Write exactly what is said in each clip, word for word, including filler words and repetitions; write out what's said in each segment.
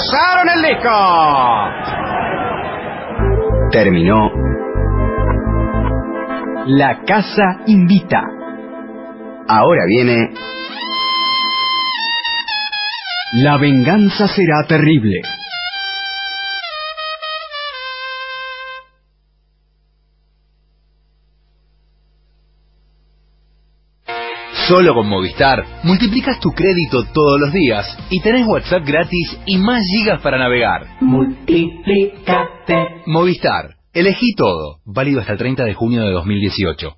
pasaron el disco. Terminó La Casa Invita. Ahora viene La Venganza Será Terrible. Solo con Movistar multiplicas tu crédito todos los días y tenés WhatsApp gratis y más gigas para navegar. Multiplícate. Movistar, elegí todo. Válido hasta el treinta de junio de dos mil dieciocho.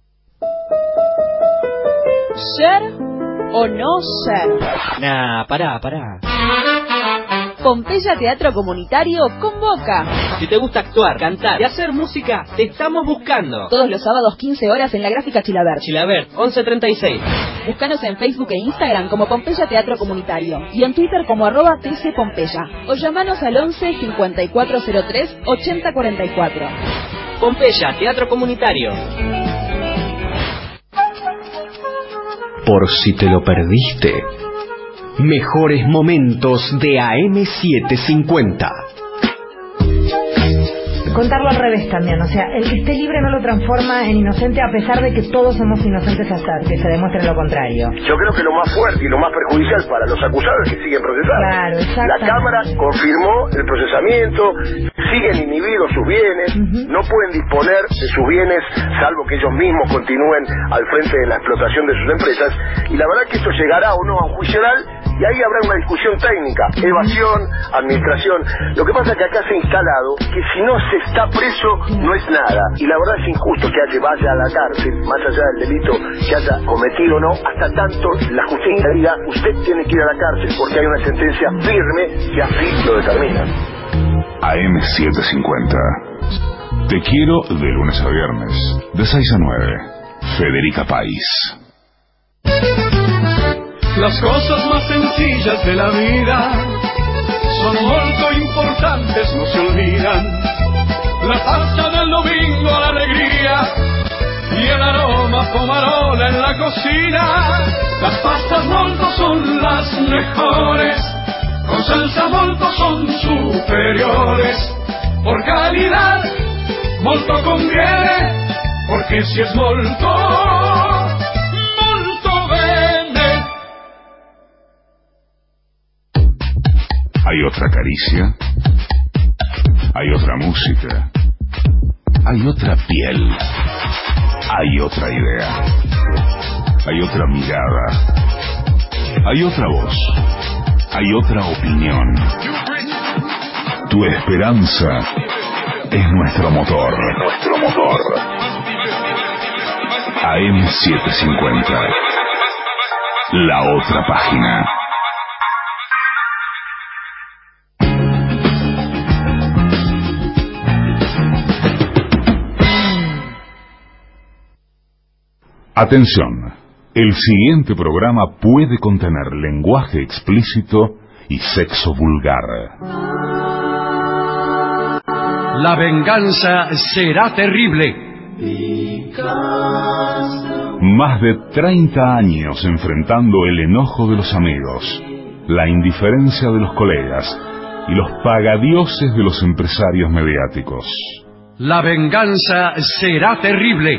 ¿Ser o no ser? Nah, pará, pará. Pompeya Teatro Comunitario convoca. Si te gusta actuar, cantar y hacer música, te estamos buscando. Todos los sábados quince horas en la Gráfica Chilavert. Chilavert, once treinta y seis. Búscanos en Facebook e Instagram como Pompeya Teatro Comunitario y en Twitter como arroba tcpompeya. O llamanos al once cincuenta y cuatro cero tres ochenta cuarenta y cuatro. Pompeya Teatro Comunitario. Por si te lo perdiste, mejores momentos de A M setecientos cincuenta. Contarlo al revés también, o sea, el que esté libre no lo transforma en inocente a pesar de que todos somos inocentes hasta que se demuestre lo contrario. Yo creo que lo más fuerte y lo más perjudicial para los acusados es que siguen procesando. Claro, exactamente. La Cámara confirmó el procesamiento, siguen inhibidos sus bienes, uh-huh. no pueden disponer de sus bienes salvo que ellos mismos continúen al frente de la explotación de sus empresas, y la verdad que esto llegará o no a un juicio oral y ahí habrá una discusión técnica, evasión, administración. Lo que pasa es que acá se ha instalado que si no se está preso no es nada, y la verdad es injusto que alguien vaya a la cárcel más allá del delito que haya cometido o no, hasta tanto la justicia diga usted tiene que ir a la cárcel porque hay una sentencia firme que así lo determina. A M setecientos cincuenta. Te quiero de lunes a viernes, de seis a nueve. Federica País. Las cosas más sencillas de la vida son muy importantes, no se olvidan. La pasta del domingo, la alegría y el aroma pomarola en la cocina. Las pastas molto son las mejores, con salsa molto son superiores. Por calidad, molto conviene, porque si es molto, molto bene. Hay otra caricia, hay otra música, hay otra piel, hay otra idea, hay otra mirada, hay otra voz, hay otra opinión. Tu esperanza es nuestro motor, nuestro motor. A M setecientos cincuenta, la otra página. Atención, el siguiente programa puede contener lenguaje explícito y sexo vulgar. La venganza será terrible. Más de treinta años enfrentando el enojo de los amigos, la indiferencia de los colegas y los pagadioses de los empresarios mediáticos. La venganza será terrible.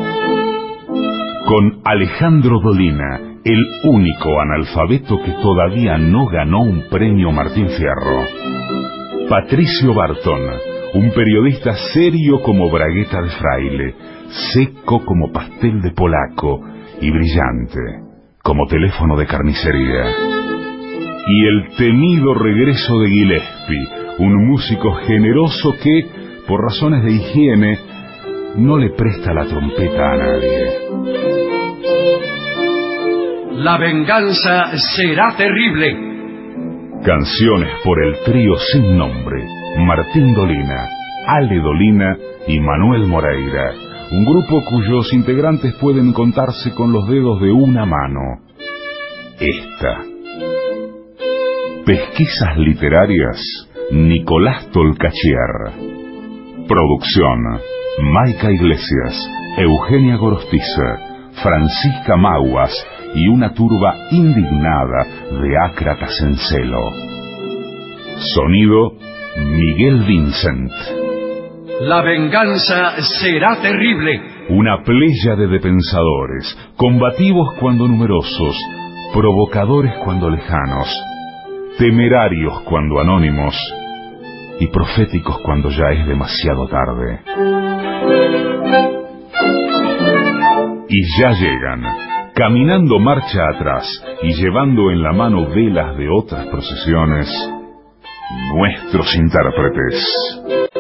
Con Alejandro Dolina, el único analfabeto que todavía no ganó un premio Martín Fierro. Patricio Bartón, un periodista serio como bragueta de fraile, seco como pastel de polaco y brillante como teléfono de carnicería. Y el temido regreso de Gillespie, un músico generoso que, por razones de higiene, no le presta la trompeta a nadie. La venganza será terrible. Canciones por el trío sin nombre, Martín Dolina, Ale Dolina y Manuel Moreira, un grupo cuyos integrantes pueden contarse con los dedos de una mano. Esta. Pesquisas literarias, Nicolás Tolcachier. Producción, Maica Iglesias, Eugenia Gorostiza, Francisca Maguas y una turba indignada de ácratas en celo. Sonido Miguel Vincent. La venganza será terrible. Una pléyade de pensadores, combativos cuando numerosos, provocadores cuando lejanos, temerarios cuando anónimos y proféticos cuando ya es demasiado tarde. Y ya llegan, caminando marcha atrás y llevando en la mano velas de otras procesiones, nuestros intérpretes.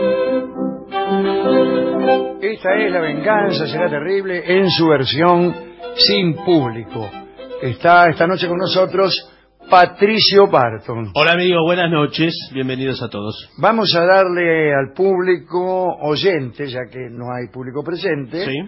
Esta es La venganza será terrible en su versión sin público. Está esta noche con nosotros Patricio Barton. Hola amigos, buenas noches, bienvenidos a todos. Vamos a darle al público oyente, ya que no hay público presente, ¿Sí?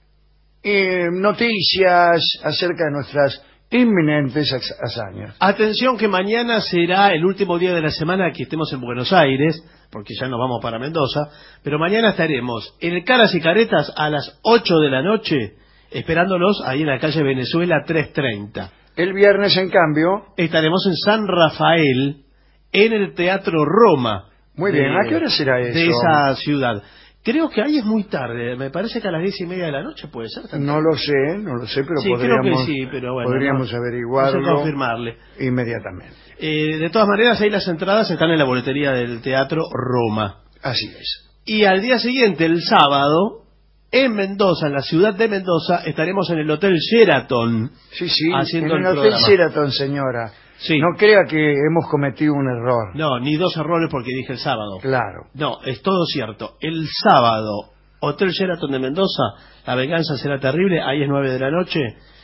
eh, noticias acerca de nuestras inminentes hazañas. Atención que mañana será el último día de la semana que estemos en Buenos Aires, porque ya nos vamos para Mendoza, pero mañana estaremos en el Caras y Caretas a las ocho de la noche, esperándolos ahí en la calle Venezuela trescientos treinta. El viernes, en cambio, estaremos en San Rafael, en el Teatro Roma. Muy bien, de, ¿a qué hora será eso? De esa ciudad. Creo que ahí es muy tarde, me parece que a las diez y media de la noche puede ser. ¿Tan no lo sé, no lo sé, pero sí, podríamos, creo que sí, pero bueno, podríamos no, averiguarlo, no sé confirmarle. Inmediatamente. Eh, de todas maneras, ahí las entradas están en la boletería del Teatro Roma. Así es. Y al día siguiente, el sábado, en Mendoza, en la ciudad de Mendoza, estaremos en el Hotel Sheraton. Sí, sí, haciendo en el, el Hotel programa. Sheraton, señora. Sí. No crea que hemos cometido un error. No, ni dos errores porque dije el sábado. Claro. No, es todo cierto. El sábado, Hotel Sheraton de Mendoza, La venganza será terrible, ahí es nueve de la noche,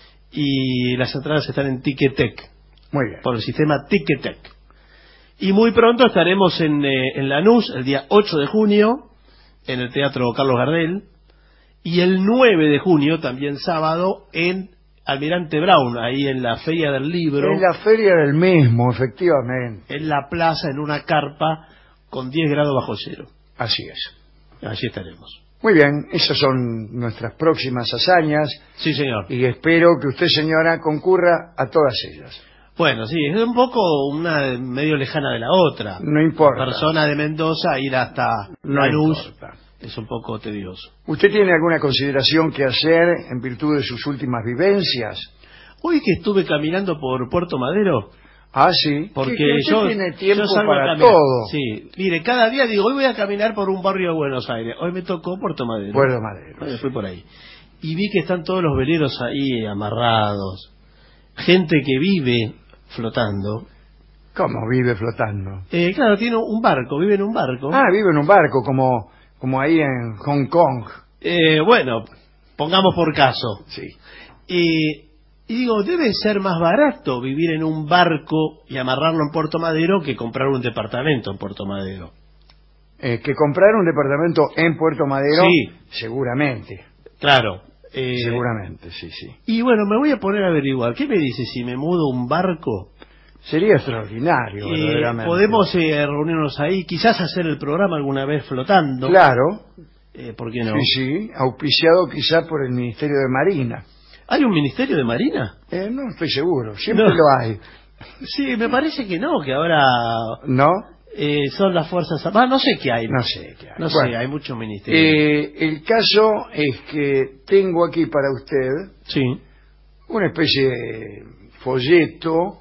y las entradas están en Ticketek. Muy bien. Por el sistema Ticketek. Y muy pronto estaremos en, eh, en Lanús, el día ocho de junio, en el Teatro Carlos Gardel, y el nueve de junio, también sábado, en Almirante Brown, ahí en la Feria del Libro. En la Feria del mismo, efectivamente. En la plaza, en una carpa, con diez grados bajo cero. Así es. Allí estaremos. Muy bien, esas son nuestras próximas hazañas. Sí, señor. Y espero que usted, señora, concurra a todas ellas. Bueno, sí, es un poco una medio lejana de la otra. No importa. Persona de Mendoza, ir hasta no Lanús importa. Es un poco tedioso. ¿Usted tiene alguna consideración que hacer en virtud de sus últimas vivencias? Hoy que estuve caminando por Puerto Madero. Ah, sí. Porque que usted yo tiene tiempo yo para todo. Sí, mire, cada día digo, hoy voy a caminar por un barrio de Buenos Aires. Hoy me tocó Puerto Madero. Puerto Madero. Hoy fui por ahí. Y vi que están todos los veleros ahí amarrados. Gente que vive flotando. ¿Cómo vive flotando? Eh, claro, tiene un barco, vive en un barco. Ah, vive en un barco, como, como ahí en Hong Kong. Eh, bueno, pongamos por caso. Sí. Y, y digo, debe ser más barato vivir en un barco y amarrarlo en Puerto Madero que comprar un departamento en Puerto Madero. Eh, que comprar un departamento en Puerto Madero, sí. Seguramente. Claro. Eh, seguramente, sí, sí. Y bueno, me voy a poner a averiguar. ¿Qué me dice si me mudo a un barco? Sería extraordinario, eh, verdaderamente. Podemos eh, reunirnos ahí, quizás hacer el programa alguna vez flotando. Claro. Eh, ¿Por qué no? Sí, sí, auspiciado quizá por el Ministerio de Marina. ¿Hay un Ministerio de Marina? Eh, no estoy seguro, siempre no. lo hay. Sí, me parece que no, que ahora... ¿No? Eh, son las fuerzas armadas, no sé qué hay. No sé qué hay. No bueno, sé, hay muchos ministerios. Eh, el caso es que tengo aquí para usted sí. una especie de folleto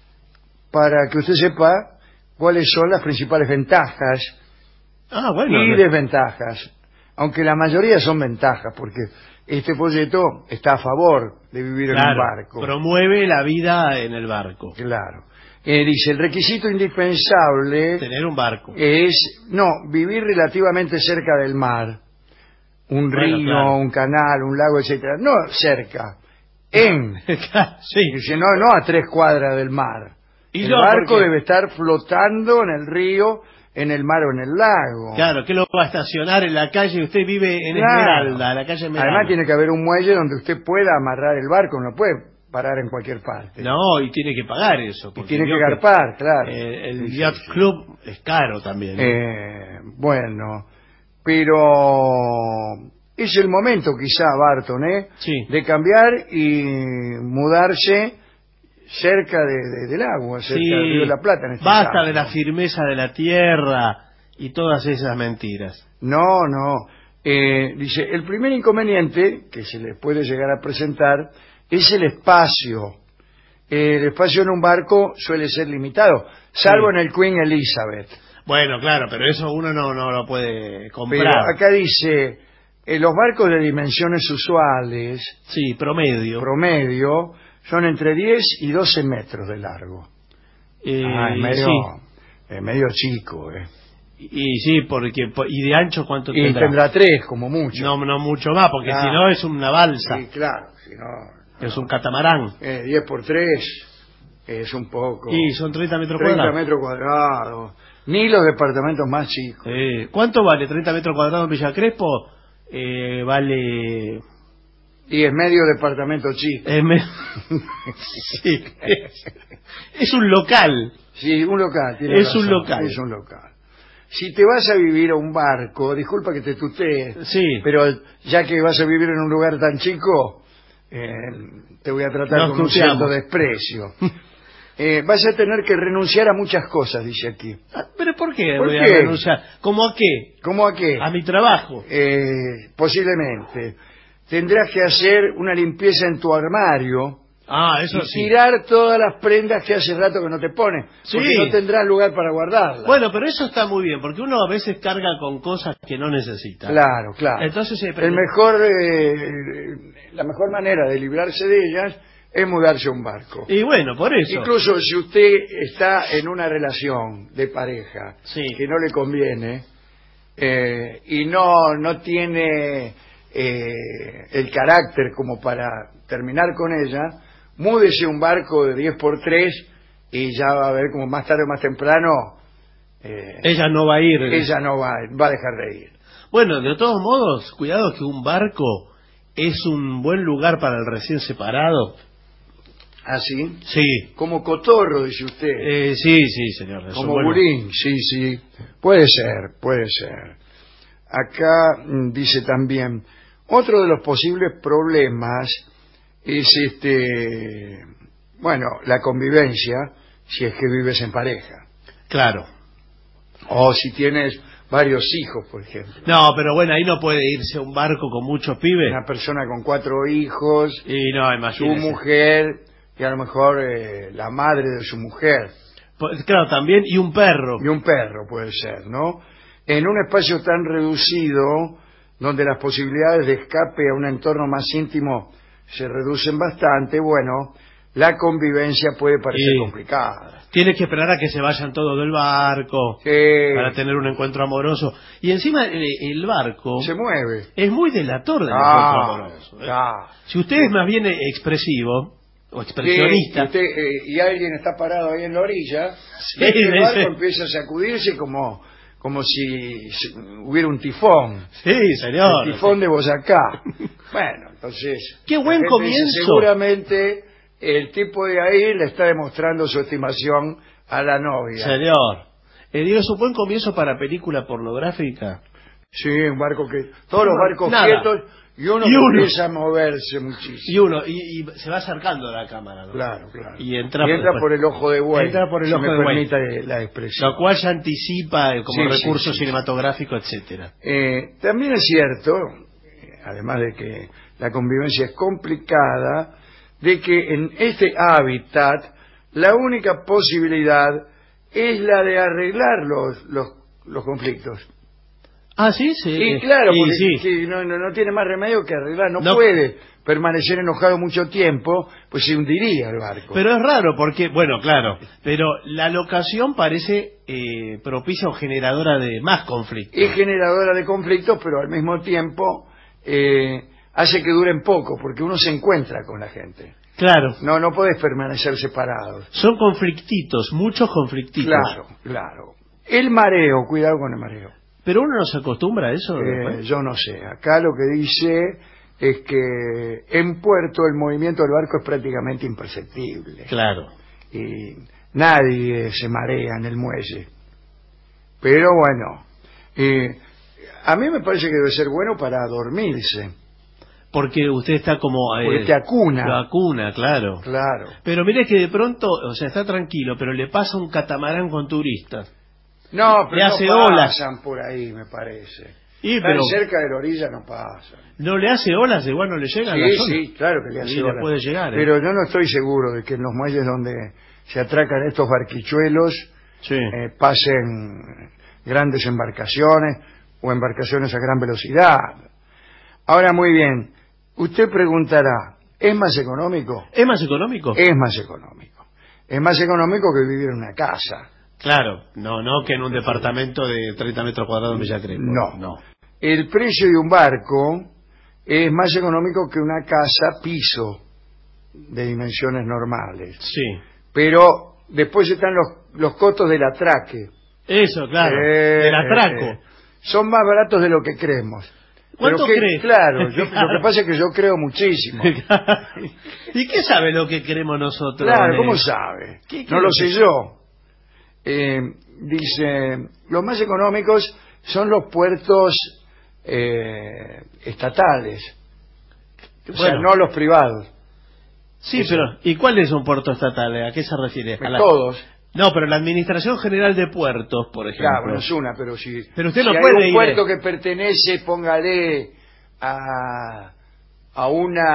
para que usted sepa cuáles son las principales ventajas ah, bueno, y no. desventajas, aunque la mayoría son ventajas, porque este folleto está a favor de vivir claro, en un barco. Promueve la vida en el barco. Claro. Eh, dice, el requisito indispensable... Tener un barco. Es, no, vivir relativamente cerca del mar. Un bueno, río, claro. un canal, un lago, etcétera. No cerca, en. sí. Dice, no, no a tres cuadras del mar. ¿Y el no, barco porque... debe estar flotando en el río, en el mar o en el lago. Claro, que lo va a estacionar en la calle. Usted vive en claro. Esmeralda, la calle Esmeralda. Además tiene que haber un muelle donde usted pueda amarrar el barco, no puede parar en cualquier parte. No, y tiene que pagar eso. Y tiene que garpar, que, claro. Eh, el sí, Yacht sí, sí. Club es caro también. Eh, bueno, pero es el momento quizá, Barton, ¿eh? Sí. de cambiar y mudarse cerca de, de- del agua, cerca Sí, del río de la Plata. En este basta caso. de la firmeza de la tierra y todas esas mentiras. No, no. Eh, dice, el primer inconveniente que se le puede llegar a presentar es el espacio. Eh, el espacio en un barco suele ser limitado, salvo Sí. en el Queen Elizabeth. Bueno, claro, pero eso uno no, no lo puede Pero comprar. acá dice, eh, los barcos de dimensiones usuales, Sí, promedio. promedio, son entre diez y doce metros de largo. Eh, ah, es medio, sí. es medio chico, ¿eh? Y, y sí, porque y de ancho cuánto Y tendrá. tendrá tres, como mucho. No, no mucho más, porque Ah. si no es una balsa, Sí, claro, si no... es un catamarán. Eh, diez por tres es un poco... Y son treinta metros treinta cuadrados. metros cuadrados. Ni los departamentos más chicos. Eh, ¿Cuánto vale treinta metros cuadrados en Villa Crespo? Eh, vale... Y es medio departamento chico. Es, me- sí, es, es un local. Sí, un local. tiene Es un razón, local. Es un local. Si te vas a vivir a un barco, disculpa que te tutee, Sí. pero ya que vas a vivir en un lugar tan chico, eh, te voy a tratar Nos con un tuteamos. cierto desprecio. Eh, vas a tener que renunciar a muchas cosas, dice aquí. Ah, ¿Pero por qué ¿Por voy qué? a renunciar? ¿Cómo a qué? ¿Cómo a qué? A mi trabajo. Eh, posiblemente. Tendrás que hacer una limpieza en tu armario Ah, eso y sí. tirar todas las prendas que hace rato que no te pones, Sí. porque no tendrás lugar para guardarlas. Bueno, pero eso está muy bien, porque uno a veces carga con cosas que no necesita. Claro, claro. Entonces, eh, El mejor, eh, la mejor manera de librarse de ellas es mudarse a un barco. Y bueno, por eso. Incluso si usted está en una relación de pareja Sí. que no le conviene eh, y no, no tiene eh, el carácter como para terminar con ella, múdese a un barco de diez por tres y ya va a ver como más tarde o más temprano eh, Ella no va a ir. ella no va, va a dejar de ir. Bueno, de todos modos, cuidado que un barco es un buen lugar para el recién separado. ¿Así? Sí. Como cotorro, dice usted. Eh, sí, sí, señor. es un Como buen- bulín, sí, sí. Puede ser, puede ser. Acá mm, dice también, otro de los posibles problemas es este, bueno, la convivencia, si es que vives en pareja. Claro. O si tienes varios hijos, por ejemplo. No, pero bueno, ahí no puede irse a un barco con muchos pibes. Una persona con cuatro hijos, Y no, su imagínese. mujer, y a lo mejor eh, la madre de su mujer. Pues, claro, también, y un perro. Y un perro puede ser, ¿no? En un espacio tan reducido, donde las posibilidades de escape a un entorno más íntimo se reducen bastante, bueno, la convivencia puede parecer Sí. complicada. Tienes que esperar a que se vayan todos del barco Sí, para tener un encuentro amoroso. Y encima el, el barco se mueve. es muy delator del Ah, encuentro amoroso. ¿eh? ah. Si usted es más bien expresivo o Sí, expresionista, y, usted, eh, y alguien está parado ahí en la orilla, Sí, ve que el ese- barco empieza a sacudirse como, como si si hubiera un tifón. sí, señor. El tifón de Boyacá. Bueno, entonces... Qué la buen gente dice, comienzo. seguramente el tipo de ahí le está demostrando su estimación a la novia. Señor. Eh, digo, es un buen comienzo para película pornográfica. Sí, un barco que... Todos los barcos Nada. quietos y uno Y que uno. empieza a moverse muchísimo. Y uno, y, y se va acercando a la cámara, ¿no? Claro, claro. Y entra, Y entra por el ojo de buey. Entra por el si ojo me de buey. permite la expresión. Lo cual ya anticipa eh, como Sí, sí, recurso sí, cinematográfico, etcétera. Eh, también es cierto, eh, además de que la convivencia es complicada, de que en este hábitat la única posibilidad es la de arreglar los, los, los conflictos. Ah, sí, sí. Y eh, claro, y porque sí. sí, no, no, no tiene más remedio que arreglar, no, No. puede permanecer enojado mucho tiempo, pues se hundiría el barco. Pero es raro porque, bueno, claro, pero la locación parece eh, propicia o generadora de más conflictos. Es generadora de conflictos, pero al mismo tiempo eh, hace que duren poco, porque uno se encuentra con la gente. Claro. No, no podés permanecer separados. Son conflictitos, muchos conflictitos. Claro, claro. El mareo, cuidado con el mareo. Pero uno no se acostumbra a eso. Eh, después. yo no sé. Acá lo que dice es que en puerto el movimiento del barco es prácticamente imperceptible. Claro. Y nadie se marea en el muelle. Pero bueno, eh, a mí me parece que debe ser bueno para dormirse. Porque usted está como... Eh, Porque te acuna. Lo acuna, claro. Claro. Pero mire que de pronto, o sea, está tranquilo, pero le pasa un catamarán con turistas. No, pero le no hace pasan olas. por ahí, me parece. Y, Están pero, cerca de la orilla, no pasan. ¿No le hace olas? Igual no le llegan. Sí, sí, claro que le hace sí, olas. le puede llegar. ¿eh? Pero yo no estoy seguro de que en los muelles donde se atracan estos barquichuelos sí. eh, pasen grandes embarcaciones o embarcaciones a gran velocidad. Ahora, muy bien, usted preguntará, ¿es más económico? ¿Es más económico? Es más económico. Es más económico que vivir en una casa. Claro, no, no que en un departamento de treinta metros cuadrados en Villa Crespo. No, no. El precio de un barco es más económico que una casa piso de dimensiones normales. Sí. Pero después están los, los costos del atraque. Eso, claro, Eh, el atraco. eh, son más baratos de lo que creemos. ¿Cuánto Pero que, crees? Claro, yo, lo que pasa es que yo creo muchísimo. ¿Y qué sabe lo que queremos nosotros? Claro, eh? ¿cómo sabe? ¿Qué, qué no lo que... sé yo. Eh, dice, los más económicos son los puertos eh, estatales. O Bueno. sea, no los privados. Sí, Eso. pero ¿y cuál es un puerto estatal? ¿A qué se refiere? Pues ¿A la... Todos. No, pero la Administración General de Puertos, por ejemplo. Claro, bueno, es una, pero si, pero usted si no hay puede un ir... puerto que pertenece, póngale, a, a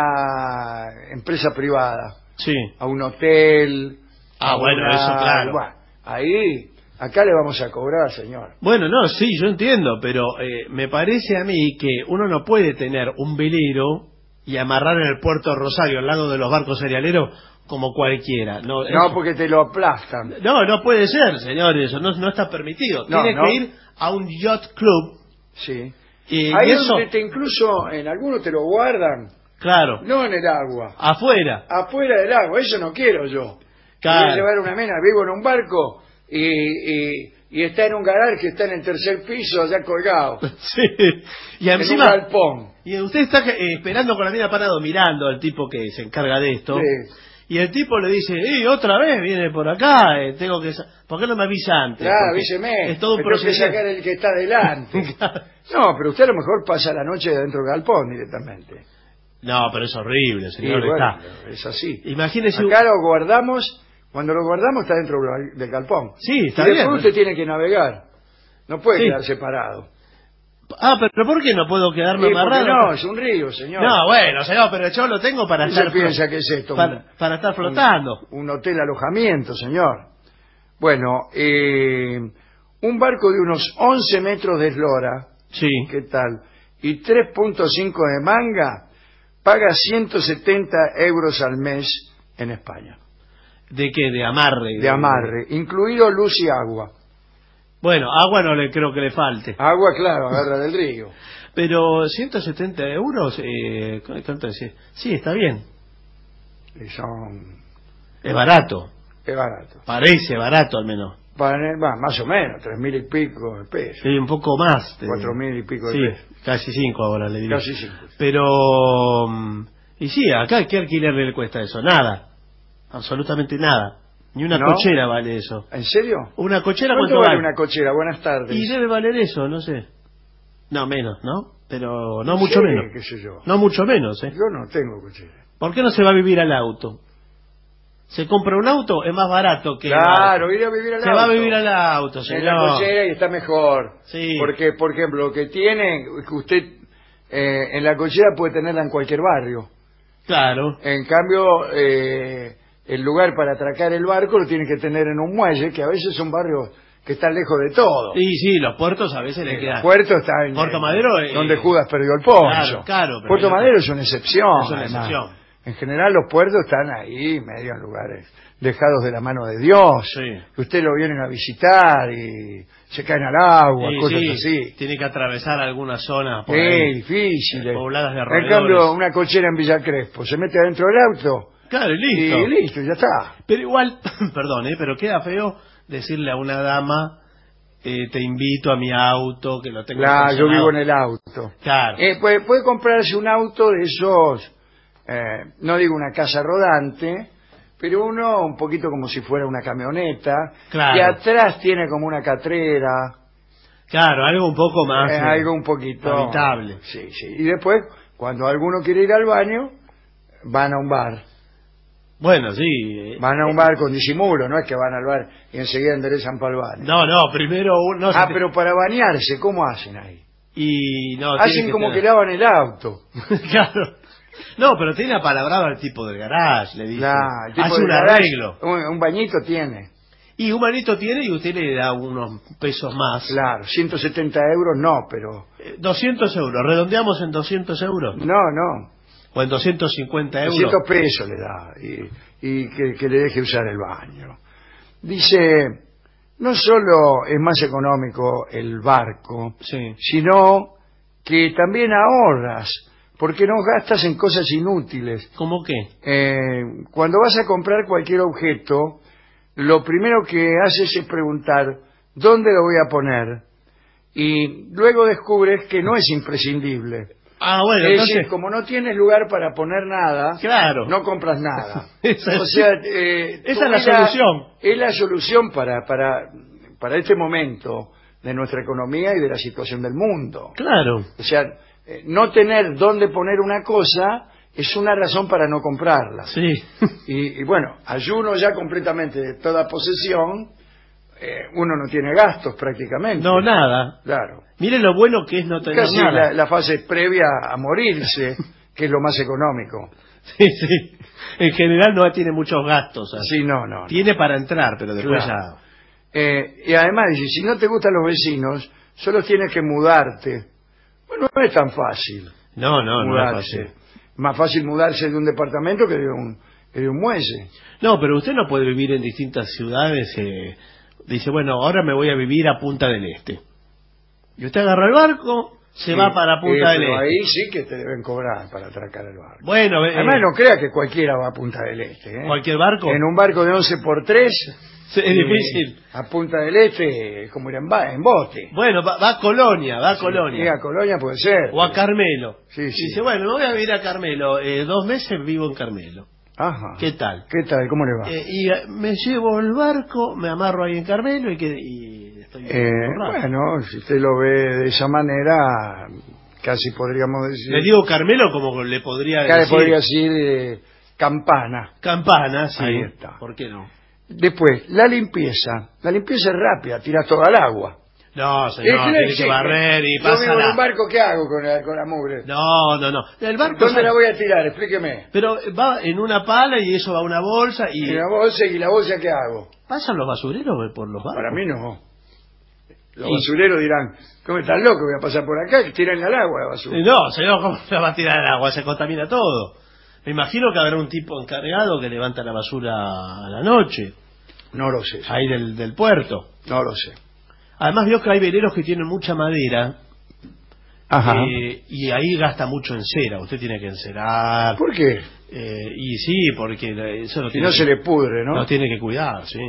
una empresa privada, sí. a un hotel. Ah, a bueno, una- eso claro. Bueno, ahí, acá le vamos a cobrar, señor. Bueno, no, sí, yo entiendo, pero eh, me parece a mí que uno no puede tener un velero y amarrar en el puerto de Rosario al lado de los barcos cerealeros como cualquiera. No, No, eso... porque te lo aplastan. no, no puede ser, señor, eso no, no está permitido. No, Tiene no. que ir a un yacht club. Sí. Y, Ahí y es eso, donde te incluso en algunos te lo guardan, claro, no en el agua, afuera. afuera del agua. Eso no quiero yo. Claro. Voy a llevar una mena, vivo en un barco y, y, y está en un garaje que está en el tercer piso, allá colgado, Sí. Y en encima, un galpón. y usted está eh, esperando con la mina parado, mirando al tipo que se encarga de esto. Sí. Y el tipo le dice, ¡eh, otra vez viene por acá! Eh, tengo que sa- ¿Por qué no me avisa antes? Claro, Porque avíseme. es todo un me tengo que procedimiento. sacar el que está delante. No, pero usted a lo mejor pasa la noche dentro del galpón directamente. No, pero es horrible, Y señor. bueno, Está. es así. Imagínese. Acá lo guardamos, cuando lo guardamos está dentro del galpón. Sí, está y después bien. usted tiene que navegar. No puede Sí. quedar separado. Ah, pero ¿por qué no puedo quedarme Sí, porque amarrado? no, es un río, señor. No, bueno, señor, pero yo lo tengo para ¿Qué estar... se piensa que es esto? Para, para estar flotando. Un, un hotel alojamiento, señor. Bueno, eh, un barco de unos once metros de eslora, Sí. ¿qué tal? Y tres punto cinco de manga, paga ciento setenta euros al mes en España. ¿De qué? De amarre. De amarre, incluido luz y agua. Bueno, agua no le creo que le falte. Agua, claro, agarra del río. Pero ciento setenta euros, eh, ¿cuánto es? Sí, está bien. Y son... Es barato. Es barato. Parece barato al menos. Para, va, más o menos, tres mil y pico de pesos. Sí, un poco más. de- Cuatro mil y pico de Sí, pesos. casi cinco ahora le diría. Casi cinco. Pero... mm, Y sí, acá, ¿qué alquiler le cuesta eso? Nada. Absolutamente nada. Ni una ¿No? cochera vale eso. ¿En serio? ¿Una cochera ¿Cuánto cuánto vale vale? una cochera? Buenas tardes. Y debe valer eso, no sé. No, menos, ¿no? Pero no mucho Sí, menos. qué sé yo. No mucho menos, ¿eh? Yo no tengo cochera. ¿Por qué no se va a vivir al auto? Se compra un auto, es más barato que... Claro, ir a vivir al Se auto. va a vivir al auto, En señor. la cochera y está mejor. Sí. Porque, por ejemplo, lo que tiene, que usted eh, en la cochera puede tenerla en cualquier barrio. Claro. En cambio, eh, el lugar para atracar el barco lo tiene que tener en un muelle, que a veces son barrios que están lejos de todo. Y sí, los puertos a veces le El quedan... puerto está en Puerto Madero, eh, donde Judas perdió el poncho. Claro, claro, pero Puerto yo- Madero es una excepción. Es una además. excepción. En general los puertos están ahí, medio en lugares dejados de la mano de Dios. Sí. Que usted lo vienen a visitar y se caen al agua, Sí, cosas sí, así. tiene que atravesar algunas zonas por Sí, ahí, difíciles. pobladas de En roedores. cambio, una cochera en Villa Crespo, se mete adentro del auto Claro, y listo. y listo, ya está. Pero igual, perdón, ¿eh? pero queda feo decirle a una dama, eh, te invito a mi auto, que lo tengo Claro, yo estacionado. vivo en el auto. Claro. Eh, puede, puede comprarse un auto de esos, eh, no digo una casa rodante, pero uno un poquito como si fuera una camioneta, Claro. que atrás tiene como una catrera, Claro, algo un poco más... eh, eh, algo un poquito... habitable. Sí, sí. Y después Cuando alguno quiere ir al baño, van a un bar. Bueno, sí. Van a un bar con disimulo, no es que van al bar y enseguida enderezan para el baño. No, no, primero... No, ah, te... pero para bañarse, ¿cómo hacen ahí? Y no, hacen que como tener... que lavan el auto. Claro. No, pero tiene apalabrado al tipo del garage, le dice. Nah, tipo hace un garage, arreglo. Un, un bañito tiene. Y un bañito tiene y usted le da unos pesos más. Claro, ciento setenta euros no, pero... Eh, doscientos euros, redondeamos en doscientos euros. No, no. O en doscientos cincuenta euros. doscientos pesos le da y, y que, que le deje usar el baño. Dice, no solo es más económico el barco, sí. sino que también ahorras, porque no gastas en cosas inútiles. ¿Cómo qué? Eh, cuando vas a comprar cualquier objeto, lo primero que haces es preguntar, ¿dónde lo voy a poner? Y luego descubres que no es imprescindible. Ah, bueno, es entonces... decir, como no tienes lugar para poner nada, claro. no compras nada. esa o sea, eh, esa es la solución. Es la solución para, para, para este momento de nuestra economía y de la situación del mundo. Claro. O sea, eh, no tener dónde poner una cosa es una razón para no comprarla. Sí. Y, y bueno, ayuno ya completamente de toda posesión, eh, uno no tiene gastos prácticamente. No, nada. Claro. Mire lo bueno que es no tener Casi nada. La, la fase previa a morirse, que es lo más económico. Sí, sí. En general no tiene muchos gastos. Así. Sí, no, no. Tiene para entrar, pero después claro. ya... Eh, y además dice, si no te gustan los vecinos, solo tienes que mudarte. Bueno, no es tan fácil. No, no, mudarse. no es fácil. Más fácil mudarse de un departamento que de un, que de un muelle. No, pero usted no puede vivir en distintas ciudades. Eh, dice, bueno, ahora me voy a vivir a Punta del Este. Y usted agarra el barco, se sí, va para Punta eh, del pero Este. ahí sí que te deben cobrar para atracar el barco. Bueno, eh, además no crea que cualquiera va a Punta del Este. ¿eh? ¿Cualquier barco? En un barco de once por tres... Sí, es eh, difícil. A Punta del Este es como ir en, en bote. Bueno, va, va a Colonia, va a sí, Colonia. Sí, a Colonia puede ser. O a Carmelo. Sí, sí. Dice, bueno, me voy a vivir a Carmelo. Eh, dos meses vivo en Carmelo. Ajá. ¿Qué tal? ¿Qué tal? ¿Cómo le va? Eh, y eh, me llevo el barco, me amarro ahí en Carmelo y, que, y estoy... Eh, bueno, si usted lo ve de esa manera, casi podríamos decir... Le digo Carmelo como le podría Acá decir... le podría decir eh, Campana. Campana, sí. Ahí está. ¿Por qué no? Después, la limpieza. La limpieza es rápida, tiras todo al agua. No, señor, tiene existe. que barrer y Yo pasa vivo en la... un barco, ¿qué hago con la, con la mugre? No, no, no. El barco ¿Dónde sale... la voy a tirar? Explíqueme. Pero va en una pala y eso va a una bolsa y... ¿Y la bolsa y la bolsa qué hago? ¿Pasan los basureros por los barcos? Para mí no. Los Y... basureros dirán, ¿cómo estás loco? Voy a pasar por acá, que tiran al agua la basura. No, señor, ¿cómo se va a tirar al agua? Se contamina todo. Me imagino que habrá un tipo encargado que levanta la basura a la noche. No lo sé. Ahí del, del puerto. No lo sé. Además vio que hay veleros que tienen mucha madera. Ajá. Eh, y ahí gasta mucho en cera. Usted tiene que encerar. ¿Por qué? Eh, y sí, porque eso lo Si tiene no que, se le pudre, ¿no? Lo tiene que cuidar, sí.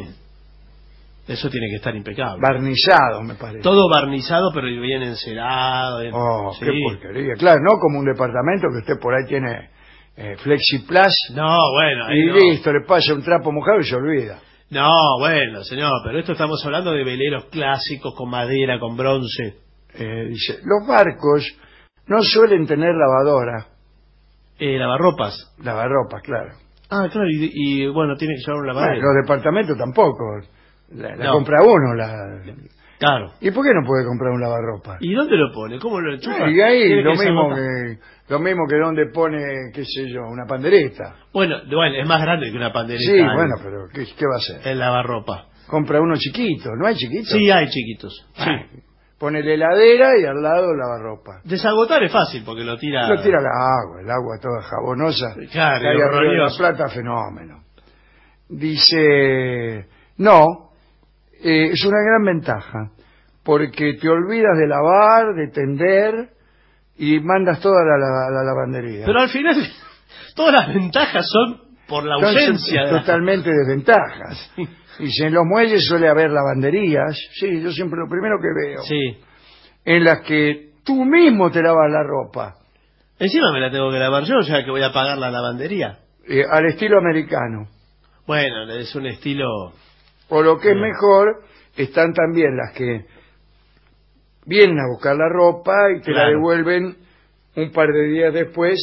Eso tiene que estar impecable. Barnizado, me parece. Todo barnizado, pero bien encerado. Bien... Oh, sí. qué porquería. Claro, no como un departamento que usted por ahí tiene eh, Flexiplas. No, bueno. Ahí y no. listo, le pasa un trapo mojado y se olvida. No, bueno, señor, pero esto estamos hablando de veleros clásicos con madera, con bronce. Eh, dice, los barcos no suelen tener lavadora. Eh, lavarropas. Lavarropas, claro. Ah, claro, y, y bueno, tiene que llevar un lavadero. Bueno, los departamentos tampoco. La, la No. compra uno. La... Claro. ¿Y por qué no puede comprar un lavarropa? ¿Y dónde lo pone? ¿Cómo lo enchufa? Ah, y ahí, Tiene lo que ser mismo nota- que, lo mismo que donde pone, qué sé yo, una pandereta. Bueno, bueno, es más grande que una pandereta. Sí, el- bueno, pero ¿qué, qué va a hacer? El lavarropa. Compra uno chiquito, ¿no hay chiquitos? Sí, hay chiquitos. Ah, Sí. pone la heladera y al lado lavarropa. Desagotar es fácil porque lo tira... Lo tira la agua, el agua toda jabonosa. Claro, Cae y arriba de la horroroso. plata, fenómeno. Dice, no, eh, es una gran ventaja, porque te olvidas de lavar, de tender y mandas toda la, la- la lavandería. Pero al final, todas las ventajas son por la Entonces, ausencia. de la- totalmente desventajas. Dice, en los muelles suele haber lavanderías, sí, yo siempre lo primero que veo, Sí. en las que tú mismo te lavas la ropa, Encima me la tengo que lavar yo, o sea que voy a pagar la lavandería. eh, al estilo americano. Bueno, es un estilo... O lo que es Bien. mejor, están también las que vienen a buscar la ropa y te la Claro. devuelven un par de días después,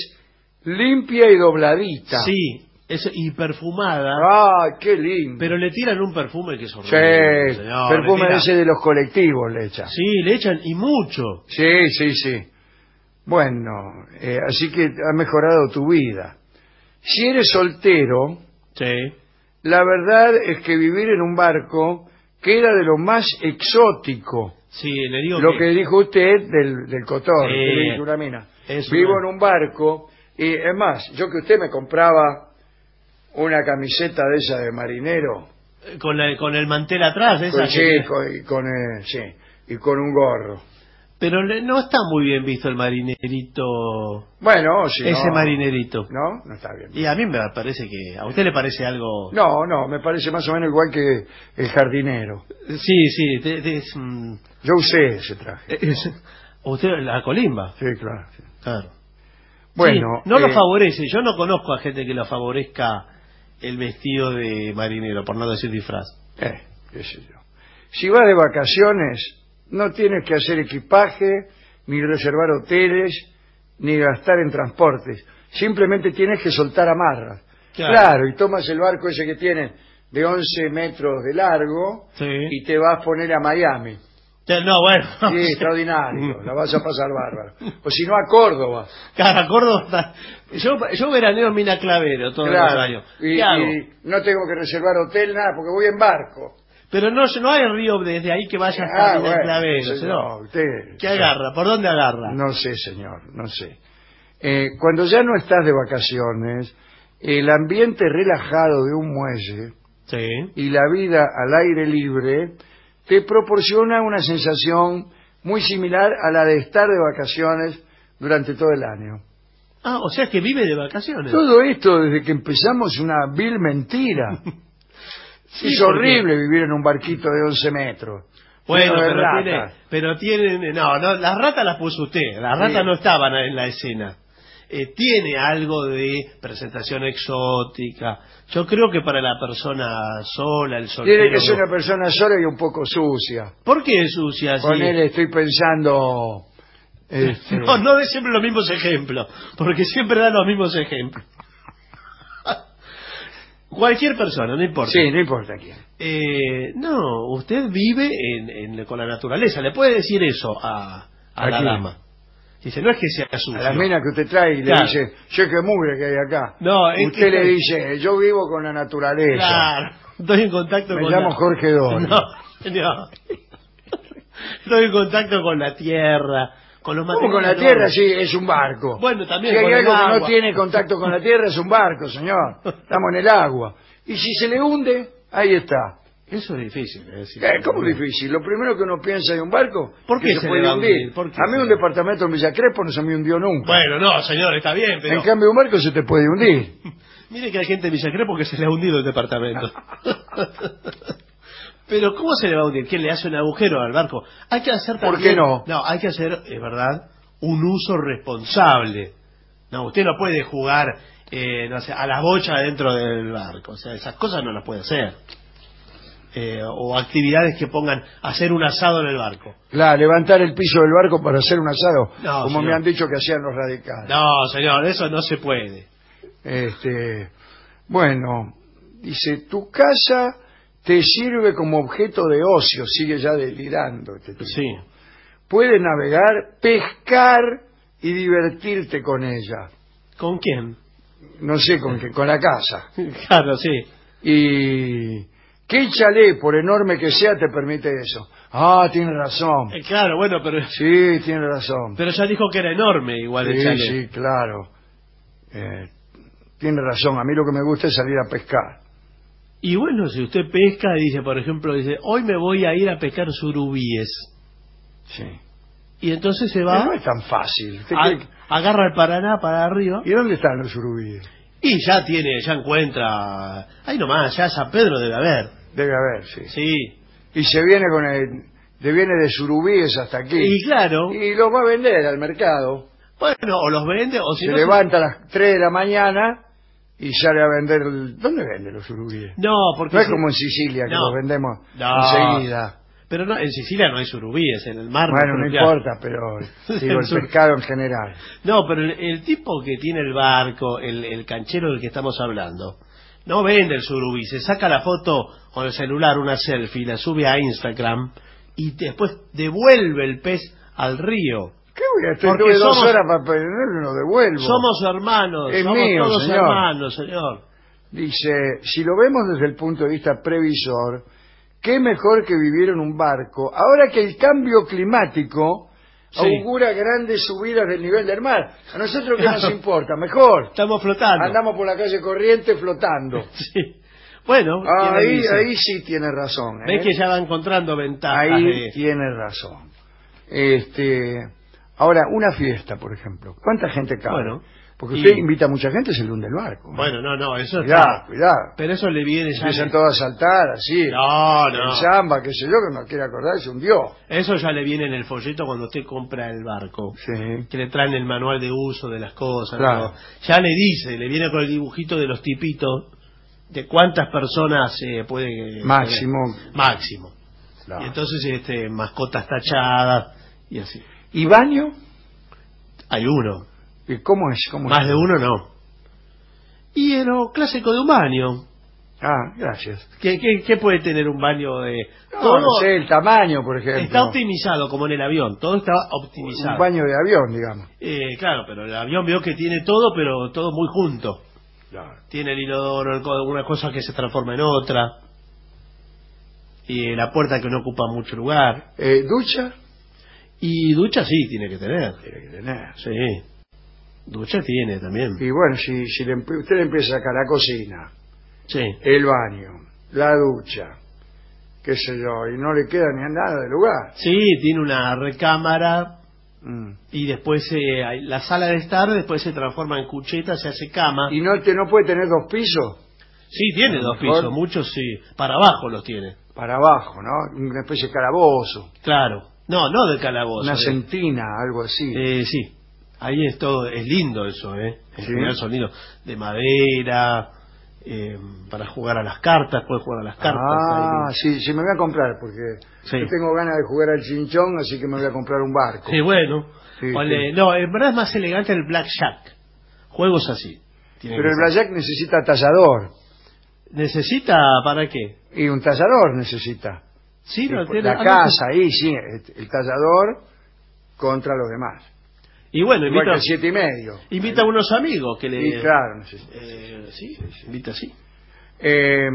limpia y dobladita. Sí, es, y perfumada. ¡Ah, qué lindo! Pero le tiran un perfume que es horrible. Sí, señor, perfume le tira- ese de los colectivos le echan. Sí, le echan y mucho. Sí, sí, sí. Bueno, eh, así que ha mejorado tu vida. Si eres soltero, sí. La verdad es que vivir en un barco queda de lo más exótico. Sí, le digo lo que... que dijo usted del, del cotor, Sí, que le dijo una mina. es Vivo una- en un barco y es más, yo que usted me compraba una camiseta de esa de marinero. Con, la, con el mantel atrás, esa Con, que- sí, con, y con, eh, sí, y con un gorro. Pero le- no está muy bien visto el marinerito. Bueno, si Ese no, marinerito. No, no está bien. Y a mí me parece que... ¿A usted le parece algo...? No, no, me parece más o menos igual que el jardinero. Sí, sí. te- te- es, mm, Yo usé ese traje. es- usted, la colimba. Sí, claro. sí. Claro. Bueno, Sí, no lo eh, favorece. Yo no conozco a gente que lo favorezca el vestido de marinero, por no decir disfraz. Eh, qué sé yo. Si vas de vacaciones, no tienes que hacer equipaje, ni reservar hoteles, ni gastar en transportes. Simplemente tienes que soltar amarras. Claro. Claro, y tomas el barco ese que tiene de once metros de largo Sí. y te vas a poner a Miami. Ya, No, bueno. Sí, extraordinario, la vas a pasar bárbaro. O si no, a Córdoba. Cara, Córdoba está- Yo, yo veraneo en Mina Clavero todos los Claro, años. y, ¿Qué hago? y no tengo que reservar hotel, nada, porque voy en barco. Pero no, no hay río desde ahí que vaya hasta Ah, Mina bueno, Clavero. señor, señor. usted- ¿Qué agarra? ¿Por dónde agarra? No sé, señor, no sé. Eh, cuando ya no estás de vacaciones, el ambiente relajado de un muelle Sí. y la vida al aire libre te proporciona una sensación muy similar a la de estar de vacaciones durante todo el año. Ah, o sea que vive de vacaciones. Todo esto desde que empezamos es una vil mentira. Sí, es porque- horrible vivir en un barquito de once metros. Bueno, lleno de pero, ratas. tiene, pero tienen... No, no, las ratas las puso usted. Las ratas Sí. no estaban en la escena. Eh, tiene algo de presentación exótica. Yo creo que para la persona sola, el soltero... Tiene que ser no. una persona sola y un poco sucia. ¿Por qué es sucia así? Con él estoy pensando... este, No, no dé siempre los mismos ejemplos, porque siempre da los mismos ejemplos. Cualquier persona, no importa. Sí, no importa quién. Eh, no, usted vive en, en- con la naturaleza. Le puede decir eso a, a la ¿A quién? dama. Dice, no es que sea sucio. A la mina que usted trae y Claro. le dice, che, qué mugre que hay acá. No, es usted que- le dice, yo vivo con la naturaleza. Claro, estoy en contacto Me con llamo la... Jorge Doria. No, no. Estoy en contacto con la tierra, con los ¿Cómo materiales. con la tierra? Sí, es un barco. Bueno, también Si hay con el algo que agua. no tiene contacto con la tierra, es un barco, señor. Estamos en el agua. Y si se le hunde, ahí está. Eso es difícil. Es decir, ¿Qué? ¿Cómo difícil? Lo primero que uno piensa de un barco ¿Por que qué se, se puede le va a hundir. hundir? ¿Por qué A mí se un le- departamento en Villa Crespo no se me hundió nunca. Bueno, no, señor, está bien, pero... En cambio, un barco se te puede hundir. Mire que hay gente en Villa Crespo que se le ha hundido el departamento. Pero ¿cómo se le va a hundir? ¿Quién le hace un agujero al barco? Hay que hacer ¿Por también... qué no? No, hay que hacer, es verdad, un uso responsable. No, usted no puede jugar, eh, no sé, a la bocha dentro del barco. O sea, esas cosas no las puede hacer. Eh, o actividades que pongan hacer un asado en el barco. Claro, levantar el piso del barco para hacer un asado, No, como señor. me han dicho que hacían los radicales. No, señor, eso no se puede. Este, bueno, dice, tu casa te sirve como objeto de ocio, sigue ya delirando este tipo. Sí. Puedes navegar, pescar y divertirte con ella. ¿Con quién? No sé con qué, con la casa. Claro, sí. Y ¿qué chalet, por enorme que sea, te permite eso? Ah, tiene razón. Eh, claro, bueno, pero... Sí, tiene razón. Pero ya dijo que era enorme igual el Sí, chalet. sí, claro. Eh, tiene razón, a mí lo que me gusta es salir a pescar. Y bueno, si usted pesca y dice, por ejemplo, dice, hoy me voy a ir a pescar surubíes. Sí. Y entonces se Pero va, no es tan fácil. ¿Usted a- cree que- agarra el Paraná para arriba ¿Y dónde están los surubíes? y ya tiene, ya encuentra, ahí nomás, ya San Pedro debe haber. Debe haber, sí. Sí. Y se viene con el... De viene de surubíes hasta aquí. Y claro, Y los va a vender al mercado. bueno, o los vende o si Se no... levanta a las tres de la mañana y sale a vender... el- ¿Dónde vende los surubíes? No, porque... No es si- como en Sicilia, que No. los vendemos No. enseguida. Pero no, en Sicilia no hay surubíes, en el mar. Bueno, no, no ya. importa, pero digo, el pescado en general. No, pero el, el tipo que tiene el barco, el, el canchero del que estamos hablando, no vende el surubí, se saca la foto con el celular, una selfie, la sube a Instagram y después devuelve el pez al río. ¿Qué voy a estar? Porque Tuve dos somos- horas para pedirlo, lo devuelvo. Somos hermanos, Es somos mío, todos señor. hermanos, señor. Dice, si lo vemos desde el punto de vista previsor, qué mejor que vivir en un barco, ahora que el cambio climático Sí. augura grandes subidas del nivel del mar. A nosotros, ¿qué Claro. nos importa? Mejor. Estamos flotando. Andamos por la calle corriente flotando. Sí. Bueno, Ah, ¿quién le ahí, dice? ahí sí tiene razón. ¿eh? Ves que ya va encontrando ventajas. Ahí de- tiene razón. Este, ahora, una fiesta, por ejemplo. ¿Cuánta gente cabe? Bueno, Porque y- usted invita a mucha gente, se le hunde el barco. ¿eh? Bueno, no, no, eso Cuidado, está. cuidado. Pero eso le viene ya. Empiezan todos a saltar así. No, no. El samba, qué sé yo, que no quiere acordar, se hundió. Eso ya le viene en el folleto cuando usted compra el barco. Sí. Que le traen el manual de uso de las cosas. Claro. todo. Ya le dice, le viene con el dibujito de los tipitos de cuántas personas eh, puede. Máximo. puede- máximo. Claro. Y entonces, este, mascotas tachadas y así. ¿Y baño? Hay uno. ¿Y cómo es? ¿Cómo Más es? de uno no. Y en lo clásico de un baño. Ah, gracias. ¿Qué, qué, qué puede tener un baño de...? No, todo no sé, el tamaño, por ejemplo. está optimizado, como en el avión. Todo está optimizado. Un baño de avión, digamos. Eh, claro, pero el avión veo que tiene todo, pero todo muy junto. Claro. Tiene el inodoro, el co- una cosa que se transforma en otra. Y la puerta que no ocupa mucho lugar. Eh, ¿Ducha? Y ducha sí, tiene que tener. Tiene que tener. Sí. Ducha tiene también. Y bueno, si, si le empe- usted le empieza a sacar la cocina, Sí. el baño, la ducha, qué sé yo, y no le queda ni a nada de lugar. Sí, tiene una recámara Mm. y después eh, hay- la sala de estar después se transforma en cucheta, se hace cama. ¿Y no, te, no puede tener dos pisos? Sí, tiene A lo dos mejor- pisos, muchos sí. Para abajo los tiene. Para abajo, ¿no? Una especie de calabozo, Claro. No, no de calabozo. una de- sentina, algo así. Eh, sí, ahí es todo, es lindo eso, ¿eh? En Sí. general sonido de madera, eh, para jugar a las cartas, puedes jugar a las cartas. Ah, ahí. sí, sí, me voy a comprar, porque Sí. yo tengo ganas de jugar al chinchón, así que me voy a comprar un barco. Sí, bueno. Sí, Ponle- sí. No, en verdad es más elegante el blackjack. Juegos así. Tiene Pero que el ser. blackjack necesita tallador, ¿Necesita para qué? y un tallador necesita. Sí, Y no por tiene... la ah, no, casa, ahí sí, el el tallador contra los demás. Y bueno, Igual invita, que el siete y medio. invita a unos amigos que le... Y claro, necesita. Eh, sí, invita así. Eh,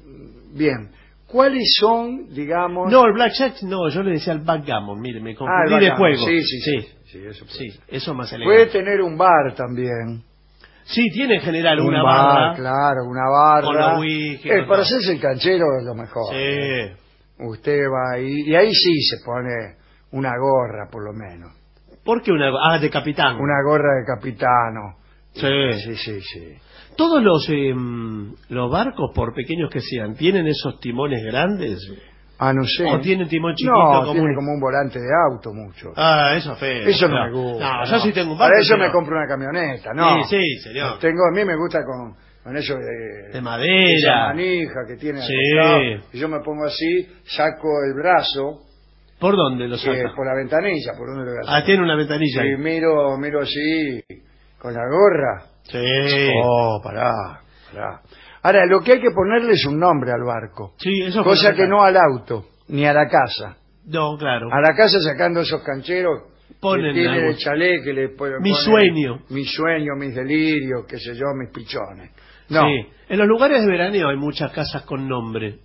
bien, ¿cuáles son, digamos... No, el blackjack no, yo le decía el backgammon, mire, me Ah, el confundí de backgammon, juego. sí, sí, sí, sí, sí, eso puede sí, ser. eso más Puede elegante. tener un bar también. Sí, tiene en general Un una bar, barra. claro, una barra. Con los whisky, Eh, con para todo. hacerse el canchero es lo mejor. Sí. Usted va ahí, y ahí sí se pone una gorra, por lo menos. ¿Por qué una ah, de capitán? Una gorra de capitano. Sí. Sí, sí, sí. Todos los eh, los barcos, por pequeños que sean, ¿tienen esos timones grandes? Ah, no sé. ¿O tienen timón chiquito? No, como tiene un- como un volante de auto mucho. Ah, eso es feo. Eso no, No. me gusta. No, yo sí tengo un barco. Para eso sí, me no. compro una camioneta, ¿no? Sí, sí, señor. Tengo, a mí me gusta con, con eso de... De madera. Esa manija que tiene Sí. acostado, y yo me pongo así, saco el brazo, ¿Por dónde lo eh, saca? por la ventanilla, por donde lo voy a Ah, sacar. tiene una ventanilla. Sí, ahí. miro, miro así, con la gorra. Sí. Oh, pará, pará. Ahora, lo que hay que ponerle es un nombre al barco. Sí, eso fue Cosa lo que no al auto, ni a la casa. No, claro. A la casa sacando esos cancheros Ponen que tienen algo. el chalet que le ponen... Mi sueño. Mi sueño, mis delirios, qué sé yo, mis pichones. No, Sí. En los lugares de veraneo hay muchas casas con nombre.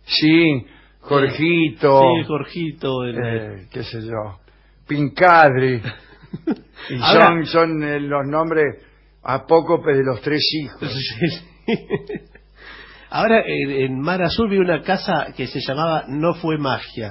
sí, Jorgito, Sí, Jorgito. el- eh, qué sé yo, Pincadri. Y Ahora- son, son eh, los nombres apócopes de los tres hijos. Sí, sí. Ahora en, en Mar Azul vi una casa que se llamaba No Fue Magia.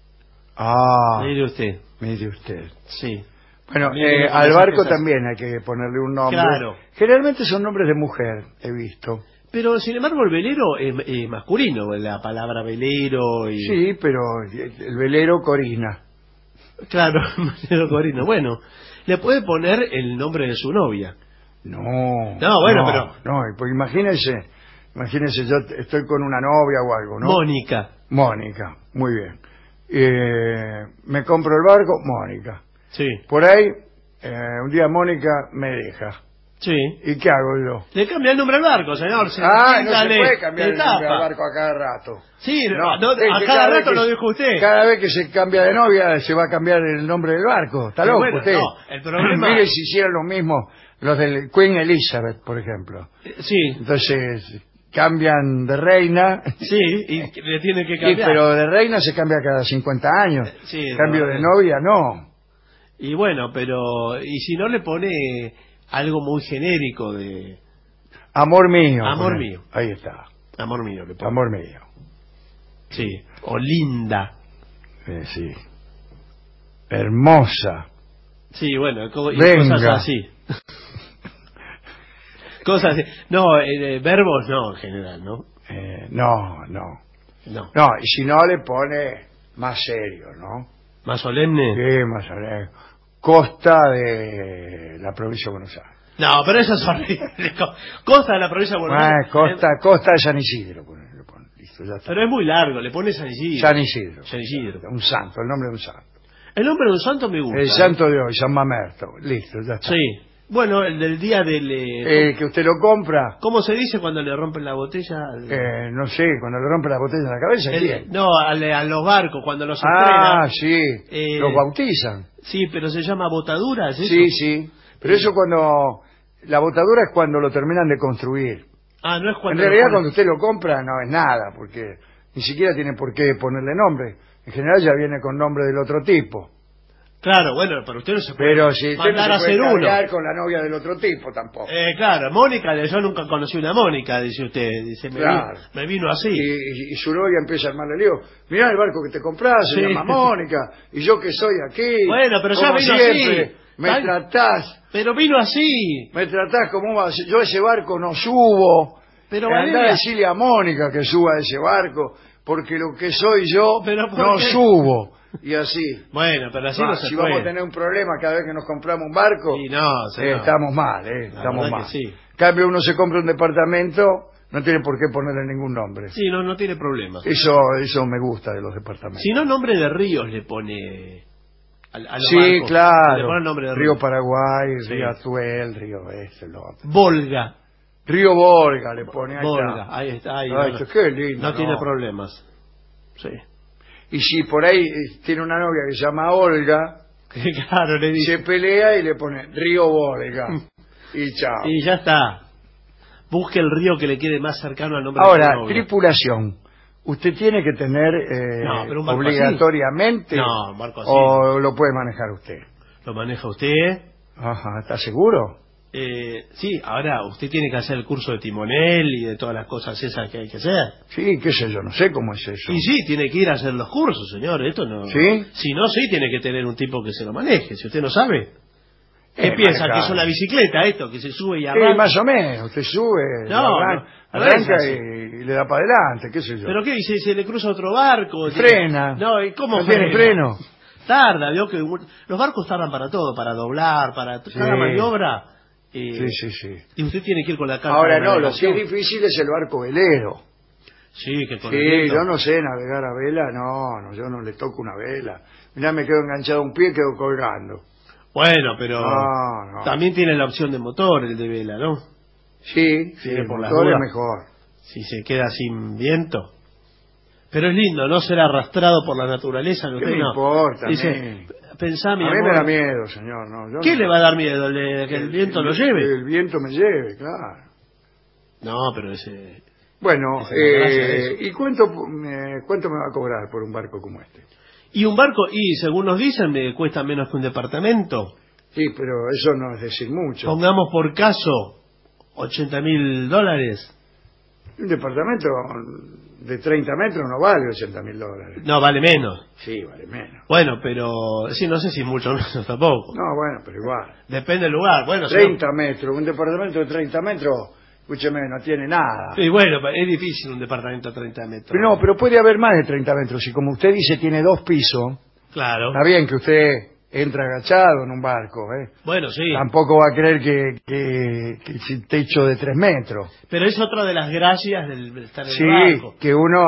Ah, Mire usted. mire usted. Sí. Bueno, Mire eh, lo que al pasa barco que esas- también hay que ponerle un nombre. Claro. Generalmente son nombres de mujer, he visto. Pero sin embargo el velero es, es masculino, la palabra velero y... Sí, pero el velero Corina. Claro, velero corino. Bueno, le puede poner el nombre de su novia. No. No, bueno, no, pero- No, pues imagínense, imagínense, yo t- estoy con una novia o algo, ¿no? Mónica. Mónica, muy bien. eh, me compro el barco, Mónica. Sí. Por ahí, eh, un día Mónica me deja. Sí. ¿Y qué hago yo? Le cambia el nombre al barco, señor. Se ah, no se le, puede cambiar el nombre tapa. al barco a cada rato. Sí, no, no, es que a cada rato que, lo dijo usted. Cada vez que se cambia de novia se va a cambiar el nombre del barco. Está loco bueno, usted. No, el problema... Mire si hicieran lo mismo los del Queen Elizabeth, por ejemplo. Sí. Entonces, cambian de reina. Sí, y le tiene que cambiar. Sí, pero de reina se cambia cada cincuenta años. Sí, Cambio no, de novia, no. Y bueno, pero... ¿Y si no le pone algo muy genérico de... Amor mío. Amor pone. mío. Ahí está. Amor mío. Le pone. Amor mío. Sí. O linda. Eh, sí. Hermosa. Sí, bueno, co y Venga. cosas así. Cosas así. No, eh, verbos no, en general, ¿no? Eh, no, no. No. No, y si no le pone más serio, ¿no? ¿Más solemne? Sí, más serio. Costa de la provincia de Buenos Aires. No, pero eso es horrible. Costa de la provincia de Buenos Aires. Ah, costa, costa de San Isidro. Pone, le pone. Listo, ya está. Pero es muy largo, le pone San Isidro. San Isidro. San Isidro. Un santo, el nombre de un santo. El nombre de un santo me gusta. El santo de hoy, San Mamerto. Listo, ya está. Sí. Bueno, el del día del... Eh, El que usted lo compra, ¿Cómo se dice cuando le rompen la botella? Al- eh, no sé, cuando le rompe la botella en la cabeza, el- ¿quién? no, al- a los barcos, cuando los Ah, estrenan. sí, Eh, los bautizan. Sí, pero se llama botadura, ¿es eso? Sí, sí. Pero eso cuando... La botadura es cuando lo terminan de construir. Ah, no es En cuando... realidad lo ponen- cuando usted lo compra no es nada, porque ni siquiera tiene por qué ponerle nombre. En general ya viene con nombre del otro tipo. Claro, bueno, pero usted no se puede Pero si usted no mandar a se puede hacer uno. cargar con la novia del otro tipo tampoco. Eh, claro, Mónica, yo nunca conocí una Mónica, dice usted. Dice, me, Claro. vino, me vino así. Y, y- y su novia empieza a armarle lío. Mirá el barco que te compras, se Sí. llama Mónica, y yo que soy aquí. Bueno, pero ya como vino siempre, así. Me Ay. tratás, Pero vino así. me tratás como un- yo ese barco no subo. Pero Eh, andá a Valeria- decirle a Mónica que suba ese barco, porque lo que soy yo Pero ¿por no qué? subo. Y así. Bueno, pero así Ah, no se si puede. vamos a tener un problema cada vez que nos compramos un barco, Y no, eh, señor. estamos mal, eh, La estamos verdad mal. que sí. En cambio uno se compra un departamento, no tiene por qué ponerle ningún nombre. Sí, no, no tiene problema. Eso, eso me gusta de los departamentos. Si no, nombre de ríos le pone a, a los Sí, barcos. Le claro. pone nombre de Río río. Paraguay, Sí. Río Atuel, Río este, lo otro. Volga. Río Volga le pone ahí. Volga, está. ahí está. Ahí, Ay, no, esto, qué lindo. no tiene problemas. Sí. Y si por ahí eh, tiene una novia que se llama Olga, Claro, le dice. se pelea y le pone Río Volga. Y chao. Y ya está. Busque el río que le quede más cercano al nombre de Ahora, su novia. tripulación. ¿Usted tiene que tener eh, No, pero un barco obligatoriamente No, un barco así. o lo puede manejar usted? ¿Lo maneja usted? Ajá, ¿está seguro? Eh, sí, ahora usted tiene que hacer el curso de timonel y de todas las cosas esas que hay que hacer. Sí, qué sé yo, no sé cómo es eso. Y sí, tiene que ir a hacer los cursos, señor. Esto no. ¿Sí? Si no, sí, tiene que tener un tipo que se lo maneje. Si usted no sabe. ¿Qué Eh, piensa? manejar. ¿Que es una bicicleta esto? ¿Que se sube y Sí, arranca? más o menos. Usted sube, No, arran- no, no arranca es así. y, y le da para adelante, qué sé yo. ¿Pero qué dice? ¿Se le cruza otro barco? Frena. No, ¿y cómo ¿No tiene frena? freno? Tarda, vio que un- los barcos tardan para todo, para doblar, para t- Sí. cada maniobra. eh, Sí, sí, sí. Y usted tiene que ir con la carta Ahora de no, lo que navegación. es difícil es el barco velero. Sí, que con el Sí, viento. yo no sé navegar a vela, no, no, yo no le toco una vela. Mirá, me quedo enganchado a un pie y quedo colgando. Bueno, pero No, no. también tiene la opción de motor, el de vela, ¿no? Sí, sí, Sí, el por las motor es dudas. mejor. Si se queda sin viento. Pero es lindo, no ser arrastrado por la naturaleza. ¿Qué usted me no. importa? Dice, a mí? pensá, mi A mí amor, me da miedo, señor. No, yo ¿qué no- le va a dar miedo? ¿Le- ¿Que el viento lo lleve? El viento me lleve, claro. No, pero ese... Bueno, Esa es la gracia de eh, eso. ¿y cuánto, eh, cuánto me va a cobrar por un barco como este? Y un barco, y según nos dicen, me cuesta menos que un departamento. Sí, pero eso no es decir mucho. Pongamos por caso ochenta mil dólares. Un departamento de treinta metros no vale ochenta mil dólares. No, vale menos. Sí, vale menos. Bueno, pero sí, no sé si mucho o menos tampoco. No, bueno, pero igual. Depende del lugar. Bueno, si treinta metros, un departamento de treinta metros, escúcheme, no tiene nada. no- y bueno, es difícil un departamento a treinta metros. Pero no, pero puede haber más de treinta metros. Y como usted dice, tiene dos pisos, Claro. está bien que usted entra agachado en un barco, ¿eh? Bueno, sí. Tampoco va a creer que, que, que es techo de tres metros. Pero es otra de las gracias del del estar en Sí, el barco. que uno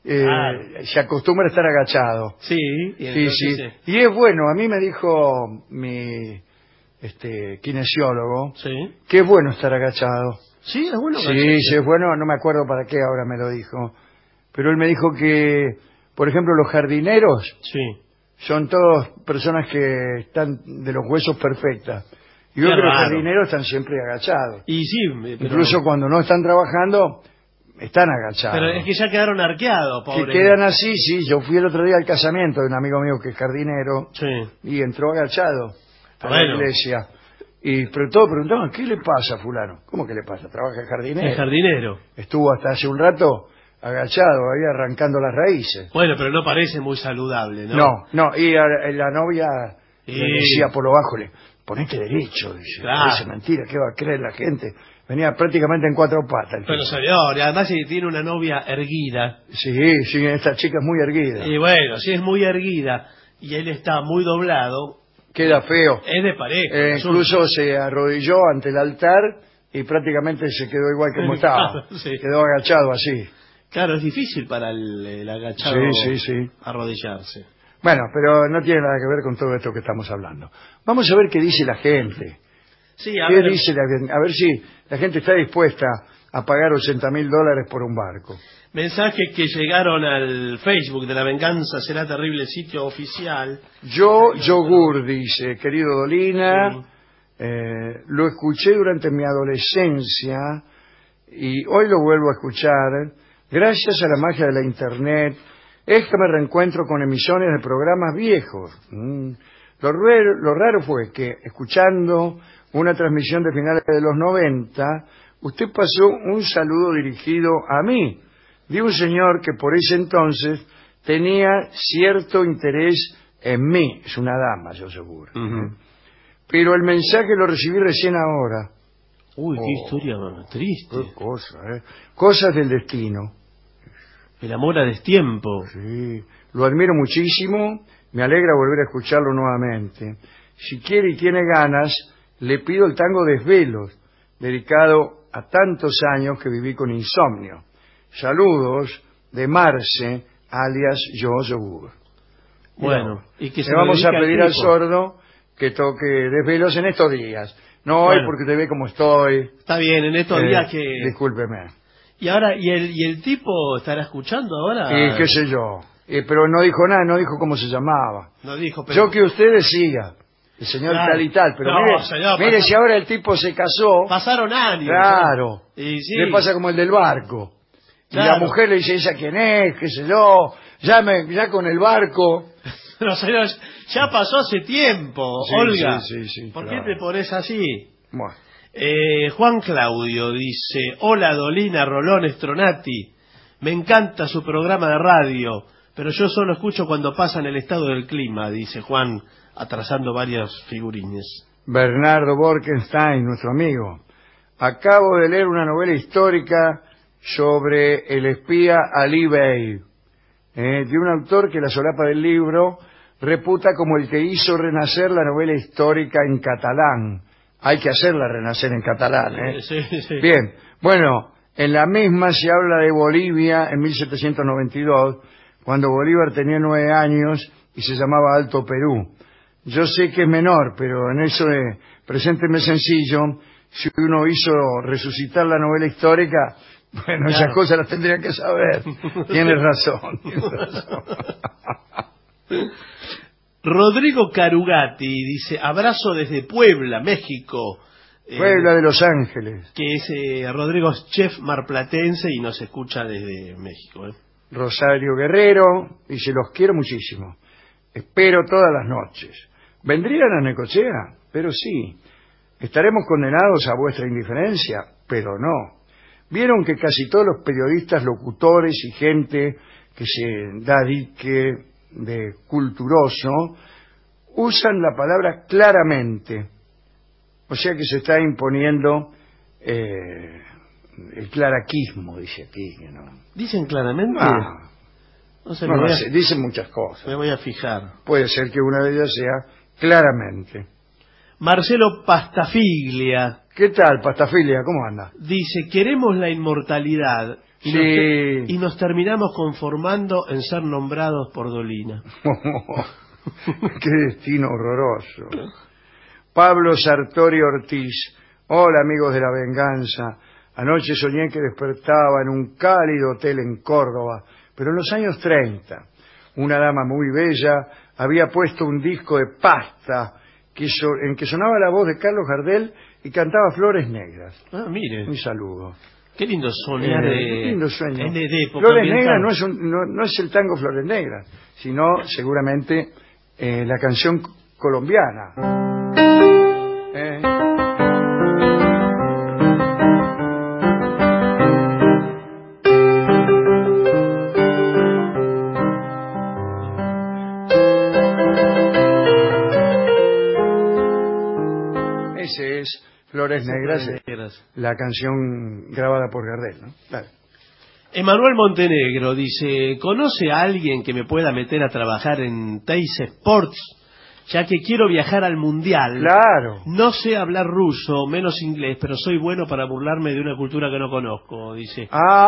eh, Claro. se acostumbra a estar agachado. Sí, y Sí, entonces, sí. eh, Y es bueno, a mí me dijo mi este kinesiólogo sí. que es bueno estar agachado. Sí, es bueno. Sí, agacharse. sí, es bueno, no me acuerdo para qué ahora me lo dijo. Pero él me dijo que, por ejemplo, los jardineros Sí. son todos personas que están de los huesos perfectas. Y yo Qué creo que los raro. jardineros están siempre agachados. Y sí, me- pero, Incluso cuando no están trabajando, están agachados. pero es que ya quedaron arqueados, Que pobre. quedan así, sí. Yo fui el otro día al casamiento de un amigo mío que es jardinero Sí. y entró agachado a la Bueno. iglesia. Y pero todos preguntaban, ¿qué le pasa a fulano? ¿Cómo que le pasa? ¿Trabaja de jardinero? El jardinero. Estuvo hasta hace un rato agachado, ahí arrancando las raíces. Bueno, pero no parece muy saludable, ¿no? No, no, y a- la novia Y- le decía por lo bajo, le, ponete derecho, dice, Claro. parece mentira, ¿qué va a creer la gente? Venía prácticamente en cuatro patas. el Pero tipo. señor, y además si tiene una novia erguida. Sí, sí, esta chica es muy erguida. Y bueno, si es muy erguida y él está muy doblado, Queda feo. es de pareja. Eh, es un- incluso se arrodilló ante el altar y prácticamente se quedó igual que como estaba. Claro, sí. Quedó agachado así. Claro, es difícil para el, el agachado Sí, sí, sí. arrodillarse. Bueno, pero no tiene nada que ver con todo esto que estamos hablando. Vamos a ver qué dice la gente. Sí, a ¿Qué ver, dice la gente? A ver si la gente está dispuesta a pagar ochenta mil dólares por un barco. mensajes que llegaron al Facebook de La Venganza Será Terrible, sitio oficial. Yo, yogur, dice, querido Dolina, eh, lo escuché durante mi adolescencia y hoy lo vuelvo a escuchar. Gracias a la magia de la Internet, es que me reencuentro con emisiones de programas viejos. Mm. Lo, raro, lo raro fue que, escuchando una transmisión de finales de los noventa, usted pasó un saludo dirigido a mí, de un señor que por ese entonces tenía cierto interés en mí. Es una dama, yo seguro. Uh-huh. Pero el mensaje lo recibí recién ahora. Uy, qué Oh, historia más triste. Qué cosa, ¿eh? Cosas del destino. El amor a destiempo. Sí, lo admiro muchísimo, me alegra volver a escucharlo nuevamente. Si quiere y tiene ganas, le pido el tango Desvelos, dedicado a tantos años que viví con insomnio. Saludos de Marce, alias Yo Yogur. Bueno, y que se le lo vamos a dedique al pedir al tipo. sordo que toque Desvelos en estos días. No hoy Bueno. porque te ve como estoy. Está bien, en estos Eh, días que... Discúlpeme. Y ahora, ¿y el, y el tipo estará escuchando ahora? Y qué sé yo. Eh, pero no dijo nada, no dijo cómo se llamaba. No dijo, pero... Yo que usted decía, el señor Claro. tal y tal, pero No, mire, señor, mire pasa- si ahora el tipo se casó, Pasaron años. claro, ¿no? Y sí. le pasa como el del barco. Y Claro. la mujer le dice, ¿esa quién es? ¿Qué sé yo? Ya, me, ya con el barco. No, señor, ya pasó hace tiempo, Sí, Olga. sí, sí, sí, ¿Por claro. qué te pones así? Bueno, Eh, Juan Claudio dice, hola Dolina, Rolón, Stronati, me encanta su programa de radio, pero yo solo escucho cuando pasan el estado del clima, dice Juan, atrasando varias figurines. Bernardo Borkenstein, nuestro amigo. Acabo de leer una novela histórica sobre el espía Ali Bey, eh, de un autor que la solapa del libro reputa como el que hizo renacer la novela histórica en catalán. Hay que hacerla renacer en catalán, ¿eh? Sí, sí. Bien, bueno, en la misma se habla de Bolivia en mil setecientos noventa y dos, cuando Bolívar tenía nueve años y se llamaba Alto Perú. Yo sé que es menor, pero en eso de Presénteme sencillo, si uno hizo resucitar la novela histórica, bueno, Claro. esas cosas las tendrían que saber. Tienes razón. Tienes razón. Rodrigo Carugati dice, abrazo desde Puebla, México. Eh, Puebla de Los Ángeles. que es eh, Rodrigo es chef marplatense y nos escucha desde México. ¿eh? Rosario Guerrero dice, los quiero muchísimo. Espero todas las noches. ¿Vendrían a Necochea? Pero sí. ¿Estaremos condenados a vuestra indiferencia? Pero no. Vieron que casi todos los periodistas, locutores y gente que se da dique de culturoso usan la palabra claramente. O sea que se está imponiendo eh, el claraquismo, dice aquí. ¿No? ¿Dicen claramente? Ah, no sé, no me, lo voy a, sé, dicen muchas cosas. me voy a fijar. Puede ser que una de ellas sea claramente. Marcelo Pastafiglia. ¿Qué tal, Pastafiglia? ¿Cómo anda? Dice, queremos la inmortalidad y, sí. nos, te y nos terminamos conformando en ser nombrados por Dolina. Qué destino horroroso. Pablo Sartori Ortiz. Hola, amigos de La Venganza. Anoche soñé que despertaba en un cálido hotel en Córdoba, pero en los años treinta. Una dama muy bella había puesto un disco de pasta que so en que sonaba la voz de Carlos Gardel y cantaba Flores Negras. Ah, mire. Un saludo. Qué lindo soñar. Eh, qué lindo sueño. De, de Flores Negras no es, un, no, no es el tango Flores Negras, sino seguramente eh, la canción colombiana. Eh. Ese es Flores Negras, Negras, la canción grabada por Gardel, ¿no? Claro. Emanuel Montenegro dice, ¿conoce a alguien que me pueda meter a trabajar en Teis Sports? Ya que quiero viajar al Mundial. Claro. No sé hablar ruso, menos inglés, pero soy bueno para burlarme de una cultura que no conozco, dice. Ah,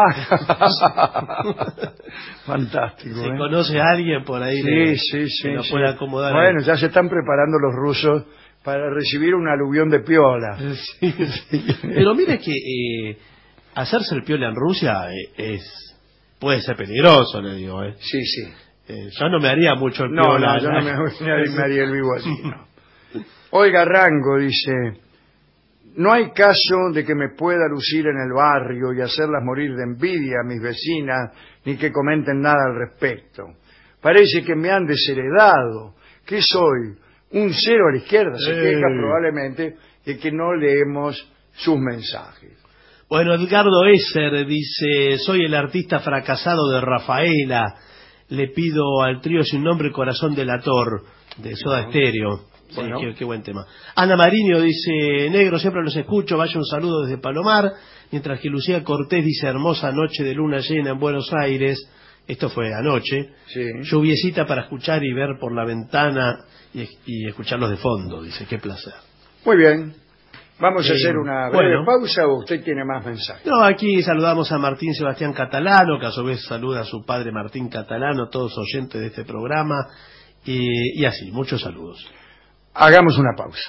fantástico. ¿Se ¿eh? conoce a alguien por ahí? Sí, de, sí, sí. Que nos sí. pueda acomodar. Bueno, ahí. ya se están preparando los rusos para recibir un aluvión de piola. Sí, sí. Pero mire que eh, hacerse el piola en Rusia eh, es puede ser peligroso, le digo. Eh. Sí, sí. Eh, yo no me haría mucho el no, piola. No, yo no me, me, me haría el vivo así, no. Olga Rango dice, no hay caso de que me pueda lucir en el barrio y hacerlas morir de envidia a mis vecinas, ni que comenten nada al respecto. Parece que me han desheredado. ¿Qué soy? Un cero a la izquierda. Se eh. queja probablemente de que no leemos sus mensajes. Bueno, Edgardo Esser dice, soy el artista fracasado de Rafaela. Le pido al trío Sin Nombre Corazón Delator, de Soda Stereo. Sí, bueno. qué, qué buen tema. Ana Mariño dice, negro, siempre los escucho, vaya un saludo desde Palomar. Mientras que Lucía Cortés dice, hermosa noche de luna llena en Buenos Aires. Esto fue anoche. Sí. Lluviecita para escuchar y ver por la ventana y, y escucharlos de fondo, dice, qué placer. Muy bien. Vamos eh, a hacer una breve bueno. pausa o usted tiene más mensajes. No, aquí saludamos a Martín Sebastián Catalano, que a su vez saluda a su padre Martín Catalano, todos oyentes de este programa, y, y así, muchos saludos. Hagamos una pausa.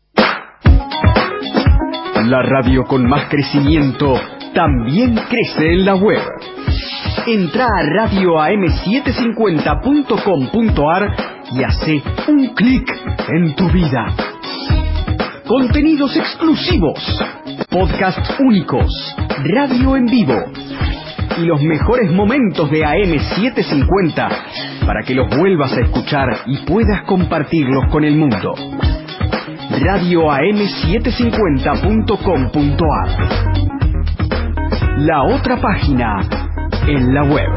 La radio con más crecimiento también crece en la web. Entra a radio a m setecientos cincuenta punto com punto a r y hace un clic en tu vida. Contenidos exclusivos, podcasts únicos, radio en vivo y los mejores momentos de A M setecientos cincuenta para que los vuelvas a escuchar y puedas compartirlos con el mundo. radio a m setecientos cincuenta punto com punto a r. La otra página en la web.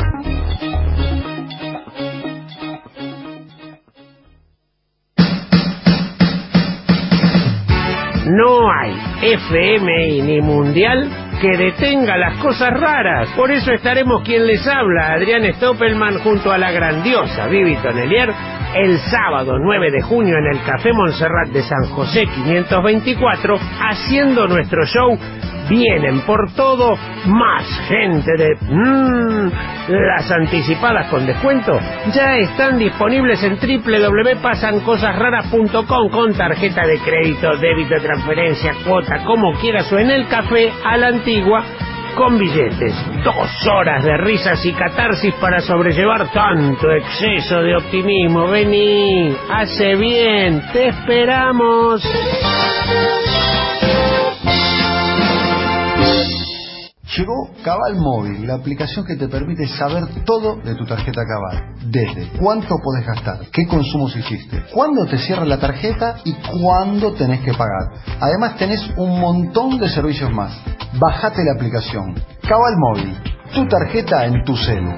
No hay F M I ni mundial que detenga las cosas raras. Por eso estaremos quien les habla, Adrián Stoppelman, junto a la grandiosa Vivi Tonelier, el sábado nueve de junio en el Café Montserrat de San José quinientos veinticuatro, haciendo nuestro show Vienen por todo, más gente de... Mmm, las anticipadas con descuento ya están disponibles en doble u doble u doble u punto pasan cosas raras punto com con tarjeta de crédito, débito, transferencia, cuota, como quieras, o en el café a la antigua con billetes. Dos horas de risas y catarsis para sobrellevar tanto exceso de optimismo. Vení, hace bien, te esperamos. Llegó Cabal Móvil, la aplicación que te permite saber todo de tu tarjeta Cabal. Desde cuánto podés gastar, qué consumos hiciste, cuándo te cierra la tarjeta y cuándo tenés que pagar. Además tenés un montón de servicios más. Bajate la aplicación. Cabal Móvil, tu tarjeta en tu celu.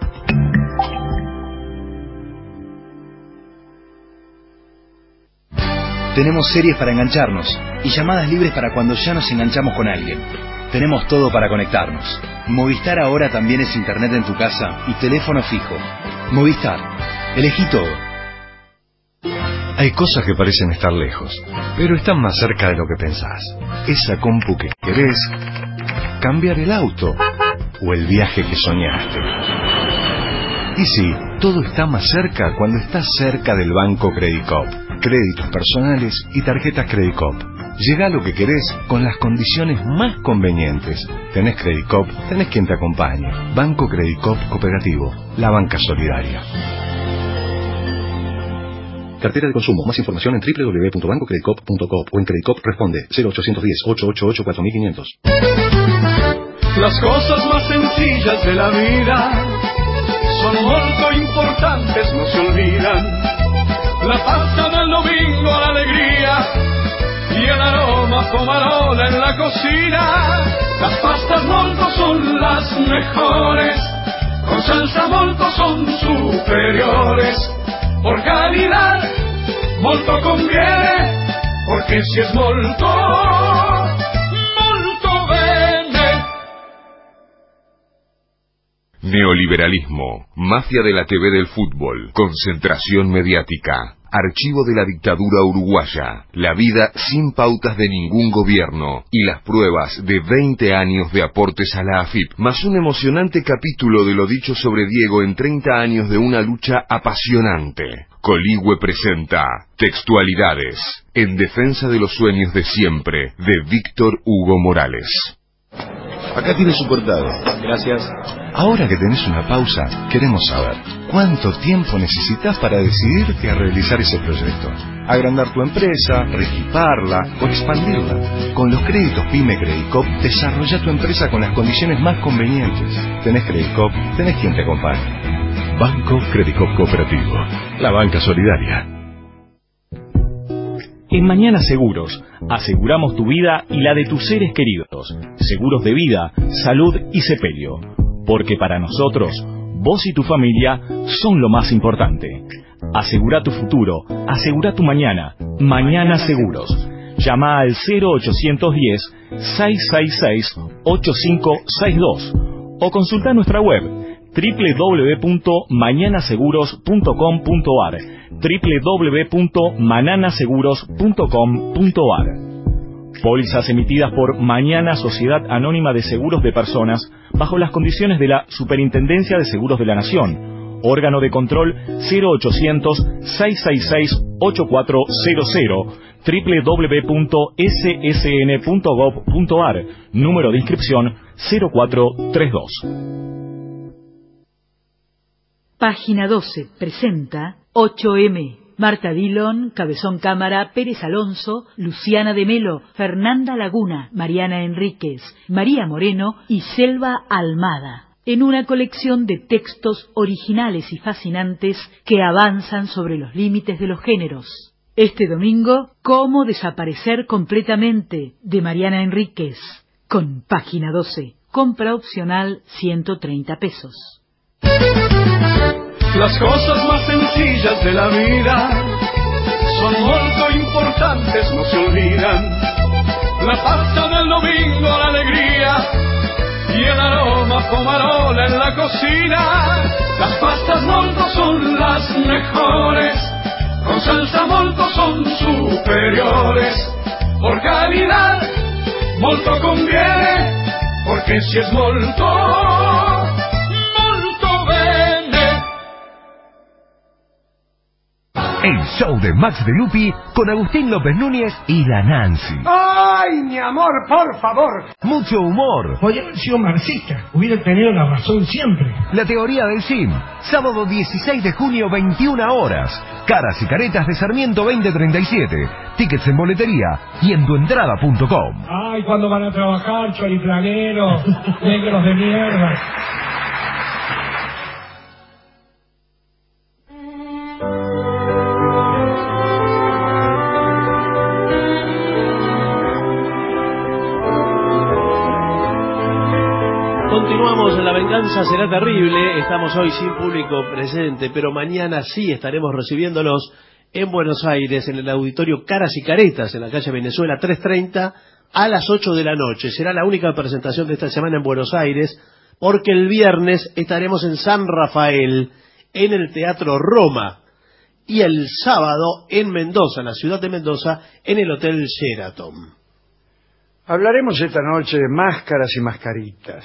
Tenemos series para engancharnos y llamadas libres para cuando ya nos enganchamos con alguien. Tenemos todo para conectarnos. Movistar ahora también es internet en tu casa y teléfono fijo. Movistar. Elegí todo. Hay cosas que parecen estar lejos, pero están más cerca de lo que pensás. Esa compu que querés, cambiar el auto o el viaje que soñaste. Y sí, todo está más cerca cuando estás cerca del Banco Credicop. Créditos personales y tarjetas Credicop. Llegá a lo que querés con las condiciones más convenientes. Tenés Credicop, tenés quien te acompañe. Banco Credicop Cooperativo, la banca solidaria. Cartera de consumo. Más información en doble u doble u doble u punto banco credicop punto com o en Credicop responde cero ochocientos diez, ochocientos ochenta y ocho, cuatro mil quinientos. Las cosas más sencillas de la vida son molto importantes, no se olvidan. La pasta del domingo, la alegría y el aroma fumarola en la cocina. Las pastas molto son las mejores, con salsa molto son superiores. Por calidad, molto conviene, porque si es molto, molto bene. Neoliberalismo, mafia de la T V del fútbol, concentración mediática, archivo de la dictadura uruguaya, la vida sin pautas de ningún gobierno y las pruebas de veinte años de aportes a la A F I P, más un emocionante capítulo de lo dicho sobre Diego en treinta años de una lucha apasionante. Coligüe presenta Textualidades, en defensa de los sueños de siempre, de Víctor Hugo Morales. Acá tiene su portada. Gracias. Ahora que tenés una pausa, queremos saber ¿cuánto tiempo necesitas para decidirte a realizar ese proyecto? Agrandar tu empresa, reequiparla o expandirla. Con los créditos PYME Credicop, desarrolla tu empresa con las condiciones más convenientes. Tenés Credicop, tenés quien te acompañe. Banco Credicop Cooperativo, la banca solidaria. En Mañana Seguros, aseguramos tu vida y la de tus seres queridos. Seguros de vida, salud y sepelio. Porque para nosotros, vos y tu familia son lo más importante. Asegura tu futuro, asegura tu mañana. Mañana Seguros. Llama al cero ochocientos diez, seiscientos sesenta y seis, ochenta y cinco sesenta y dos o consulta nuestra web doble u doble u doble u punto mañana seguros punto com punto ar, doble u doble u doble u punto manana seguros punto com punto ar. Pólizas emitidas por Mañana Sociedad Anónima de Seguros de Personas bajo las condiciones de la Superintendencia de Seguros de la Nación. Órgano de control cero ochocientos, seiscientos sesenta y seis, ochenta y cuatro cero cero, doble u doble u doble u punto s s n punto gov punto ar, número de inscripción cero cuatro treinta y dos. Página doce presenta ocho eme. Marta Dillon, Cabezón Cámara, Pérez Alonso, Luciana de Melo, Fernanda Laguna, Mariana Enríquez, María Moreno y Selva Almada, en una colección de textos originales y fascinantes que avanzan sobre los límites de los géneros. Este domingo, Cómo desaparecer completamente, de Mariana Enríquez, con Página doce, compra opcional ciento treinta pesos. Las cosas más sencillas de la vida son molto importantes, no se olvidan. La pasta del domingo, la alegría y el aroma fumarola en la cocina. Las pastas molto son las mejores, con salsa molto son superiores. Por calidad, molto conviene, porque si es molto, molto bene. El show de Max de Lupi con Agustín López Núñez y la Nancy. ¡Ay, mi amor, por favor! Mucho humor. Podría haber sido marxista. Hubiera tenido la razón siempre. La teoría del sim. Sábado dieciséis de junio, veintiuna horas. Caras y caretas de Sarmiento veinte treinta y siete. Tickets en boletería y en tuentrada punto com. ¡Ay, cuando van a trabajar, choriflaneros, negros de mierda! Continuamos en La Venganza Será Terrible. Estamos hoy sin público presente, pero mañana sí estaremos recibiéndolos en Buenos Aires, en el auditorio Caras y Caretas, en la calle Venezuela trescientos treinta, a las ocho de la noche. Será la única presentación de esta semana en Buenos Aires, porque el viernes estaremos en San Rafael, en el Teatro Roma. y el sábado en Mendoza, en la ciudad de Mendoza, en el Hotel Sheraton. Hablaremos esta noche de máscaras y mascaritas.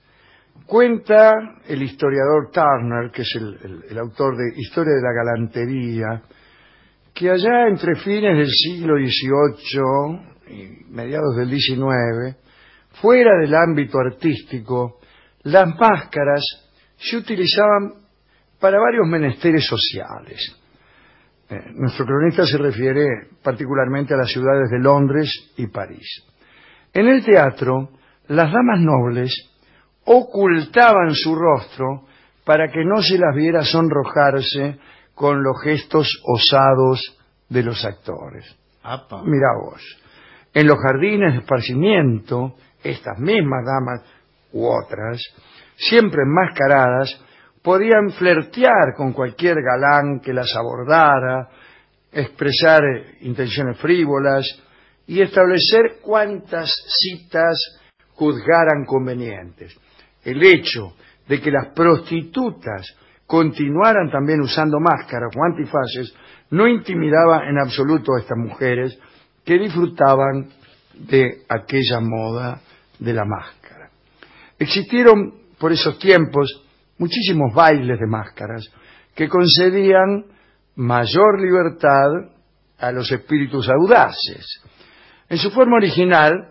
Cuenta el historiador Turner, que es el, el, el autor de Historia de la Galantería, que allá entre fines del siglo dieciocho y mediados del diecinueve, fuera del ámbito artístico, las máscaras se utilizaban para varios menesteres sociales. Eh, nuestro cronista se refiere particularmente a las ciudades de Londres y París. En el teatro, las damas nobles ocultaban su rostro para que no se las viera sonrojarse con los gestos osados de los actores. Apa. Mirá vos, en los jardines de esparcimiento, estas mismas damas u otras, siempre enmascaradas, podían flirtear con cualquier galán que las abordara, expresar intenciones frívolas y establecer cuantas citas juzgaran convenientes. El hecho de que las prostitutas continuaran también usando máscaras o antifaces no intimidaba en absoluto a estas mujeres que disfrutaban de aquella moda de la máscara. Existieron por esos tiempos muchísimos bailes de máscaras que concedían mayor libertad a los espíritus audaces. En su forma original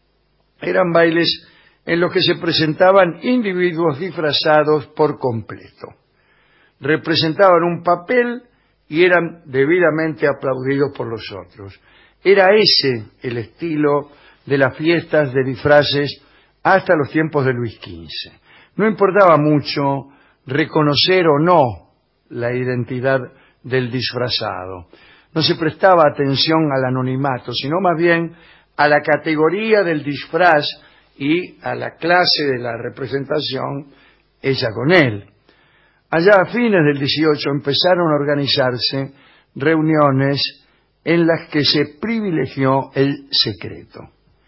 eran bailes en los que se presentaban individuos disfrazados por completo. Representaban un papel y eran debidamente aplaudidos por los otros. Era ese el estilo de las fiestas de disfraces hasta los tiempos de Luis quince. No importaba mucho reconocer o no la identidad del disfrazado. No se prestaba atención al anonimato, sino más bien a la categoría del disfraz y a la clase de la representación hecha con él. Allá a fines del dieciocho empezaron a organizarse reuniones en las que se privilegió el secreto.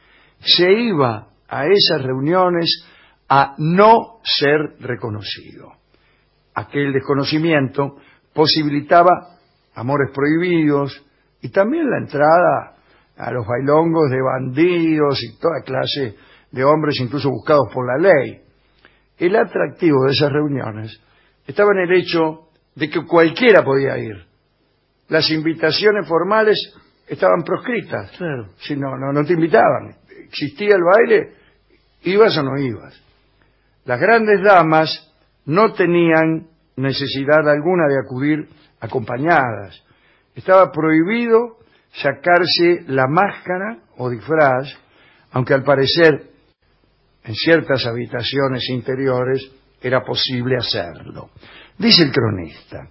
Se iba a esas reuniones a no ser reconocido. Aquel desconocimiento posibilitaba amores prohibidos y también la entrada a los bailongos de bandidos y toda clase de hombres incluso buscados por la ley. El atractivo de esas reuniones estaba en el hecho de que cualquiera podía ir. Las invitaciones formales estaban proscritas. Claro. Si no, no, no te invitaban. Existía el baile, ibas o no ibas. Las grandes damas no tenían necesidad alguna de acudir acompañadas. Estaba prohibido sacarse la máscara o disfraz, aunque al parecer en ciertas habitaciones interiores era posible hacerlo. Dice el cronista: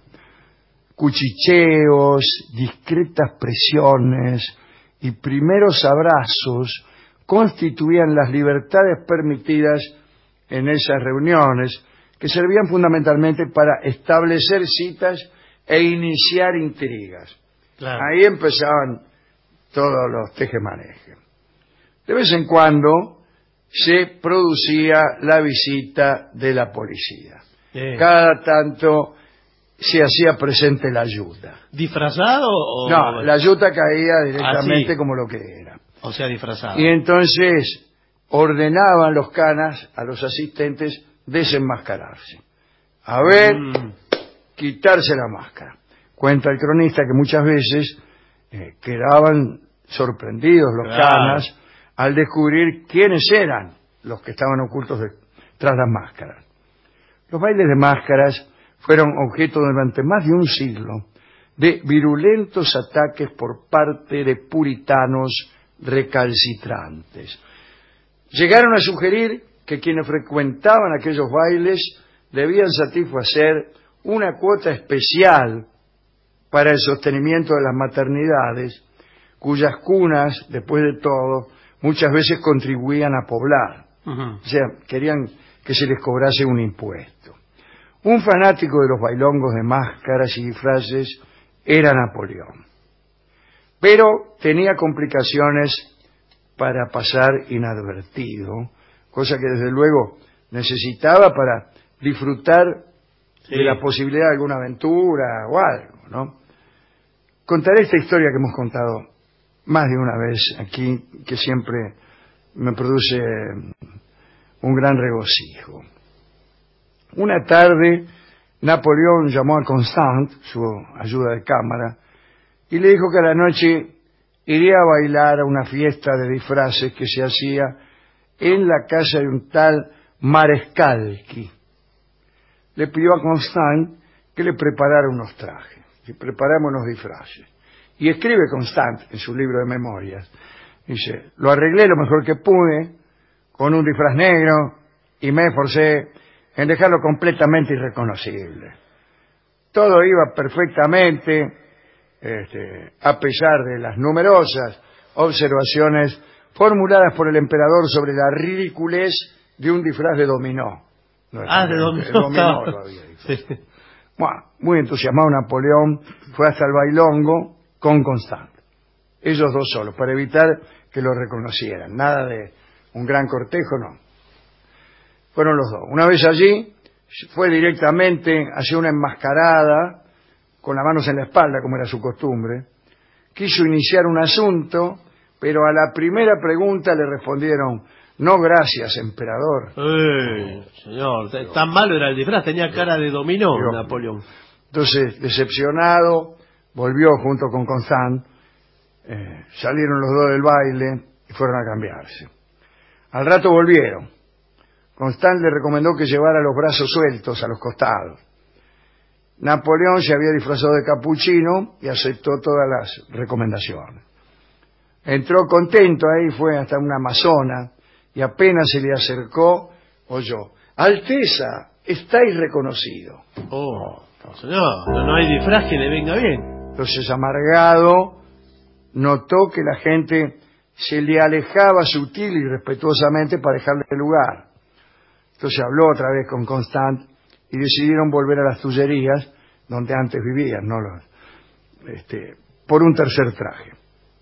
cuchicheos, discretas presiones y primeros abrazos constituían las libertades permitidas en esas reuniones, que servían fundamentalmente para establecer citas e iniciar intrigas. Claro. Ahí empezaban todos los tejemanejes. De vez en cuando se producía la visita de la policía. Eh. Cada tanto se hacía presente la ayuda. ¿Disfrazado o...? No, la ayuda caía directamente Ah, sí. como lo que era. O sea, disfrazado. Y entonces ordenaban los canas a los asistentes desenmascararse. A ver, Mm. quitarse la máscara. Cuenta el cronista que muchas veces eh, quedaban sorprendidos los Claro. canas al descubrir quiénes eran los que estaban ocultos de, tras las máscaras. Los bailes de máscaras fueron objeto durante más de un siglo de virulentos ataques por parte de puritanos recalcitrantes. Llegaron a sugerir que quienes frecuentaban aquellos bailes debían satisfacer una cuota especial para el sostenimiento de las maternidades, cuyas cunas, después de todo, muchas veces contribuían a poblar. Uh-huh. O sea, querían que se les cobrase un impuesto. Un fanático de los bailongos de máscaras y disfraces era Napoleón. Pero tenía complicaciones para pasar inadvertido, cosa que desde luego necesitaba para disfrutar Sí. de la posibilidad de alguna aventura o algo, ¿no? contaré esta historia que hemos contado más de una vez aquí, que siempre me produce un gran regocijo. Una tarde, Napoleón llamó a Constant, su ayuda de cámara, y le dijo que a la noche iría a bailar a una fiesta de disfraces que se hacía en la casa de un tal Marescalchi. Le pidió a Constant que le preparara unos trajes, que preparamos unos disfraces. Y escribe Constant en su libro de memorias, dice, lo arreglé lo mejor que pude, con un disfraz negro, y me esforcé en dejarlo completamente irreconocible. Todo iba perfectamente, este, a pesar de las numerosas observaciones formuladas por el emperador sobre la ridiculez de un disfraz de dominó. No, ah, de dominó. De dominó lo había dicho. Sí. Bueno, muy entusiasmado Napoleón fue hasta el bailongo con Constant. Ellos dos solos, para evitar que lo reconocieran. Nada de un gran cortejo, no. Fueron los dos. Una vez allí, fue directamente hacia una enmascarada, con las manos en la espalda, como era su costumbre. Quiso iniciar un asunto, pero a la primera pregunta le respondieron, no gracias, emperador. Eh, señor, tan malo era el disfraz, tenía cara de dominó, Dios. Napoleón. Entonces, decepcionado, volvió junto con Constant, eh, salieron los dos del baile y fueron a cambiarse. Al rato volvieron. Constant le recomendó que llevara los brazos sueltos a los costados. Napoleón se había disfrazado de capuchino y aceptó todas las recomendaciones. Entró contento ahí, fue hasta una amazona y apenas se le acercó, oyó, Alteza, estáis reconocido. Oh, señor, no, no hay disfraz que le venga bien. Entonces, amargado, notó que la gente se le alejaba sutil y respetuosamente para dejarle el lugar. Entonces habló otra vez con Constant y decidieron volver a las Tullerías, donde antes vivían, ¿no? Los, este, por un tercer traje.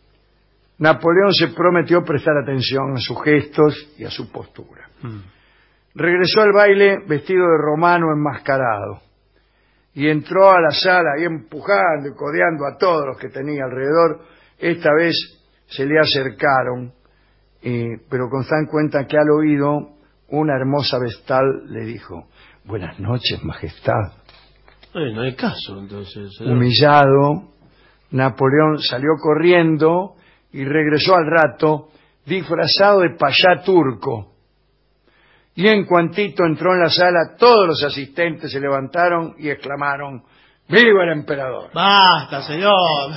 Napoleón se prometió prestar atención a sus gestos y a su postura. Mm. Regresó al baile vestido de romano enmascarado y entró a la sala ahí empujando y codeando a todos los que tenía alrededor. Esta vez se le acercaron, eh, pero Constant cuenta que al oído una hermosa vestal le dijo, buenas noches, majestad. Eh, no hay caso, entonces. ¿eh? Humillado, Napoleón salió corriendo y regresó al rato disfrazado de payá turco. Y en cuantito entró en la sala, todos los asistentes se levantaron y exclamaron, ¡viva el emperador! ¡Basta, señor!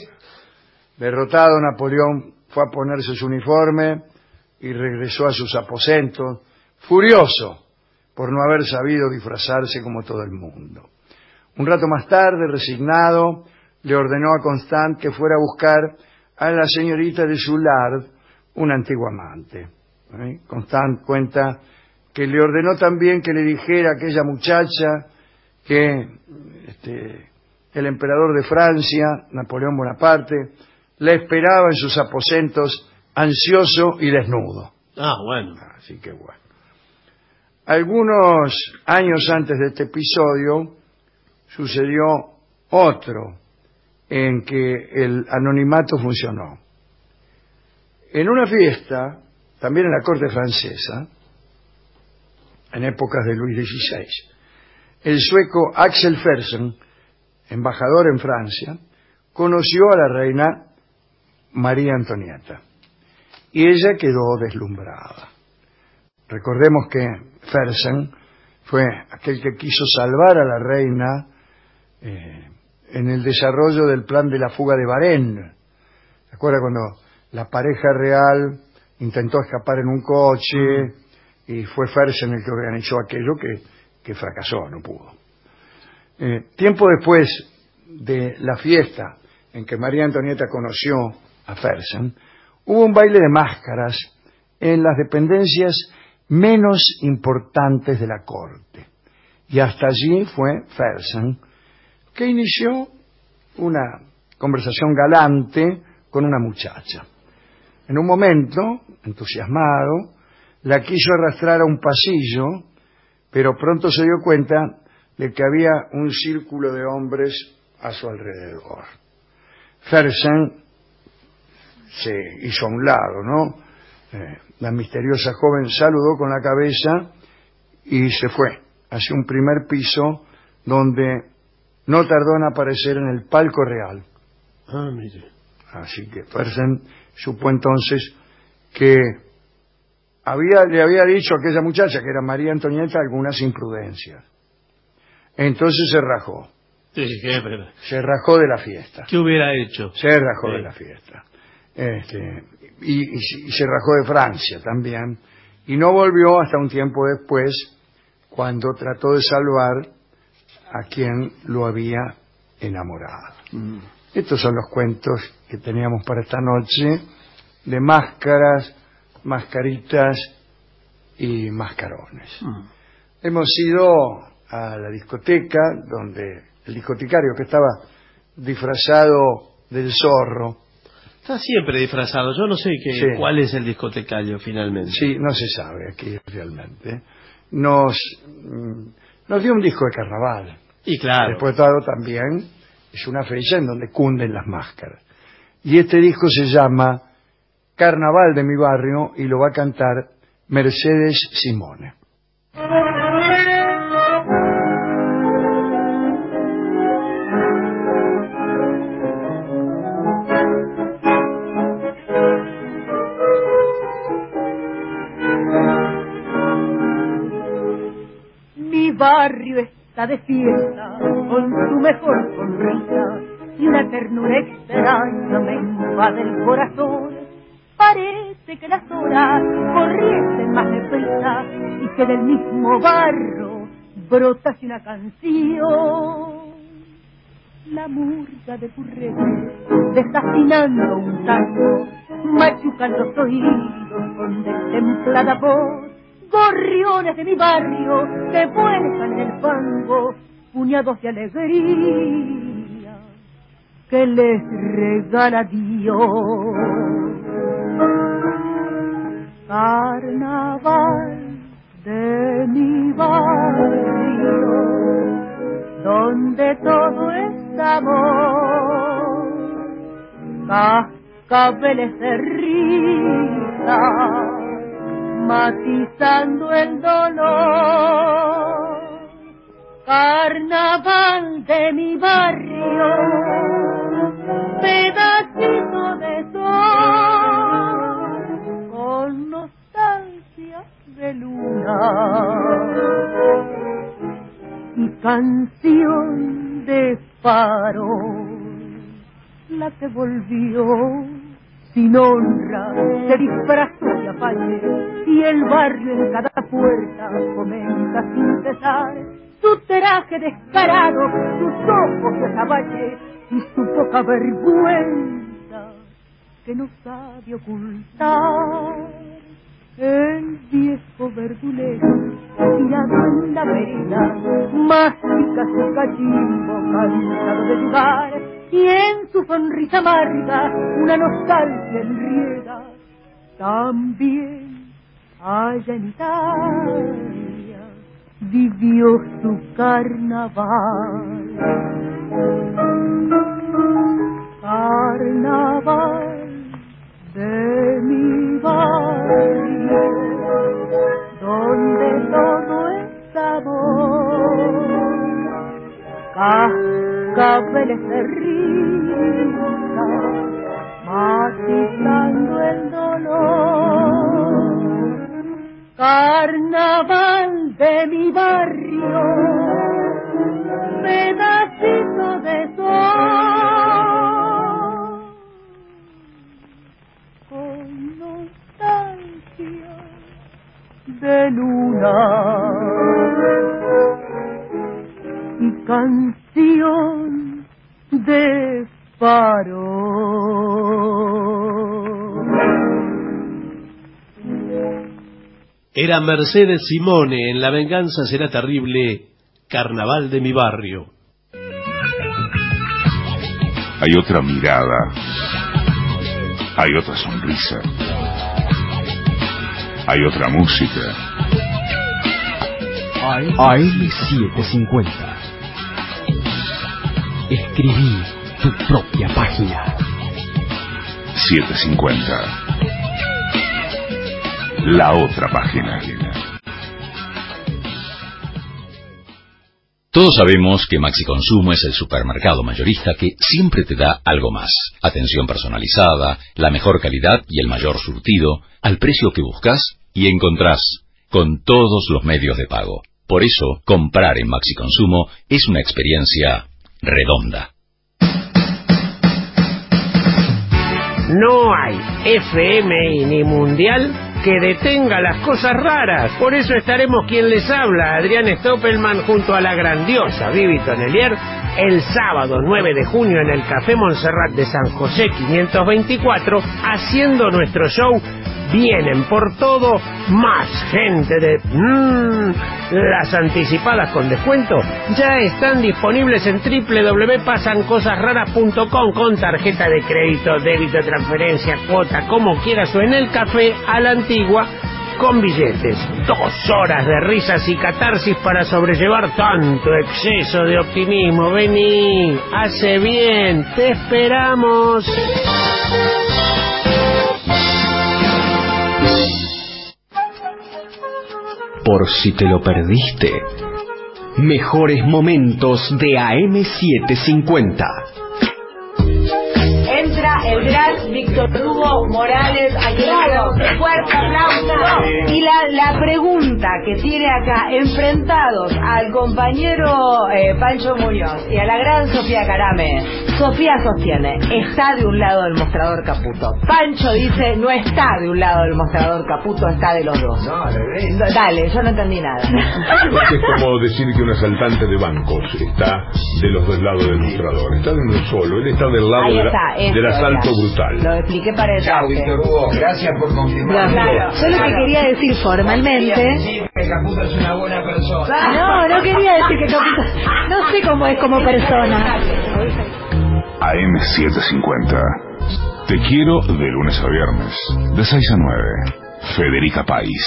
Derrotado, Napoleón fue a ponerse su uniforme y regresó a sus aposentos, furioso por no haber sabido disfrazarse como todo el mundo. Un rato más tarde, resignado, le ordenó a Constant que fuera a buscar a la señorita de Soulard, un antiguo amante. ¿Eh? Constant cuenta que le ordenó también que le dijera a aquella muchacha que este, el emperador de Francia, Napoleón Bonaparte, la esperaba en sus aposentos ansioso y desnudo. Ah, bueno. Así que bueno. Algunos años antes de este episodio sucedió otro en que el anonimato funcionó. En una fiesta, también en la corte francesa, en épocas de Luis dieciséis, el sueco Axel Fersen, embajador en Francia, conoció a la reina María Antonieta y ella quedó deslumbrada. Recordemos que Fersen fue aquel que quiso salvar a la reina eh, en el desarrollo del plan de la fuga de Varennes. ¿Se acuerda cuando la pareja real intentó escapar en un coche y fue Fersen el que organizó aquello que, que fracasó, no pudo? Eh, tiempo después de la fiesta en que María Antonieta conoció a Fersen, hubo un baile de máscaras en las dependencias menos importantes de la corte. Y hasta allí fue Fersen, que inició una conversación galante con una muchacha. En un momento, entusiasmado, la quiso arrastrar a un pasillo, pero pronto se dio cuenta de que había un círculo de hombres a su alrededor. Fersen se hizo a un lado, ¿no? Eh, la misteriosa joven saludó con la cabeza y se fue hacia un primer piso donde no tardó en aparecer en el palco real. Ah, mire. Así que Fersen supo entonces que había, le había dicho a aquella muchacha, que era María Antonieta, algunas imprudencias. Entonces se rajó. Sí, qué pena. Se rajó de la fiesta. ¿Qué hubiera hecho? Se rajó sí. de la fiesta. Este, y, y, y se rajó de Francia también. Y no volvió hasta un tiempo después, cuando trató de salvar a quien lo había enamorado. Mm. Estos son los cuentos que teníamos para esta noche, de máscaras, mascaritas y mascarones. Mm. Hemos ido a la discoteca, donde el discotecario, que estaba disfrazado del zorro. Está siempre disfrazado, yo no sé qué, sí. cuál es el discotecario finalmente. Sí, no se sabe aquí realmente. Nos, nos dio un disco de carnaval. Y claro. Después de todo también es una fecha en donde cunden las máscaras. Y este disco se llama Carnaval de mi barrio y lo va a cantar Mercedes Simone. Mi barrio está de fiesta con su mejor sonrisa y una ternura extraña me invade el corazón. Parece que las horas corriesen más deprisa y que del mismo barro brotase una canción. La murga de Purrete desafinando un tango, machucando los oídos con destemplada voz. Gorriones de mi barrio que vuelcan en el fango, puñados de alegría que les regala Dios. Carnaval de mi barrio, donde todo es amor, cascabeles de risa matizando el dolor. Carnaval de mi barrio, pedacito de sol, con nostalgia de luna y canción de farol, la que volvió sin honra, se disfrazó de apache, y el barrio en cada puerta comenta sin cesar su traje descarado, sus ojos de azabache y su poca vergüenza que no sabe ocultar. El viejo verdulero, tirado en la vereda, mastica su cachimbo cansado de jugar, y en su sonrisa amarga una nostalgia enrieda. También allá en Italia vivió su carnaval. Carnaval de mi barrio, donde todo es amor, cascabeles de risa, matizando el dolor. Carnaval de mi barrio, pedacito de sol, con nostalgia de luna y canción de farol. Era Mercedes Simone en La venganza será terrible, Carnaval de mi barrio. Hay otra mirada, hay otra sonrisa, hay otra música. A M setecientos cincuenta. Escribí tu propia página. setecientos cincuenta. La otra página. Todos sabemos que Maxi Consumo es el supermercado mayorista que siempre te da algo más. Atención personalizada, la mejor calidad y el mayor surtido, al precio que buscas y encontrás, con todos los medios de pago. Por eso, comprar en Maxi Consumo es una experiencia redonda. No hay F M I ni mundial que detenga las cosas raras. Por eso estaremos quien les habla, Adrián Stoppelman, junto a la grandiosa Vivi Tonelier, el sábado nueve de junio en el Café Montserrat de San José quinientos veinticuatro, haciendo nuestro show Vienen por todo, más gente de... Mmm, las anticipadas con descuento ya están disponibles en doble u doble u doble u punto pasan cosas raras punto com con tarjeta de crédito, débito, transferencia, cuota, como quieras, o en el café a la antigua con billetes. Dos horas de risas y catarsis para sobrellevar tanto exceso de optimismo. Vení, hace bien, te esperamos. Por si te lo perdiste, mejores momentos de A M setecientos cincuenta. Entra el gran Víctor Hugo Morales Aguilar. Fuerte aplauso. Y la, la pregunta que tiene acá, enfrentados al compañero eh, Pancho Muñoz y a la gran Sofía Carame. Sofía sostiene, está de un lado del mostrador Caputo. Pancho dice, no está de un lado del mostrador Caputo, está de los dos. No, al revés. Dale, yo no entendí nada. Es como decir que un asaltante de bancos está de los dos lados del mostrador. Está de uno solo, él está del lado Ahí de la, está, eso del asalto era. brutal. Lo expliqué para el Chao, Víctor Hugo, gracias por confirmar. Claro. Yo lo que quería decir formalmente... decir que Caputo es una buena persona. No, no quería decir que Caputo... No sé cómo es como persona. A M setecientos cincuenta. Te quiero de lunes a viernes, de seis a nueve. Federica País.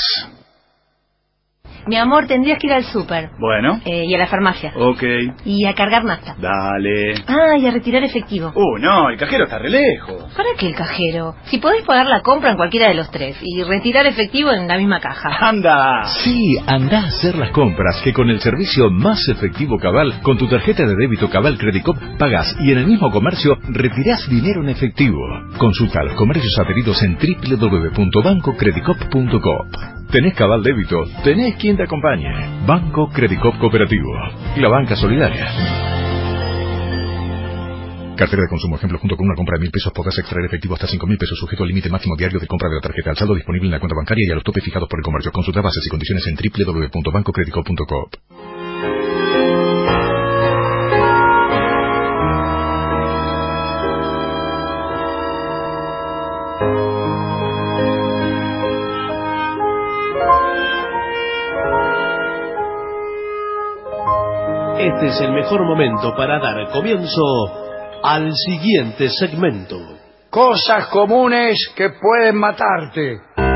Mi amor, tendrías que ir al súper. Bueno. Eh, y a la farmacia. Ok. Y a cargar nafta. Dale. Ah, y a retirar efectivo. Uh, no, el cajero está re lejos. ¿Para qué el cajero? Si podés pagar la compra en cualquiera de los tres y retirar efectivo en la misma caja. ¡Anda! Sí, anda a hacer las compras, que con el servicio más efectivo Cabal, con tu tarjeta de débito Cabal Credicop, pagas y en el mismo comercio retirás dinero en efectivo. Consulta los comercios adheridos en doble u doble u doble u punto banco credicop punto com. ¿Tenés Cabal Débito? ¿Tenés quien te acompañe? Banco Credicop Cooperativo. La banca solidaria. Cartera de consumo, ejemplo, junto con una compra de mil pesos podrás extraer efectivo hasta cinco mil pesos, sujeto al límite máximo diario de compra de la tarjeta, al saldo disponible en la cuenta bancaria y a los topes fijados por el comercio. Consulta bases y condiciones en doble u doble u doble u punto banco credicop punto com. Este es el mejor momento para dar comienzo al siguiente segmento. Cosas comunes que pueden matarte.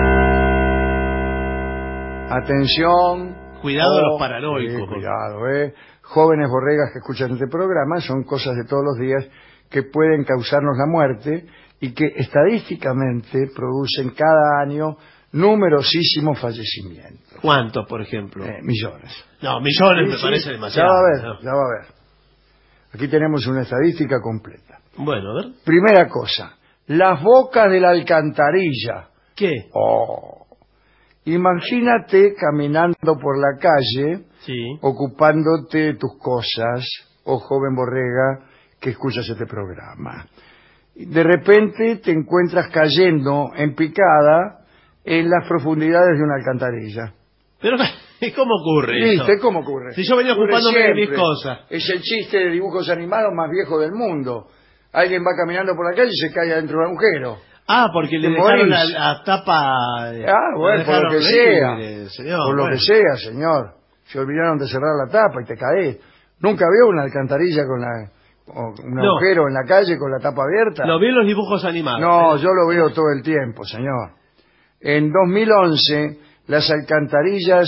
Atención. Cuidado a los oh, paranoicos. Sí, cuidado, eh. Jóvenes borregas que escuchan este programa, son cosas de todos los días que pueden causarnos la muerte y que estadísticamente producen cada año numerosísimos fallecimientos. ¿Cuántos, por ejemplo? Eh, millones. No, millones Sí, me sí, parece demasiado. Ya va a ver, ¿no? ya va a ver. Aquí tenemos una estadística completa. Bueno, a ver. Primera cosa, las bocas de la alcantarilla. ¿Qué? Oh. Imagínate caminando por la calle, sí, ocupándote de tus cosas, oh joven borrega que escuchas este programa. De repente te encuentras cayendo en picada en las profundidades de una alcantarilla. Pero, ¿cómo ocurre eso? ¿Viste cómo ocurre? Si yo venía Ocurre ocupándome de mis siempre. cosas. Es el chiste de dibujos animados más viejo del mundo. Alguien va caminando por la calle y se cae adentro de un agujero. Ah, porque le Te dejaron la, morís. la tapa... eh, Ah, bueno, le por lo dejaron que libre, sea. señor, por lo bueno. que sea, señor. Se olvidaron de cerrar la tapa y te caes. ¿Nunca vio una alcantarilla con la, o un No. agujero en la calle con la tapa abierta? Lo vi en los dibujos animados. No, ¿eh? yo lo veo todo el tiempo, señor. En dos mil once, las alcantarillas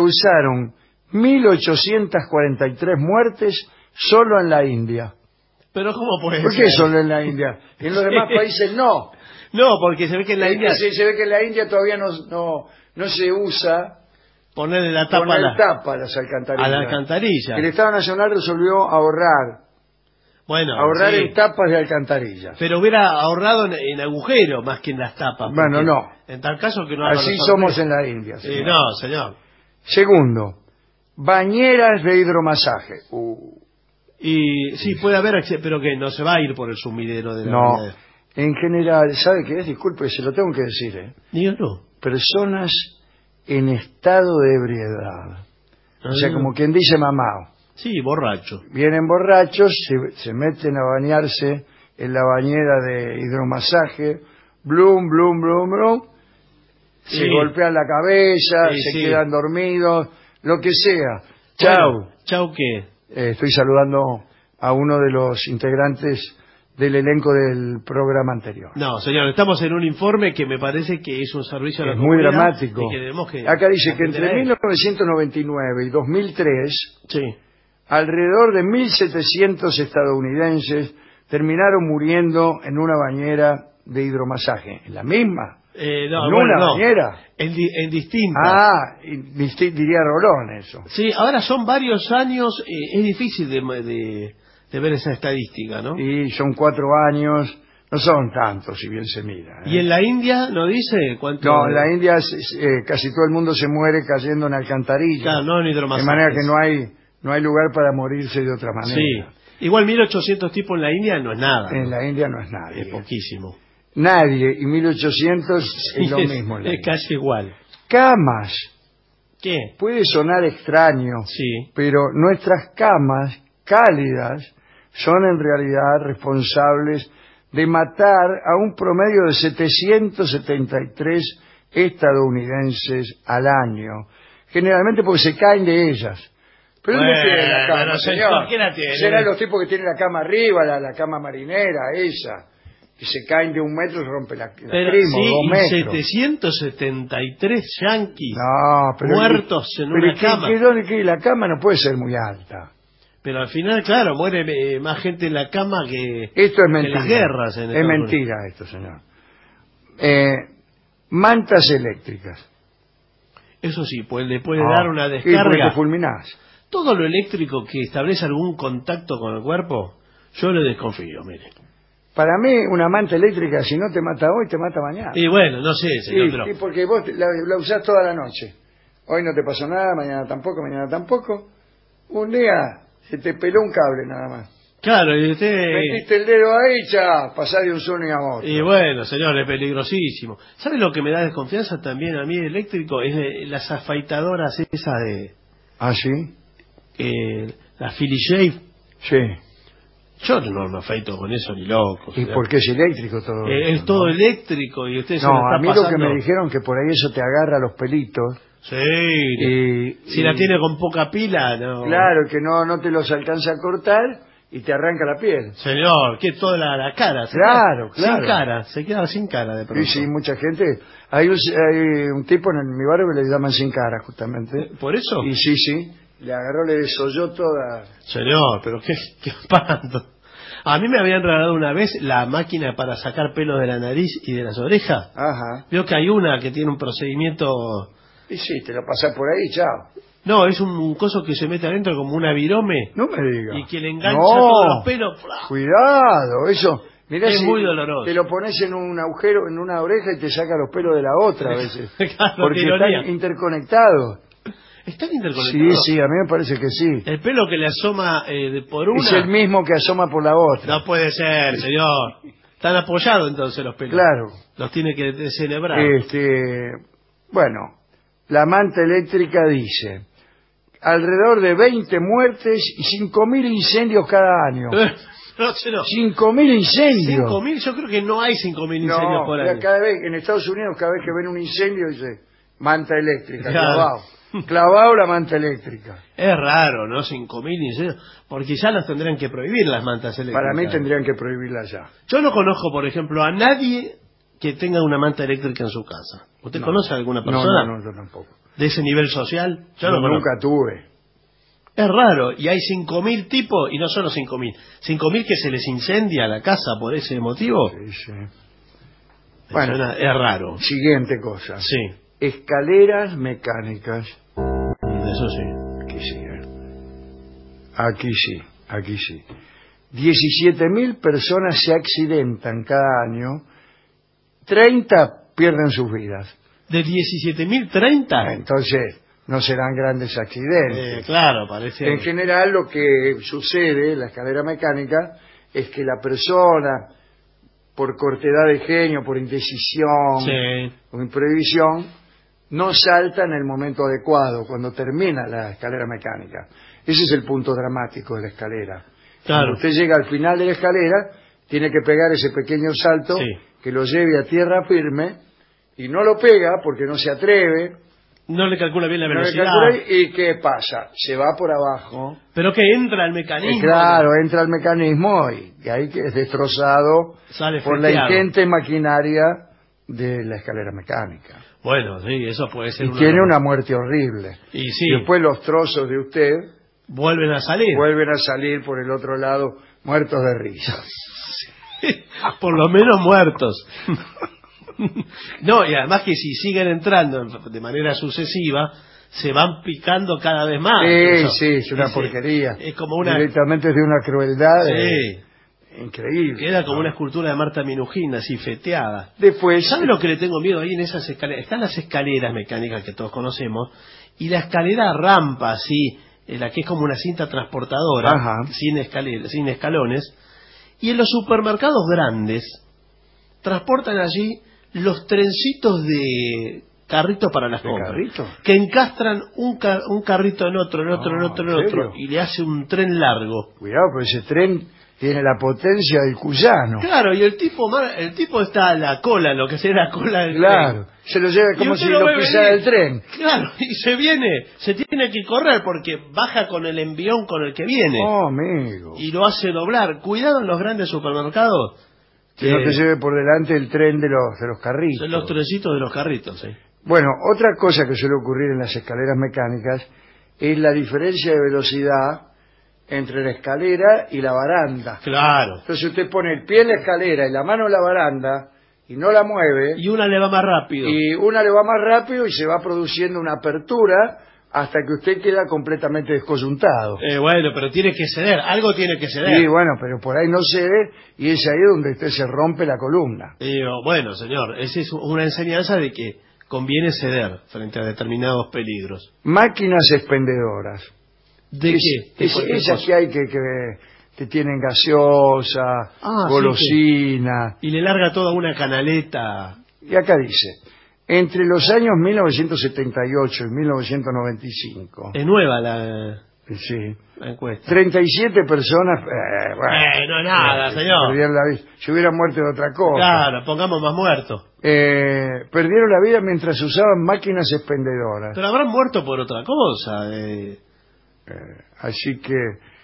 causaron mil ochocientas cuarenta y tres muertes solo en la India. Pero ¿cómo puede ¿Por ser? qué solo en la India? Y en los demás países no. No, porque se ve que en la India... Se, se ve que en la India todavía no, no, no se usa ponerle la tapa, poner a, la, tapa a las alcantarillas. a la alcantarilla. El Estado Nacional resolvió ahorrar. Bueno, ahorrar sí. en tapas de alcantarillas. Pero hubiera ahorrado en, en agujeros más que en las tapas. Bueno, no. En tal caso que no... Así somos en la India. Eh, no, señor. Segundo, bañeras de hidromasaje. Uh. Y sí, puede haber, pero que no se va a ir por el sumidero de la No, bañera. en general, ¿sabe qué es? Disculpe, se lo tengo que decir, ¿eh? Dígalo. Personas en estado de ebriedad. Ah, o sea, como quien dice mamao. Sí, borracho. Vienen borrachos, se, se meten a bañarse en la bañera de hidromasaje, blum, blum, blum, blum, Sí. se golpean la cabeza, Sí, se sí. quedan dormidos, lo que sea. Chau. Bueno, chau, ¿qué? Eh, estoy saludando a uno de los integrantes del elenco del programa anterior. No, señor, estamos en un informe que me parece que es un servicio a la Es muy comunidad dramático. y que tenemos que Acá dice que atender a entre él. mil novecientos noventa y nueve y dos mil tres, Sí. alrededor de mil setecientos estadounidenses terminaron muriendo en una bañera de hidromasaje. ¿En la misma? Eh, no, ¿En bueno, una no. bañera? En, di- en distintas. Ah, y- disti- diría Rolón eso. Sí, ahora son varios años, eh, es difícil de, de, de ver esa estadística, ¿no? Y son cuatro años, no son tantos si bien se mira. ¿eh? ¿Y en la India no dice cuánto? No, en la India eh, casi todo el mundo se muere cayendo en alcantarillas. Claro, no en de hidromasajes. manera que no hay no hay lugar para morirse de otra manera. Sí. Igual mil ochocientos tipos en la India no es nada. En ¿no? la India no es nadie. Es poquísimo. Nadie, y mil ochocientos es lo es, mismo. en la Es India. casi igual. Camas. ¿Qué? Puede sonar extraño, Sí. pero nuestras camas cálidas son en realidad responsables de matar a un promedio de setecientos setenta y tres estadounidenses al año, generalmente porque se caen de ellas. Pero ¿dónde Bueno, tiene la cama, pero señor? señor, ¿quién la tiene? Serán los tipos que tienen la cama arriba, la, la cama marinera, esa, que se caen de un metro y rompe la, la Pero primo, sí, dos y metros. setecientos setenta y tres yanquis No, pero muertos en pero una ¿qué- cama. qué- dónde- qué? La cama no puede ser muy alta. Pero al final, claro, muere eh, más gente en la cama que, Esto es que mentira. las guerras. En es Estados mentira esto, señor. Eh, mantas eléctricas. Unidos. Eso sí, pues le puede Ah, dar una ¿y por qué te descarga. fulminás? Todo lo eléctrico que establece algún contacto con el cuerpo, yo le desconfío, mire. Para mí, una manta eléctrica, si no te mata hoy, te mata mañana. Y bueno, no sé, señor, Sí, pero... sí, porque vos la, la usás toda la noche. Hoy no te pasó nada, mañana tampoco, mañana tampoco. Un día se te peló un cable nada más. Claro, y usted... Metiste el dedo ahí, ya, pasás de un sueño a otro. Y bueno, señor, es peligrosísimo. ¿Sabe lo que me da desconfianza también a mí eléctrico? Es de las afeitadoras esas de... ¿Ah, sí? Eh, la Philly Shave. Sí. Yo no me afeito con eso ni loco. ¿Y o sea, por qué es eléctrico todo eh, esto, Es todo no? eléctrico y usted se No, lo está a mí lo pasando... que me dijeron que por ahí eso te agarra los pelitos. Sí. Y, si y- la tiene con poca pila, no. Claro, que no, no te los alcanza a cortar y te arranca la piel. Señor, que toda la, la cara. se Claro, queda claro. Sin cara, se queda sin cara de pronto. Sí, sí, mucha gente. Hay un, hay un tipo en mi barrio que le llaman sin cara, justamente. ¿Por eso? Y sí, sí, le agarró, le desolló toda. Señor, pero qué, qué espanto. A mí me habían regalado una vez la máquina para sacar pelos de la nariz y de las orejas. Ajá. Veo que hay una que tiene un procedimiento... Y sí, te lo pasás por ahí, chao. No, es un coso que se mete adentro como una virome. No me digas. Y que le engancha No. todos los pelos. Cuidado, eso. Mirá Es si muy doloroso. te lo pones en un agujero, en una oreja y te saca los pelos de la otra a veces. Claro, Porque qué ironía. están interconectados. ¿Están Sí, interconectados? sí, a mí me parece que sí. El pelo que le asoma eh, de por una... Es el mismo que asoma por la otra. No puede ser, señor. Están apoyados entonces los pelos. Claro. Los tiene que descenebrar. Este, bueno, la manta eléctrica dice alrededor de veinte muertes y cinco mil incendios cada año. No, sé, no. cinco mil incendios. cinco mil, yo creo que no hay cinco mil incendios No, por ya año. cada vez, en Estados Unidos cada vez que ven un incendio dice manta eléctrica, Claro. clavado. Clavado la manta eléctrica. Es raro, ¿no? cinco mil incendios. Porque ya las tendrían que prohibir las mantas eléctricas. Para mí tendrían que prohibirla ya. Yo no conozco, por ejemplo, a nadie que tenga una manta eléctrica en su casa. ¿Usted No. conoce a alguna No, persona no, no, yo tampoco. de ese nivel social? Yo Yo no conozco. nunca tuve. Es raro, y hay cinco mil tipos, y no solo cinco mil, cinco mil que se les incendia la casa por ese motivo. Sí, sí. Bueno, Bueno, es raro. Siguiente cosa. Sí. Escaleras mecánicas. Eso sí. Aquí sí, ¿eh? Aquí sí, aquí sí. diecisiete mil personas se accidentan cada año, treinta pierden sus vidas. ¿De diecisiete mil, treinta? Entonces, no serán grandes accidentes. Eh, claro, parece. En general, lo que sucede en la escalera mecánica es que la persona, por cortedad de genio, por indecisión, Sí. o imprevisión, no salta en el momento adecuado, cuando termina la escalera mecánica. Ese es el punto dramático de la escalera. Claro. Cuando usted llega al final de la escalera, tiene que pegar ese pequeño salto Sí. que lo lleve a tierra firme, y no lo pega porque no se atreve, No le calcula bien la no le velocidad. calcula, y ¿qué pasa? Se va por abajo. Pero que entra el mecanismo. Eh, claro, entra el mecanismo y, y ahí que es destrozado Sale por la feteado. ingente maquinaria de la escalera mecánica. Bueno, sí, eso puede ser. Y una- tiene una muerte horrible. Y sí, Y después los trozos de usted vuelven a salir. vuelven a salir por el otro lado muertos de risa. Por lo menos muertos. No, y además que si siguen entrando de manera sucesiva, se van picando cada vez más. Sí, Eso. sí, es una Ese- porquería. Es como una... Directamente es de una crueldad eh, Sí, increíble. queda como una escultura de Marta Minujín, así feteada. Después, ¿Sabe lo que le tengo miedo ahí en esas escaleras? Están las escaleras mecánicas que todos conocemos, y la escalera rampa, así, eh, la que es como una cinta transportadora, Ajá. sin escaleras, sin escalones, y en los supermercados grandes transportan allí los trencitos de carrito para las ¿de compras, carrito? que encastran un, ca- un carrito en otro, en otro, en Ah, otro, en ¿en otro, serio? y le hace un tren largo. Cuidado, pero ese tren tiene la potencia del Cuyano. Claro, y el tipo mar- el tipo está a la cola, lo que será la cola del Claro, tren. se lo lleva Y como usted si lo lo ve pisara venir. el tren. Claro, y se viene, se tiene que correr porque baja con el envión con el que viene. Oh, amigo. Y lo hace doblar. Cuidado en los grandes supermercados. Que no te lleve por delante el tren de los, de los carritos. Son los trencitos de los carritos, sí. Bueno, otra cosa que suele ocurrir en las escaleras mecánicas es la diferencia de velocidad entre la escalera y la baranda. Claro. Entonces usted pone el pie en la escalera y la mano en la baranda y no la mueve. Y una le va más rápido. Y una le va más rápido y se va produciendo una apertura hasta que usted queda completamente descoyuntado. Eh, bueno, pero tiene que ceder, algo tiene que ceder. Sí, bueno, pero por ahí no cede y es ahí donde usted se rompe la columna. Digo, bueno, señor, esa es una enseñanza de que conviene ceder frente a determinados peligros. Máquinas expendedoras. ¿De Es- qué? es- ¿De qué esas cosa? que hay que, que, que tienen gaseosa, Ah, sí, golosina. Y le larga toda una canaleta. Y acá dice, entre los años mil novecientos setenta y ocho y mil novecientos noventa y cinco, Es nueva la, sí, la encuesta. treinta y siete personas, eh, bueno, Eh, no nada, eh, señor. perdieron la vida. Se hubieran muerto de otra cosa. Claro, pongamos más muertos. Eh, perdieron la vida mientras usaban máquinas expendedoras. Pero habrán muerto por otra cosa. eh. Eh, así que,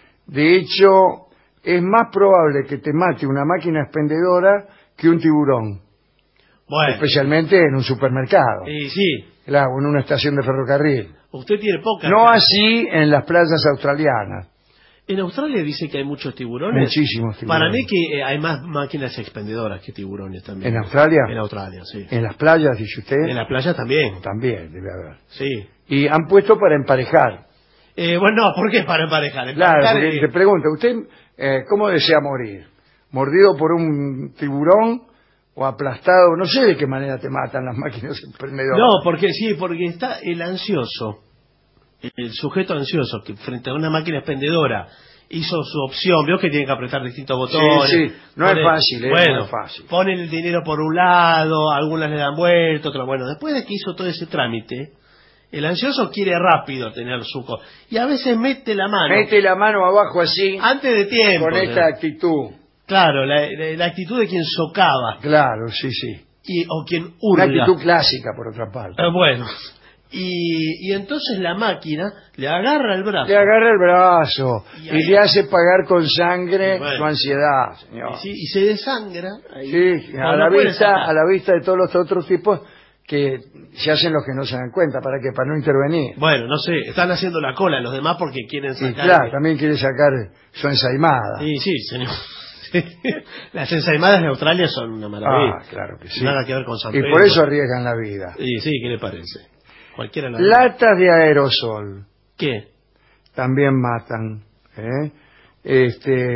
de hecho, es más probable que te mate una máquina expendedora que un tiburón. Bueno, Especialmente en un supermercado. y sí, Claro, en una estación de ferrocarril. usted tiene poca. No así en las playas australianas. En Australia dice que hay muchos tiburones. Muchísimos tiburones. Para mí que eh, hay más máquinas expendedoras que tiburones también. ¿En Australia? En Australia, sí. En las playas, dice usted. En la playa también. También debe haber. Sí. Y han puesto para emparejar. Eh, bueno, no, ¿por qué para emparejar? Claro, Emparejar, porque eh, te pregunta, ¿usted eh, cómo desea morir? ¿Mordido por un tiburón o aplastado? No sé de qué manera te matan las máquinas expendedoras. No, porque sí, porque está el ansioso, el sujeto ansioso que frente a una máquina expendedora hizo su opción, vio que tiene que apretar distintos botones. Sí, sí, no es fácil, eh, bueno, no es fácil. Ponen el dinero por un lado, algunas le dan vuelta, otras, bueno, después de que hizo todo ese trámite, el ansioso quiere rápido tener su co- y a veces mete la mano Mete la mano abajo así, antes de tiempo. con esta ¿no? actitud. Claro, la, la- la actitud de quien socava Claro, sí, sí. y, o quien Una hurga. actitud clásica, por otra parte. Eh, bueno, y, y entonces la máquina le agarra el brazo. Le agarra el brazo Y y, ahí- le hace pagar con sangre Bueno. su ansiedad, señor. Y, sí, y se desangra. ahí. Sí, No, a, no la puede vista, sacar. a la vista de todos los otros tipos que se hacen los que no se dan cuenta, ¿para qué? Para no intervenir. Bueno, no sé, están haciendo la cola los demás porque quieren Y sacar... claro, también quiere sacar su ensaimada. Sí, sí, señor. Las ensaimadas de Australia son una maravilla. Ah, claro que sí. Nada que ver con San Y Pedro. por eso arriesgan la vida. Sí, sí, ¿qué le parece? Cualquiera la... Latas de aerosol. ¿Qué? También matan. ¿eh? Este,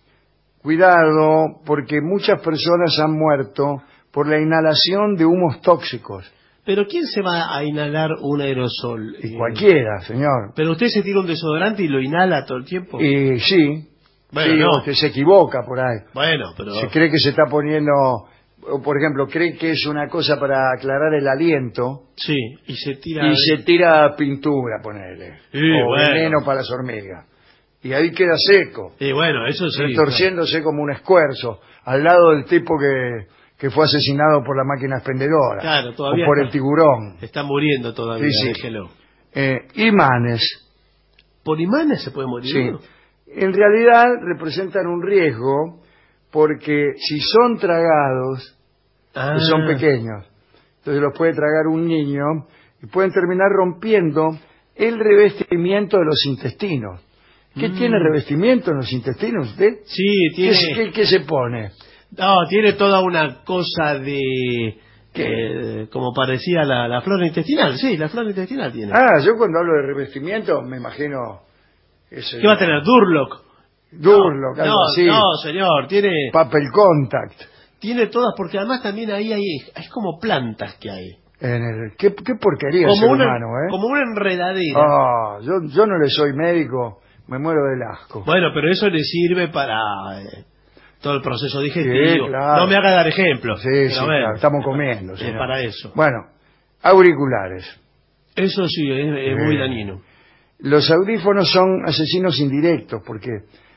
cuidado, porque muchas personas han muerto por la inhalación de humos tóxicos. ¿Pero quién se va a inhalar un aerosol? Y cualquiera, señor. ¿Pero usted se tira un desodorante y lo inhala todo el tiempo? Y sí. Bueno, sí, no. usted se equivoca por ahí. Bueno, pero... Se cree que se está poniendo, o por ejemplo, cree que es una cosa para aclarar el aliento. Sí, y se tira... Y se tira pintura, ponele. Sí, o bueno. veneno para las hormigas. Y ahí queda seco. Y bueno, eso sí. Retorciéndose como un escuerzo, al lado del tipo que, que fue asesinado por la máquina expendedora. Claro, todavía o por está, el tiburón. Está muriendo todavía, Sí, sí. déjelo. Eh, imanes. ¿Por imanes se puede morir? Sí. uno? En realidad representan un riesgo porque si son tragados, Ah. que son pequeños, entonces los puede tragar un niño y pueden terminar rompiendo el revestimiento de los intestinos. ¿Qué Mm. tiene revestimiento en los intestinos usted? Sí, ¿Qué, tiene... se- qué- qué se pone? No, tiene toda una cosa de... eh, como parecía la, la flora intestinal. Sí, la flora intestinal tiene. Ah, yo cuando hablo de revestimiento me imagino... ese- ¿Qué va a tener? Durlock. Durlock, No, algo no, así. no, señor, tiene... Papel contact. Tiene todas, porque además también ahí hay... Es como plantas que hay. En el, qué, qué porquería el Como ser una, humano, ¿eh? como una enredadera. Ah, yo, yo no le soy médico, me muero del asco. Bueno, pero eso le sirve para eh, todo el proceso digestivo. Sí, claro. No me haga dar ejemplos. Sí, pero sí, bueno, claro, estamos comiendo. es señor. para eso. Bueno, auriculares. Eso sí, es, es muy Eh, dañino. Los audífonos son asesinos indirectos porque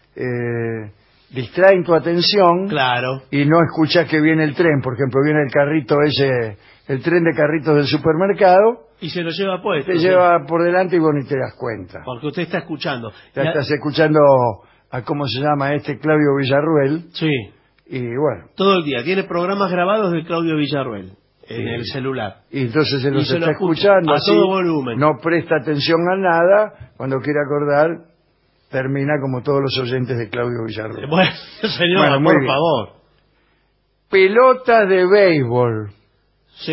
eh, distraen tu atención Claro. y no escuchas que viene el tren. Por ejemplo, viene el carrito ese, el tren de carritos del supermercado, Y se lo lleva puesto. te sí. lleva por delante y vos ni te das cuenta. Porque usted está escuchando. Ya La- estás escuchando a cómo se llama este Claudio Villarruel Sí, y bueno, todo el día. Tiene programas grabados de Claudio Villarruel en Sí. el celular. y entonces se Y los se lo está escucha escuchando a así, todo volumen. no presta atención a nada, cuando quiere acordar termina como todos los oyentes de Claudio Villarruel. Bueno, señor, Bueno, muy por bien. favor. Pelotas de béisbol. Sí.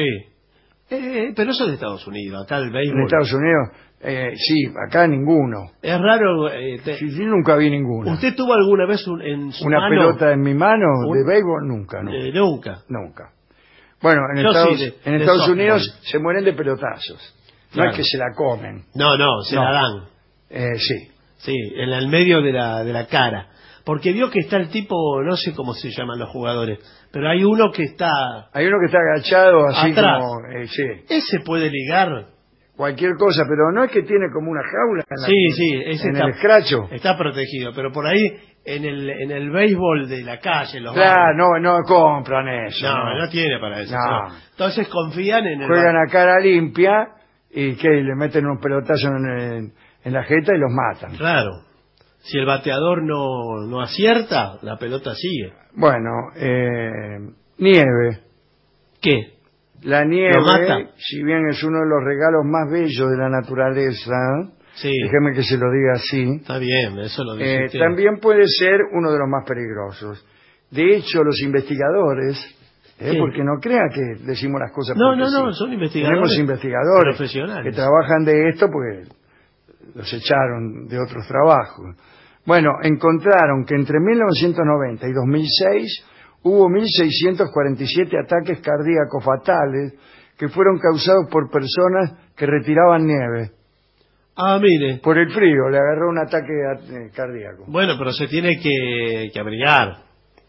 Eh, pero eso es de Estados Unidos. Acá el béisbol. En Estados Unidos, eh, sí, acá ninguno. Es raro. eh, te- Sí, yo nunca vi ninguno. ¿Usted tuvo alguna vez un- en su Una mano? pelota en mi mano Un- de béisbol, nunca, nunca. Eh, nunca. Nunca. Bueno, en Yo Estados, sí, de- en de Estados softball. Unidos se mueren de pelotazos. No Claro. es que se la comen. No, no, se No. la dan. Eh, sí. Sí, en el medio de la, de la cara. Porque vio que está el tipo, no sé cómo se llaman los jugadores, pero hay uno que está... Hay uno que está agachado así Atrás. como... eh, sí. Ese puede ligar. Cualquier cosa, pero no es que tiene como una jaula en, la- Sí, sí, ese en está, el escracho. está protegido, pero por ahí en el en el béisbol de la calle, los Claro, barrios, no, no compran eso. no, no, tiene para eso. No. no. Entonces confían en el Juegan bar- a cara limpia y que le meten un pelotazo en, en- en la jeta y los matan. Claro. Si el bateador no, no acierta, la pelota sigue. Bueno, eh, nieve. ¿Qué? La nieve, ¿Lo mata? si bien es uno de los regalos más bellos de la naturaleza, Sí. déjeme que se lo diga así, Está bien, eso lo dice eh, usted. también puede ser uno de los más peligrosos. De hecho, los investigadores, eh, ¿Qué? porque no crea que decimos las cosas No, porque no, no, sí. son investigadores Tenemos investigadores profesionales. que trabajan de esto porque los echaron de otros trabajos. Bueno, encontraron que entre mil novecientos noventa y dos mil seis hubo mil seiscientos cuarenta y siete ataques cardíacos fatales que fueron causados por personas que retiraban nieve. Ah, mire. Por el frío, le agarró un ataque eh, cardíaco. Bueno, pero se tiene que, que abrigar.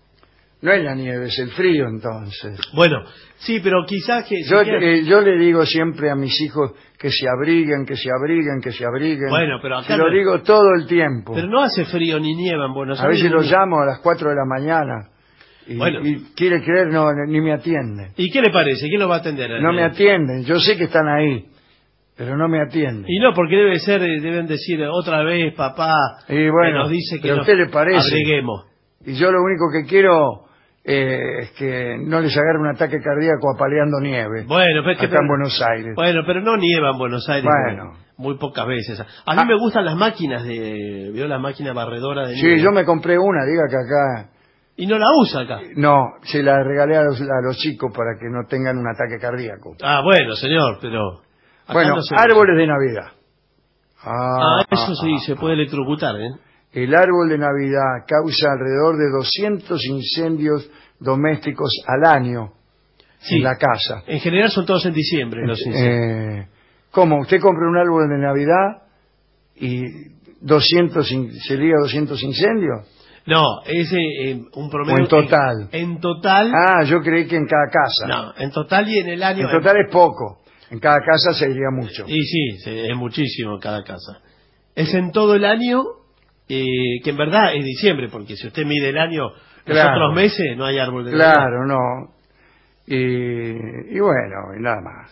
No es la nieve, es el frío entonces. Bueno, sí, pero quizás que... Yo, si quiere- eh, yo le digo siempre a mis hijos que se abriguen, que se abriguen, que se abriguen. Bueno, pero acá Se lo no- digo todo el tiempo. Pero no hace frío ni nieva en Buenos A Aires. veces lo ni- llamo a las cuatro de la mañana y, Bueno. y quiere creer, no, ni me atienden. ¿Y qué le parece? ¿Quién lo va a atender? No me Eh, atienden, yo sé que están ahí, pero no me atienden. Y no, porque debe ser, eh, deben decir otra vez, papá, Y bueno, que nos dice que pero a nos usted le parece. abriguemos. Y yo lo único que quiero eh, es que no les agarre un ataque cardíaco apaleando nieve. Bueno, pero es que acá en Buenos Aires. Bueno, pero no nieva en Buenos Aires. Bueno. Muy pocas veces. A mí Ah. me gustan las máquinas de... ¿Vio la máquina barredora de Sí, nieve? yo me compré una, diga que acá... Y no la usa acá. No, se la regalé a los, a los chicos para que no tengan un ataque cardíaco. Ah, bueno, señor, pero... acá Bueno, no se árboles usa. de Navidad. Ah, eso sí, se puede electrocutar, ¿eh? El árbol de Navidad causa alrededor de doscientos incendios domésticos al año Sí. en la casa. En general son todos en diciembre los incendios. Eh, ¿Cómo? Usted compra un árbol de Navidad y doscientos in- sería doscientos incendios. No, es eh, un promedio... ¿O en total? En, en total... Ah, yo creí que en cada casa. No, en total y en el año... En total es poco. En cada casa sería mucho. Y sí, sí, es muchísimo en cada casa. Es en todo el año, eh, que en verdad es diciembre, porque si usted mide el año, los Claro. otros meses no hay árbol de Navidad. Claro, no. Y, y bueno, y nada más.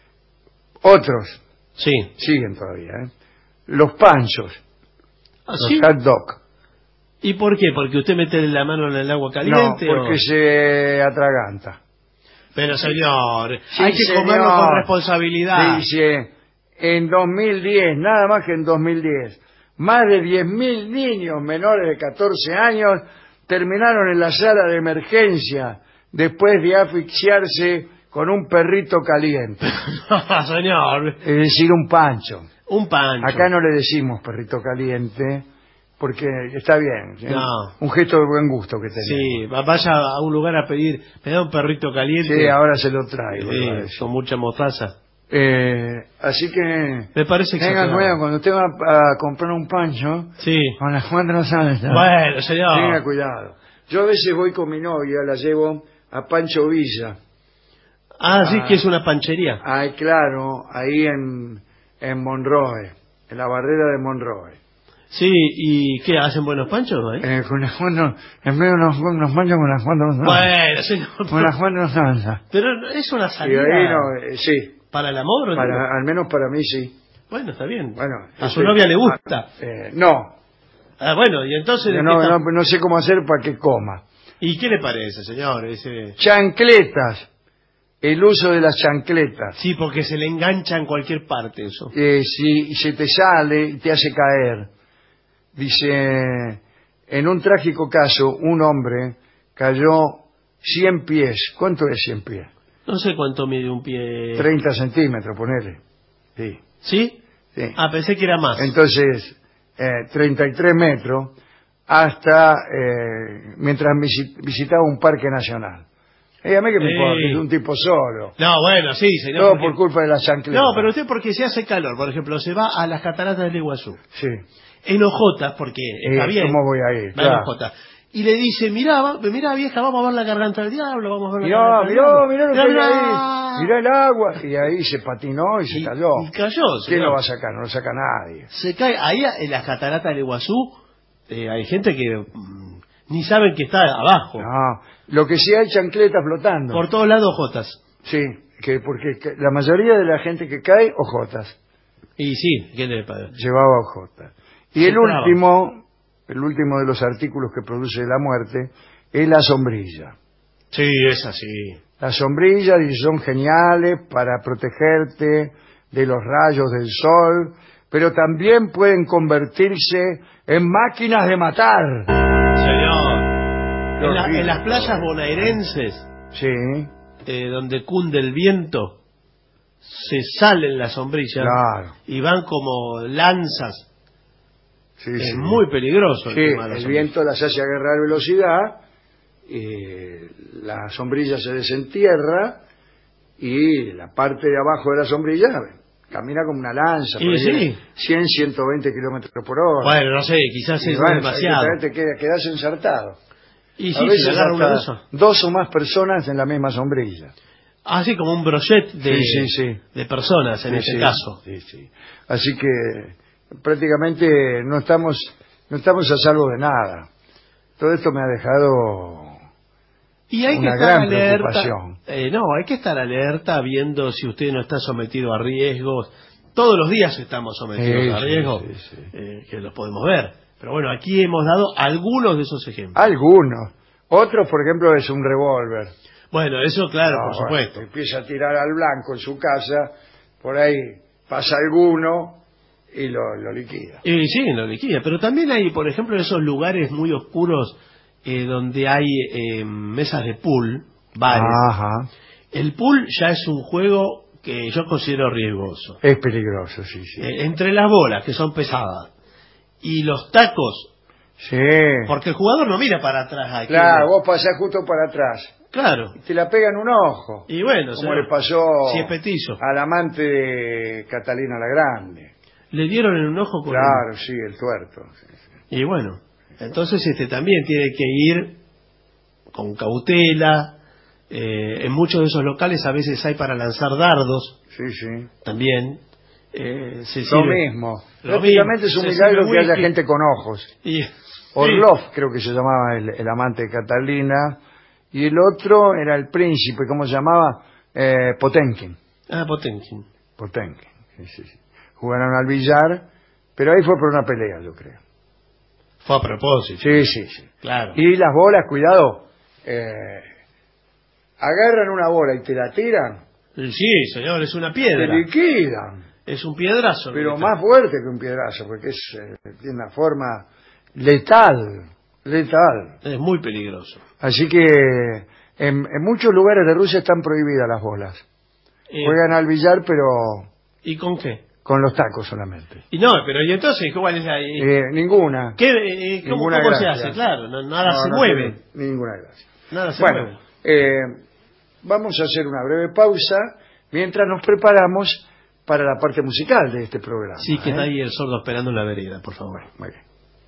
Otros. Sí. Siguen todavía, ¿eh? Los panchos. ¿Ah, los sí? hot dog. ¿Y por qué? ¿Porque usted mete la mano en el agua No, caliente? porque o... se atraganta. Pero señor, Sí, hay que señor. comerlo con responsabilidad. Dice, en dos mil diez, nada más que en dos mil diez, más de diez mil niños menores de catorce años terminaron en la sala de emergencia después de asfixiarse con un perrito caliente. No, señor. Es decir, un pancho. Un pancho. Acá no le decimos perrito caliente porque está bien. ¿eh? No. Un gesto de buen gusto que tenemos. Sí, va- vaya a un lugar a pedir, me da un perrito caliente. Sí, ahora se lo traigo. Sí, le va a decir. con mucha mostaza. Eh, así que Me parece tengan exagerado. cuidado cuando usted va a comprar un pancho Sí. con las cuatro salsas. Bueno, señor. Tenga cuidado. Yo a veces voy con mi novia, la llevo a Pancho Villa. Ah, sí, Ah. que es una panchería. Ahí, claro, ahí en, en Monroe, en la barrera de Monroe. Sí, ¿y qué? ¿Hacen buenos panchos ahí? Eh, con las cuatro, en medio de unos, unos panchos con las cuatro salsas. Bueno, señor. Con las cuatro salsas. Pero es una Y salida ahí no, eh, sí. para el amor, ¿o no? Para, al menos para mí sí. Bueno, está bien. Bueno, ¿A su este, novia le gusta? Eh, no, Ah, bueno, y entonces... ¿de Yo qué no, está- no, no sé cómo hacer para que coma. ¿Y qué le parece, señor? Ese... Chancletas. El uso de las chancletas. Sí, porque se le engancha en cualquier parte eso. Eh, si se te sale y te hace caer. Dice, en un trágico caso, un hombre cayó cien pies. ¿Cuánto es cien pies? No sé cuánto mide un pie. treinta centímetros, ponele. Sí. ¿Sí? Sí. Ah, pensé que era más. Entonces, eh, treinta y tres metros hasta eh, mientras visi- visitaba un parque nacional. Y a mí que me Ey. importa, es un tipo solo. No, bueno, sí, señor. Todo porque- por culpa de las chancletas. No, pero usted porque se hace calor, por ejemplo, se va a las cataratas del Iguazú. Sí. En Ojotas, porque está Eh, bien. ¿Cómo voy a ir? Va en Claro. Ojotas. Y le dice, mirá, va- mirá vieja, vamos a ver la garganta del diablo, vamos a ver la Mirá, garganta del mirá, diablo. mirá lo que Mirá, hay mirá. ahí. Mirá el agua. Y ahí se patinó y se cayó. Y cayó, ¿Quién señor. lo va a sacar? No lo saca nadie. Se cae, ahí en las cataratas del Iguazú, eh, hay gente que mm, ni saben que está abajo. No, lo que sí hay chancletas flotando. Por todos lados Ojotas. Sí, que porque que la mayoría de la gente que cae, ojotas. Y sí, ¿qué le pasa? Llevaba ojotas. Y Se el traba. último, el último de los artículos que produce la muerte es la sombrilla. Sí, es así. Las sombrillas y son geniales para protegerte de los rayos del sol, pero también pueden convertirse en máquinas de matar. Señor. Qué En, la- horrible. en las playas bonaerenses, Sí, eh, donde cunde el viento, se salen las sombrillas claro. y van como lanzas. Sí, Es sí. muy peligroso el Sí, tema de las el sombrillas. viento las hace agarrar velocidad, y la sombrilla se desentierra y la parte de abajo de la sombrilla camina como una lanza, Y por ahí sí. viene cien, ciento veinte kilómetros por hora. Bueno, no sé, quizás Y es bueno, demasiado. ahí te queda- quedas ensartado. Y A sí, veces se agarra uno de hasta esos. dos o más personas en la misma sombrilla. Así como un brochet de, Sí, sí, sí. de personas en Sí, este sí, caso. sí, sí. Así que prácticamente no estamos no estamos a salvo de nada. Todo esto me ha dejado Y hay que una estar gran alerta. preocupación. Eh, no, hay que estar alerta viendo si usted no está sometido a riesgos. Todos los días estamos sometidos Sí, a sí, riesgos, sí, sí. eh, que los podemos ver. Pero bueno, aquí hemos dado algunos de esos ejemplos. Algunos. Otros, por ejemplo, es un revólver. Bueno, eso claro, No, por supuesto. bueno, empieza a tirar al blanco en su casa, por ahí pasa alguno y lo, lo liquida. Y sí, lo liquida. Pero también hay, por ejemplo, esos lugares muy oscuros eh, donde hay eh, mesas de pool, bares. Ajá. El pool ya es un juego que yo considero riesgoso. Es peligroso, sí, sí. Eh, entre las bolas, que son pesadas, y los tacos. Sí. Porque el jugador no mira para atrás. Aquí, Claro, ¿no? vos pasás justo para atrás. Claro. Y te la pegan un ojo. Y bueno, como o sea, le pasó si es petizo. al amante de Catalina la Grande. Le dieron en un ojo con Claro, el... sí, el tuerto. Sí, sí. Y bueno, entonces este también tiene que ir con cautela. Eh, en muchos de esos locales a veces hay para lanzar dardos. Sí, sí. También. Eh, se Lo sirve- mismo. Lo Prácticamente mismo, es un se milagro sirve que haya whisky. gente con ojos. Y- Orlov, creo que se llamaba el, el amante de Catalina. Y el otro era el príncipe, ¿cómo se llamaba? Eh, Potenkin. Ah, Potenkin. Potenkin, sí, sí, sí. Jugaron al billar, pero ahí fue por una pelea, yo creo. Fue a propósito. Sí, sí, sí. Claro. Y las bolas, cuidado, eh, agarran una bola y te la tiran, Sí, señor, es una te piedra. liquidan, Es un piedrazo. pero más fuerte que un piedrazo, porque es eh, tiene una forma letal, letal. Es muy peligroso. Así que en, en muchos lugares de Rusia están prohibidas las bolas. Eh, Juegan al billar, pero ¿Y con qué? con los tacos solamente. Y no, pero ¿y entonces cuál es la... Eh, ninguna. ¿Qué, eh, ¿Cómo, Ninguna cómo se gracia. hace? Claro, no- nada No, se no mueve. tiene ninguna gracia. Nada se Bueno, mueve. eh, vamos a hacer una breve pausa mientras nos preparamos para la parte musical de este programa. Sí, que ¿eh? está ahí el sordo esperando en la vereda, por favor. Muy bien.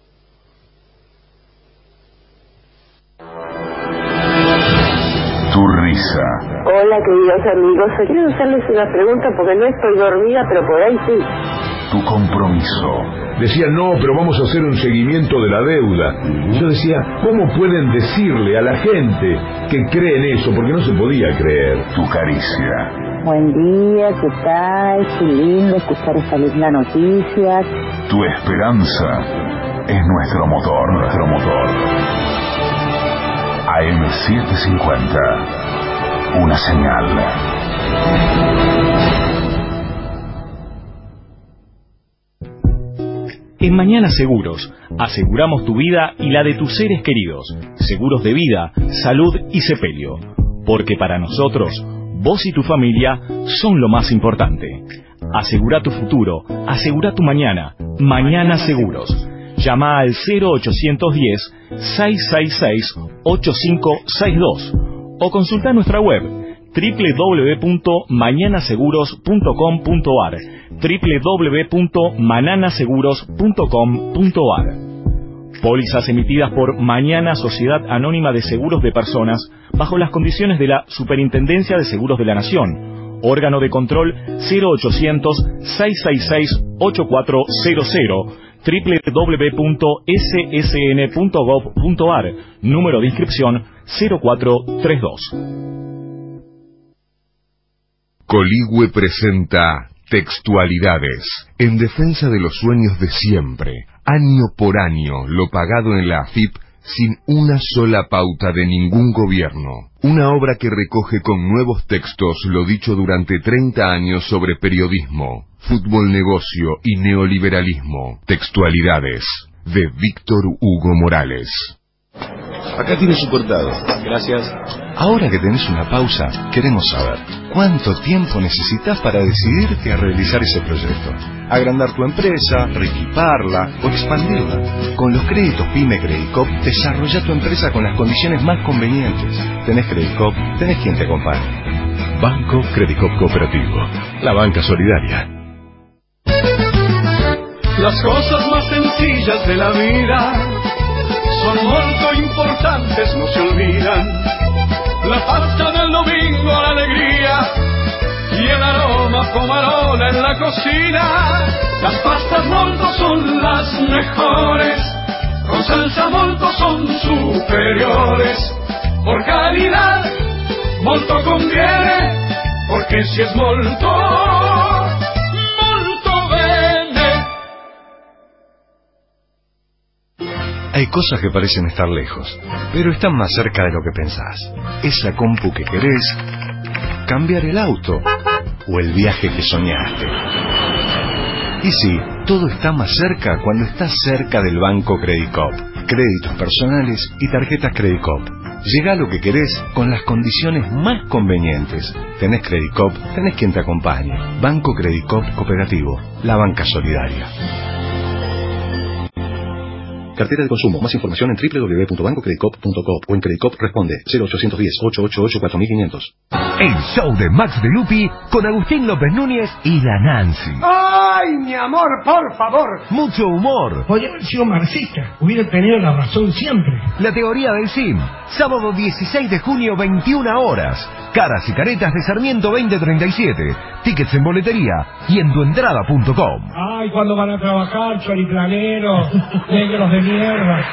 Tu risa. Hola, queridos amigos. Quiero hacerles una pregunta porque no estoy dormida, pero por ahí sí. Tu compromiso. Decía, no, pero vamos a hacer un seguimiento de la deuda. Yo decía, ¿cómo pueden decirle a la gente que cree en eso? Porque no se podía creer. Tu caricia. Buen día, ¿qué tal? Qué lindo escuchar esta linda noticia. Tu esperanza es nuestro motor, nuestro motor. A M setecientos cincuenta. Una señal. En Mañana Seguros, aseguramos tu vida y la de tus seres queridos. Seguros de vida, salud y sepelio. Porque para nosotros, vos y tu familia son lo más importante. Asegura tu futuro, asegura tu mañana. Mañana Seguros. Llama al cero ochocientos diez, seiscientos sesenta y seis, ochenta y cinco sesenta y dos o consulta nuestra web doble u doble u doble u punto mañana seguros punto com punto a r doble u doble u doble u punto manana seguros punto com punto a r. Pólizas emitidas por Mañana Sociedad Anónima de Seguros de Personas bajo las condiciones de la Superintendencia de Seguros de la Nación. Órgano de control cero ochocientos, seiscientos sesenta y seis, ochenta y cuatro cero cero, doble u doble u doble u punto s s n punto gov punto a r, número de inscripción cero cuatro treinta y dos. Coligüe presenta Textualidades, en defensa de los sueños de siempre, año por año, lo pagado en la A F I P sin una sola pauta de ningún gobierno. Una obra que recoge con nuevos textos lo dicho durante treinta años sobre periodismo, fútbol negocio y neoliberalismo. Textualidades, de Víctor Hugo Morales. Acá tiene su cortado. Gracias. Ahora que tenés una pausa, queremos saber cuánto tiempo necesitas para decidirte a realizar ese proyecto. Agrandar tu empresa, reequiparla o expandirla. Con los créditos PYME Credicop, desarrolla tu empresa con las condiciones más convenientes. Tenés Credicop, tenés quien te acompañe. Banco Credicop Cooperativo, la banca solidaria. Las cosas más sencillas de la vida son molto importantes, no se olvidan. La pasta del domingo, la alegría y el aroma pomarola en la cocina. Las pastas molto son las mejores, con salsa molto son superiores. Por calidad, molto conviene, porque si es molto, molto bene. Hay cosas que parecen estar lejos, pero están más cerca de lo que pensás. Esa compu que querés, cambiar el auto o el viaje que soñaste. Y sí, todo está más cerca cuando estás cerca del Banco Credicop. Créditos personales y tarjetas Credicop. Llega a lo que querés con las condiciones más convenientes. Tenés Credicop, tenés quien te acompañe. Banco Credicop Cooperativo, la banca solidaria. Cartera de consumo. Más información en doble u doble u doble u punto banco credicop punto com o en Credicop responde cero ochocientos diez, ochocientos ochenta y ocho, cuatro mil quinientos. El show de Max de Lupi con Agustín López Núñez y la Nancy. ¡Ay, mi amor, por favor! Mucho humor. Podría haber sido marxista. Hubiera tenido la razón siempre. La teoría del sim. Sábado dieciséis de junio, veintiuna horas. Caras y caretas de Sarmiento veinte treinta y siete. Tickets en boletería y en tuentrada punto com. Ay, cuando van a trabajar, choriplaneros, negros de mierda.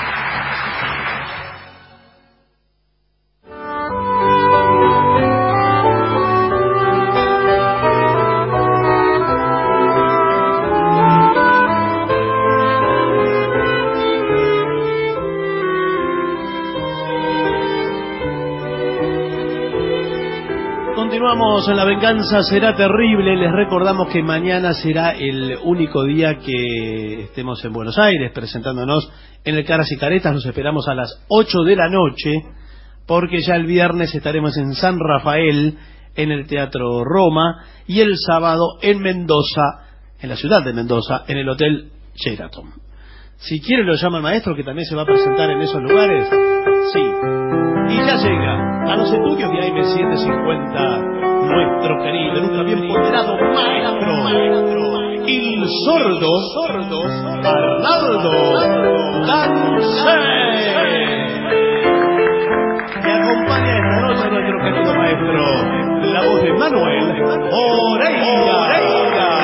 Continuamos en La Venganza Será Terrible. Les recordamos que mañana será el único día que estemos en Buenos Aires presentándonos en el Caras y Caretas. Nos esperamos a las ocho de la noche porque ya el viernes estaremos en San Rafael en el Teatro Roma y el sábado en Mendoza, en la ciudad de Mendoza, en el Hotel Sheraton. Si quiere lo llama el maestro, que también se va a presentar en esos lugares. Sí. Y ya llega a los estudios de A M setecientos cincuenta nuestro querido, nunca bien ponderado maestro, el sordo Arnaldo Gansé, que acompaña esta noche a nuestro querido maestro, la voz de Manuel Oreira.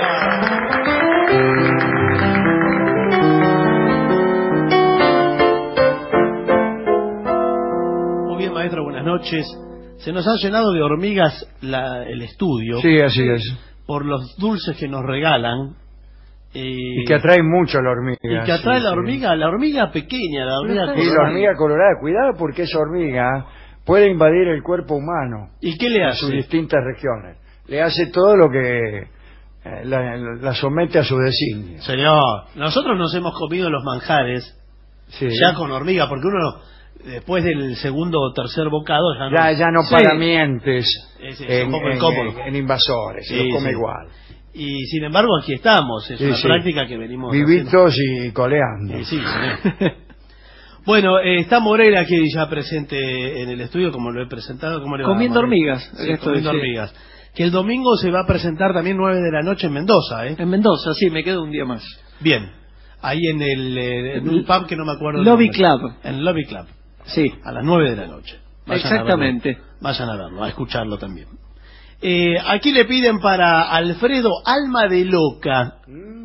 Maestro, buenas noches. Se nos ha llenado de hormigas la, el estudio. Sí, así es. Por los dulces que nos regalan. Eh, y que atrae mucho la hormiga. Y que atrae sí, la sí. hormiga, la hormiga pequeña, la hormiga colorada. Y la hormiga colorada, cuidado porque esa hormiga puede invadir el cuerpo humano. ¿Y qué le hace? En sus distintas regiones. Le hace todo lo que eh, la, la somete a su designio. Señor, nosotros nos hemos comido los manjares sí. ya con hormiga, porque uno después del segundo o tercer bocado ya no, ya, ya no sí. paramientes es, es en, un poco en, incómodo. en, en invasores, sí, se lo come sí. igual. Y sin embargo aquí estamos, es sí, una sí. práctica que venimos vivitos haciendo. Y coleando. Sí, sí, bueno, eh, está Morel aquí ya presente en el estudio, como lo he presentado. ¿Cómo le va, comiendo Morel? hormigas. Sí, comiendo hormigas. Que el domingo se va a presentar también nueve de la noche en Mendoza, ¿eh? En Mendoza, sí, me quedo un día más. Bien, ahí en, el, eh, en un pub que no me acuerdo. Lobby Club. En el Lobby Club. Sí. A las nueve de la noche. Vayan Exactamente. A verlo, vayan a verlo, a escucharlo también. Eh, aquí le piden para Alfredo Alma de Loca.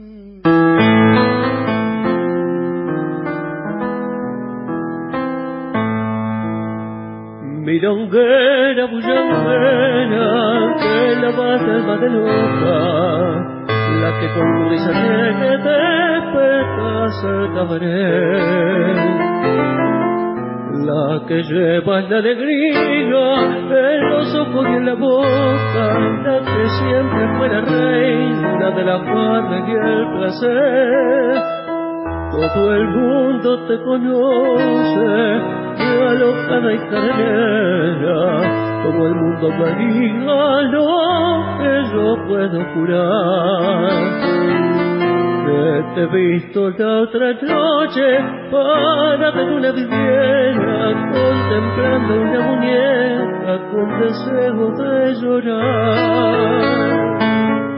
Milonguera, bullanguera, que la bata alma de loca, la que con tu risa alegre despertas el cabaret. La que lleva la alegría en los ojos y en la boca, la que siempre fue la reina de la farra y el placer. Todo el mundo te conoce, alojada y carnera, todo el mundo me diga lo que yo puedo jurar. Que te he visto la otra noche parada en una vidriera, contemplando una muñeca con deseo de llorar.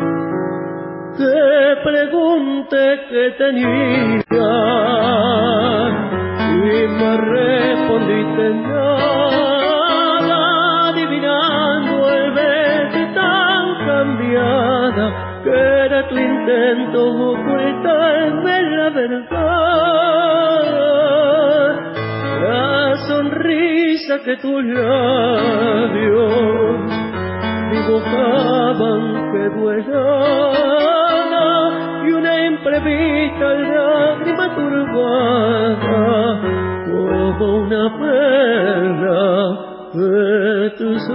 Te pregunté qué tenía y me respondiste nada, adivinando el verte tan cambiada que era tu intento ocultarme la verdad. La sonrisa que tus labios dibujaban que duelada y una imprevista lágrima turbada una perla de tus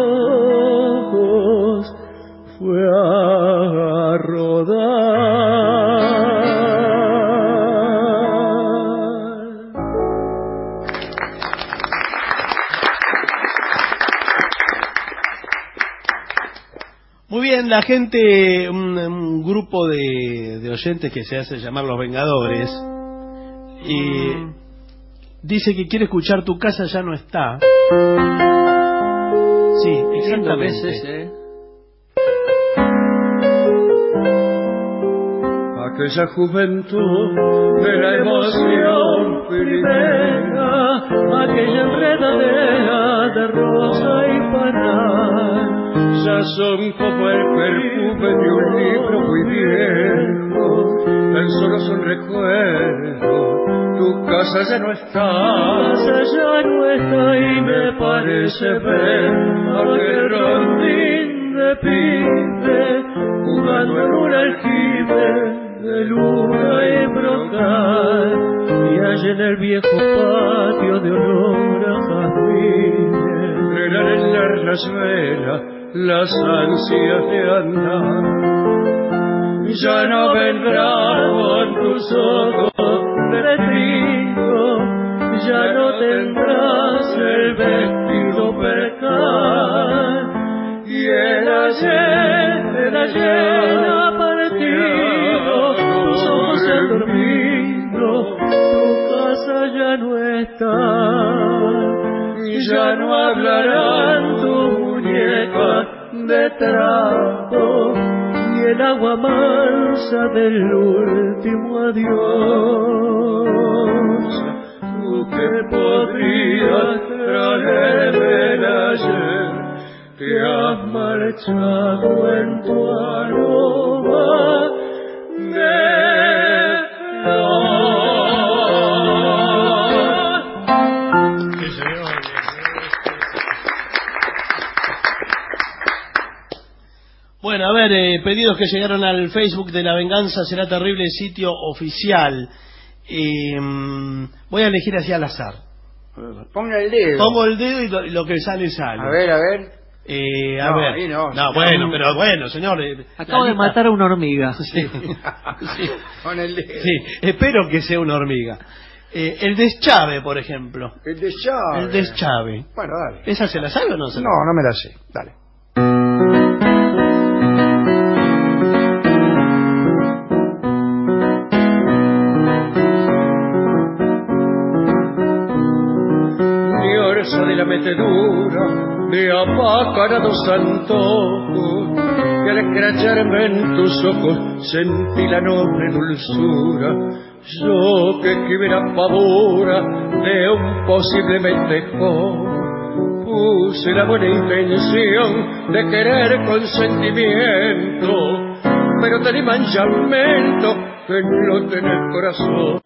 ojos fue a rodar. Muy bien, la gente, un, un grupo de, de oyentes que se hace llamar Los Vengadores, y dice que quiere escuchar Tu casa ya no está. Sí, exactamente. Es ese, ¿eh? Aquella juventud de la emoción primera, aquella enredadera de rosa y panal, ya son como el perfume de un libro muy viejo, tan solo son recuerdos. Tu casa ya no está, tu casa ya no está, y me parece ver aquel rondín de pibe jugando en un aljibe de luna y brocal, y allá en el viejo patio de olor a jazmines eran en las velas las ansias de andar. Ya no vendrán con tus ojos de trigo, ya no tendrás el vestido percal, y el ayer, el ayer ha partido, tus ojos han dormido, tu casa ya no está, y ya no hablarán tus muñecas de trapo, y el agua mansa del último adiós. Tú que podrías traerme el ayer, te has marchado en tu aroma de Bueno, a ver, eh, pedidos que llegaron al Facebook de La Venganza Será Terrible, sitio oficial. Eh, voy a elegir así al azar. Ponga el dedo. Pongo el dedo y lo, y lo que sale sale. A ver, a ver. Eh, a No, ver. ahí no. No, bueno, pero bueno, señor. eh, Acabo la de lista- matar a una hormiga. Sí. Sí. Con el dedo. Sí, espero que sea una hormiga. Eh, el deschave, por ejemplo. El deschave. El deschave. Bueno, dale. ¿Esa se la sabe o no se la No, no me la sé. Dale. de la metedura de apacarados antojos, que al escracharme en tus ojos sentí la noble dulzura. Yo que escribiera pavura de un posible mendejón, puse la buena intención de querer con sentimiento, pero te di manchamento que no tenés corazón.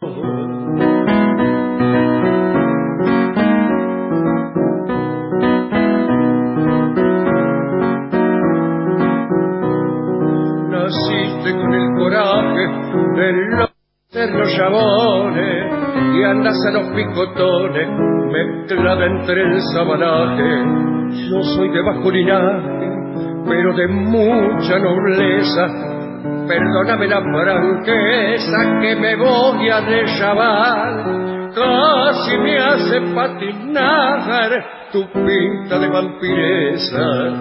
Con el coraje de los, de los llamones y andas a los picotones mezclada entre el sabanaje. Yo soy de bajo linaje, pero de mucha nobleza. Perdóname la franqueza que me voy a deschavar. Casi me hace patinar tu pinta de vampiresa.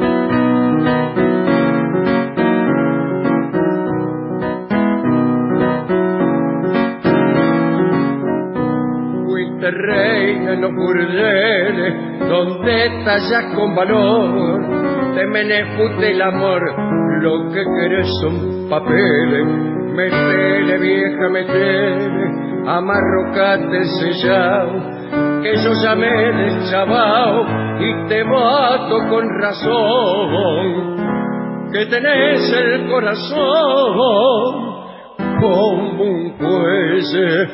Reina en los burdeles donde tallas con valor, te menefute el amor, lo que querés son papeles. Metele vieja, metele, amarrocate sellao, que yo ya me he deschavao y te mato con razón, que tenés el corazón como un cuello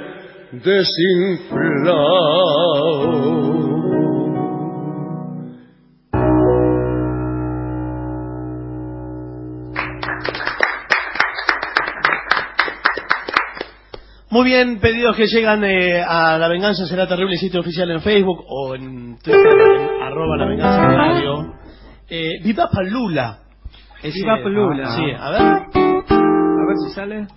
desinflado. Muy bien, pedidos que llegan eh, a La Venganza Será Terrible, sitio oficial en Facebook o en Twitter, en arroba La Venganza Radio. Eh, Viva Palula. Ese, Viva Palula. Sí, a ver. A ver si sale.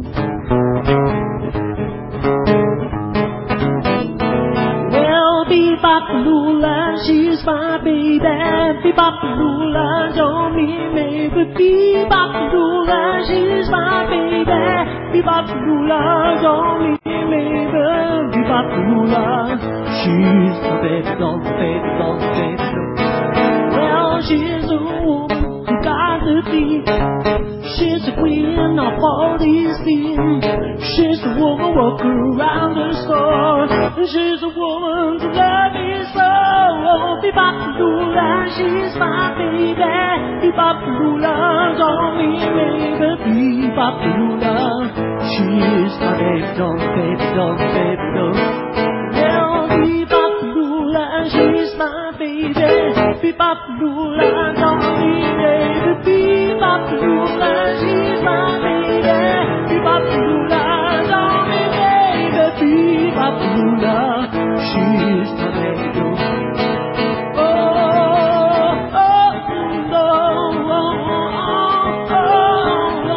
Well, Bebop-a-lula, she's my baby. Bebop-a-lula, don't mean maybe. Bebop-a-lula, she's my baby. Bebop-a-lula, don't mean maybe. Bebop-a-lula, she's my baby, don't baby, don't baby. Well, she's a woman who got the beat. She's the queen of all these things. She's the woman walking around the store. She's the woman to love me so. Oh, Bebop-a-lula, she's my baby. Bebop-a-lula, don't mean baby. Bebop-a-lula, she's my baby, don't baby, don't baby, don't. Well, Bebop-a-lula, she's my baby. Bebop-a-lula, don't mean baby. Bebop-a-lula, she's my baby. Bebop-a-lula, don't mean baby. Bebop-a-lula, she's my baby. Oh, oh, oh, oh, oh, oh,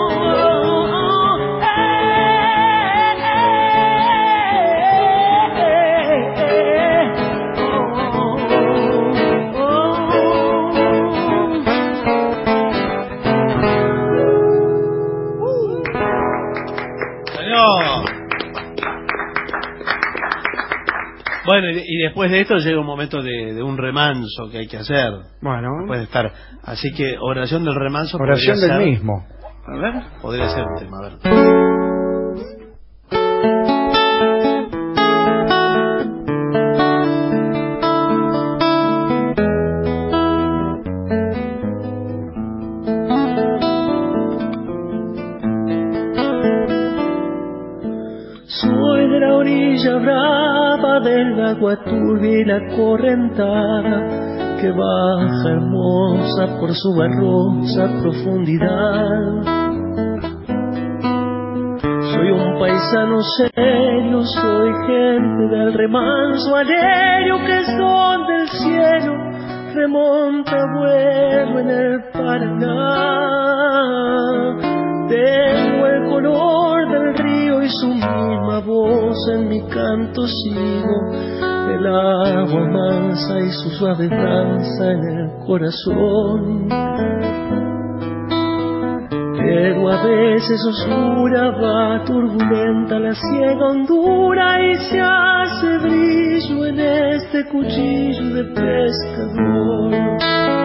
oh, hey, hey, hey, Bueno, y, y después de esto llega un momento de, de un remanso que hay que hacer. Bueno. Puede estar. Así que oración del remanso. Oración del ser, mismo. A ver, podría ser un tema, a ver. Soy de la orilla brava del agua turbia y la correntada que baja hermosa por su barrosa profundidad. Soy un paisano serio, soy gente del remanso aéreo que son del cielo, remonta vuelo en el Paraná. Tengo el color del río y su misma voz en mi canto sigo, el agua mansa y su suave danza en el corazón. Pero a veces oscura va turbulenta la ciega hondura y se hace brillo en este cuchillo de pescador.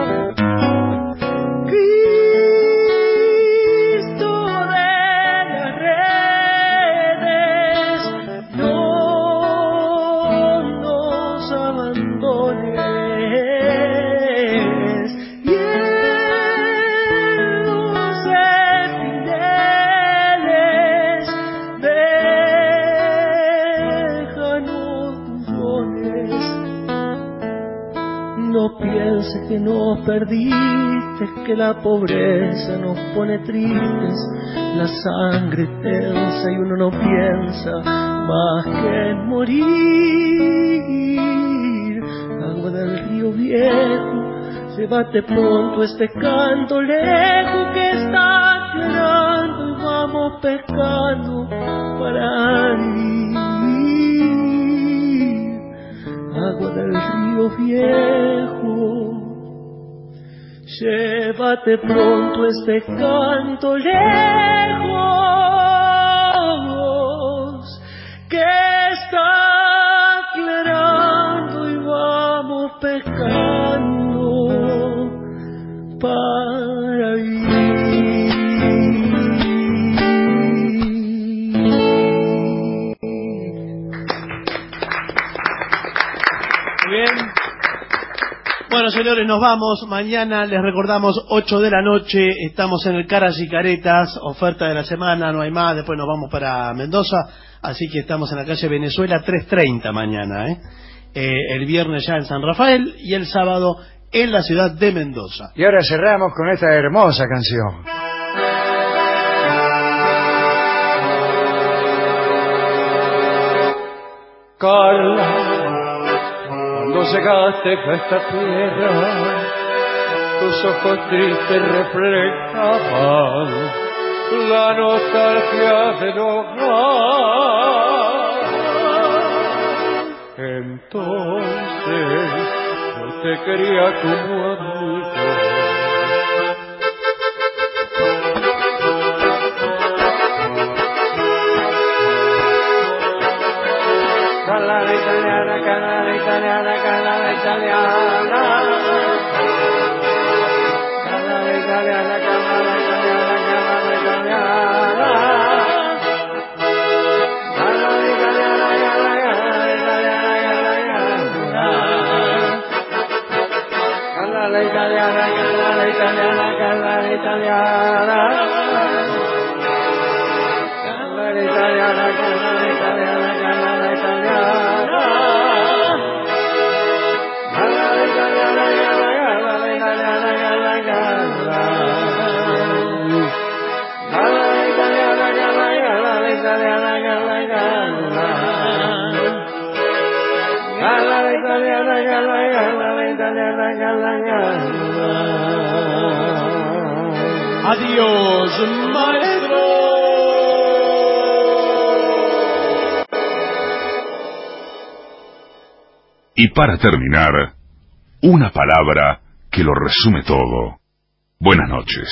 Que nos perdiste, que la pobreza nos pone tristes, la sangre tensa y uno no piensa más que en morir. Agua del río viejo, llévate pronto este canto lejos que está aclarando y vamos pescando para vivir. Agua del río viejo, llévate pronto este canto lejos que está aclarando y vamos pescando para vivir. Muy bien. Bueno, señores, nos vamos. Mañana les recordamos ocho de la noche. Estamos en el Caras y Caretas. Oferta de la semana, no hay más. Después nos vamos para Mendoza. Así que estamos en la calle Venezuela trescientos treinta mañana. ¿eh? Eh, el viernes ya en San Rafael y el sábado en la ciudad de Mendoza. Y ahora cerramos con esta hermosa canción. Carla, cuando llegaste a esta tierra, tus ojos tristes reflejaban la nostalgia del hogar. Entonces yo te quería como amigo. Carla la italiana, Carla la italiana, Carla la italiana. Carla la italiana, Carla la italiana, Carla la italiana. Carla la italiana, Carla la italiana, Carla la italiana. Carla la italiana, Carla la italiana, Carla la italiana. Carla la italiana, Carla la italiana, Carla la italiana. Adiós, maestro. Y para terminar, una palabra que lo resume todo. Buenas noches.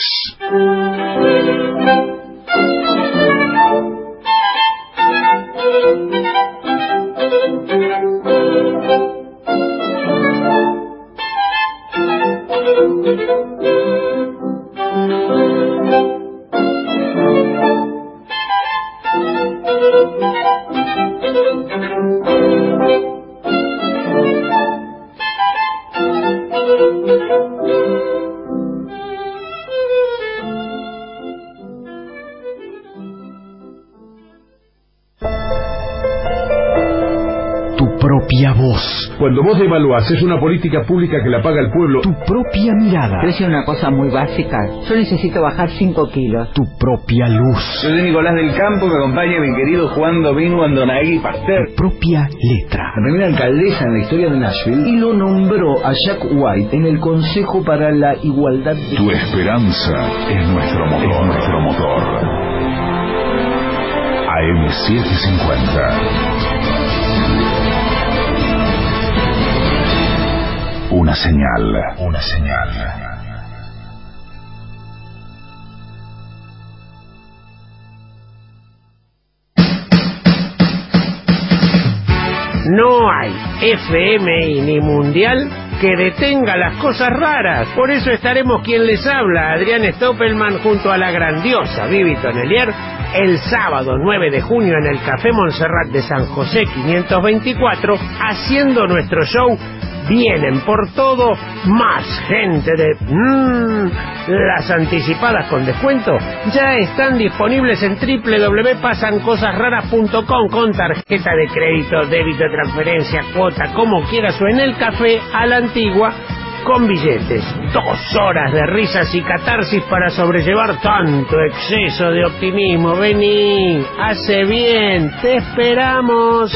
Propia voz. Cuando vos devaluás, es una política pública que la paga el pueblo. Tu propia mirada. Pero es una cosa muy básica. Yo necesito bajar cinco kilos. Tu propia luz. Soy Nicolás del Campo, me acompaña mi querido Juan Domingo Andonagui Pasteur. Tu propia letra. La primera alcaldesa en la historia de Nashville y lo nombró a Jack White en el Consejo para la Igualdad de... Tu esperanza es nuestro motor. Es nuestro motor. A M setecientos cincuenta. Una señal. Una señal. No hay F M I ni mundial que detenga las cosas raras. Por eso estaremos quien les habla, Adrián Stoppelman, junto a la grandiosa Vivi Tonelier, el sábado nueve de junio en el Café Montserrat de San José quinientos veinticuatro, haciendo nuestro show Vienen por todo, más gente de... Mmm, las anticipadas con descuento ya están disponibles en doble u doble u doble u punto pasan cosas raras punto com con tarjeta de crédito, débito, transferencia, cuota, como quieras, o en el café a la antigua con billetes. Dos horas de risas y catarsis para sobrellevar tanto exceso de optimismo. Vení, hace bien, te esperamos.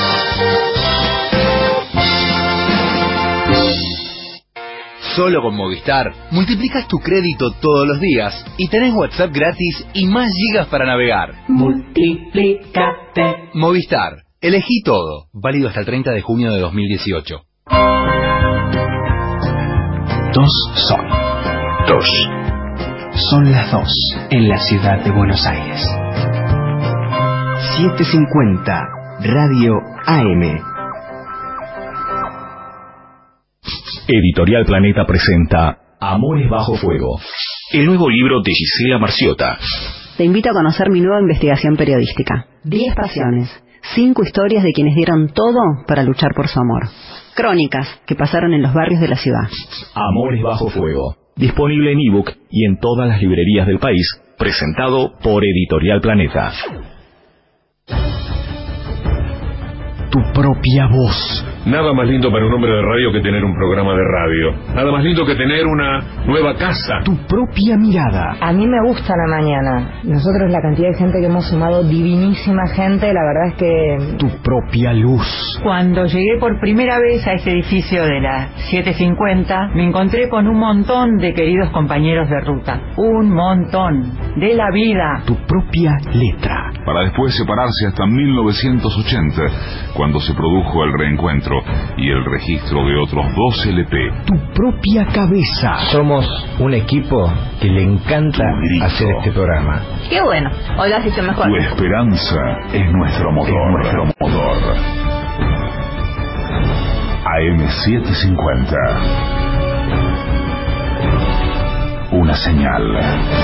Solo con Movistar multiplicas tu crédito todos los días y tenés WhatsApp gratis y más gigas para navegar. Multiplícate. Movistar, elegí todo. Válido hasta el treinta de junio de dos mil dieciocho. Dos son. Dos. Son las dos en la ciudad de Buenos Aires. setecientos cincuenta Radio A M. Editorial Planeta presenta Amores bajo fuego, el nuevo libro de Gisela Marciota. Te invito a conocer mi nueva investigación periodística. Diez pasiones, cinco historias de quienes dieron todo para luchar por su amor. Crónicas que pasaron en los barrios de la ciudad. Amores bajo fuego, disponible en ebook y en todas las librerías del país, presentado por Editorial Planeta. Tu propia voz. Nada más lindo para un hombre de radio que tener un programa de radio. Nada más lindo que tener una nueva casa. Tu propia mirada. A mí me gusta la mañana. Nosotros, la cantidad de gente que hemos sumado, divinísima gente, la verdad es que... Tu propia luz. Cuando llegué por primera vez a este edificio de la siete cincuenta, me encontré con un montón de queridos compañeros de ruta. Un montón. De la vida. Tu propia letra. Para después separarse hasta mil novecientos ochenta, cuando se produjo el reencuentro y el registro de otros dos L P. Tu propia cabeza. Somos un equipo que le encanta hacer este programa. Qué bueno, hoy lo has dicho mejor. Tu esperanza es nuestro motor. Es nuestro motor. A M setecientos cincuenta. Una señal.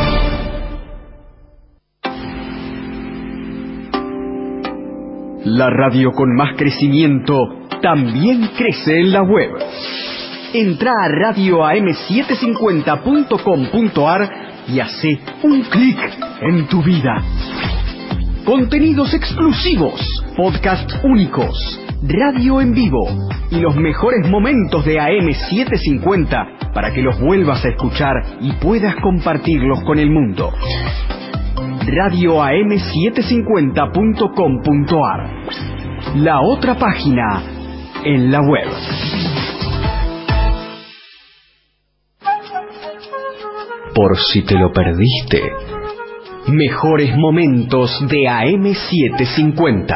La radio con más crecimiento también crece en la web. Entra a radio a m setecientos cincuenta punto com punto a r y hace un clic en tu vida. Contenidos exclusivos, podcasts únicos, radio en vivo y los mejores momentos de A M setecientos cincuenta para que los vuelvas a escuchar y puedas compartirlos con el mundo. radio a m setecientos cincuenta punto com punto a r. La otra página en la web. Por si te lo perdiste, mejores momentos de A M setecientos cincuenta.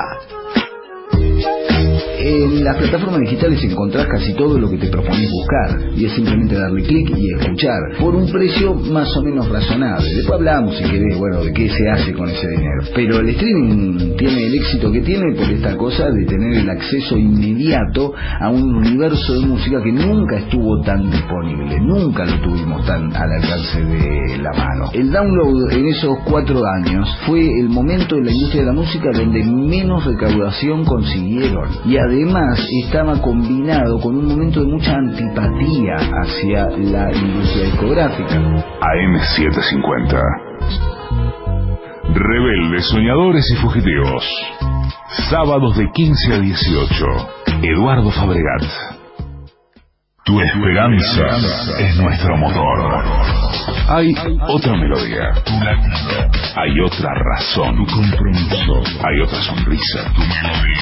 En las plataformas digitales encontrás casi todo lo que te propones buscar y es simplemente darle clic y escuchar por un precio más o menos razonable. Después hablamos, si querés, bueno, de qué se hace con ese dinero. Pero el streaming tiene el éxito que tiene por esta cosa de tener el acceso inmediato a un universo de música que nunca estuvo tan disponible, nunca lo tuvimos tan al alcance de la mano. El download en esos cuatro años fue el momento en la industria de la música donde menos recaudación consiguieron y además estaba combinado con un momento de mucha antipatía hacia la industria discográfica. A M setecientos cincuenta. Rebeldes, soñadores y fugitivos. Sábados de quince a dieciocho. Eduardo Fabregat. Tu esperanza es nuestro motor. Hay otra melodía. Hay otra razón. Tu compromiso. Hay otra sonrisa. Tu melodía.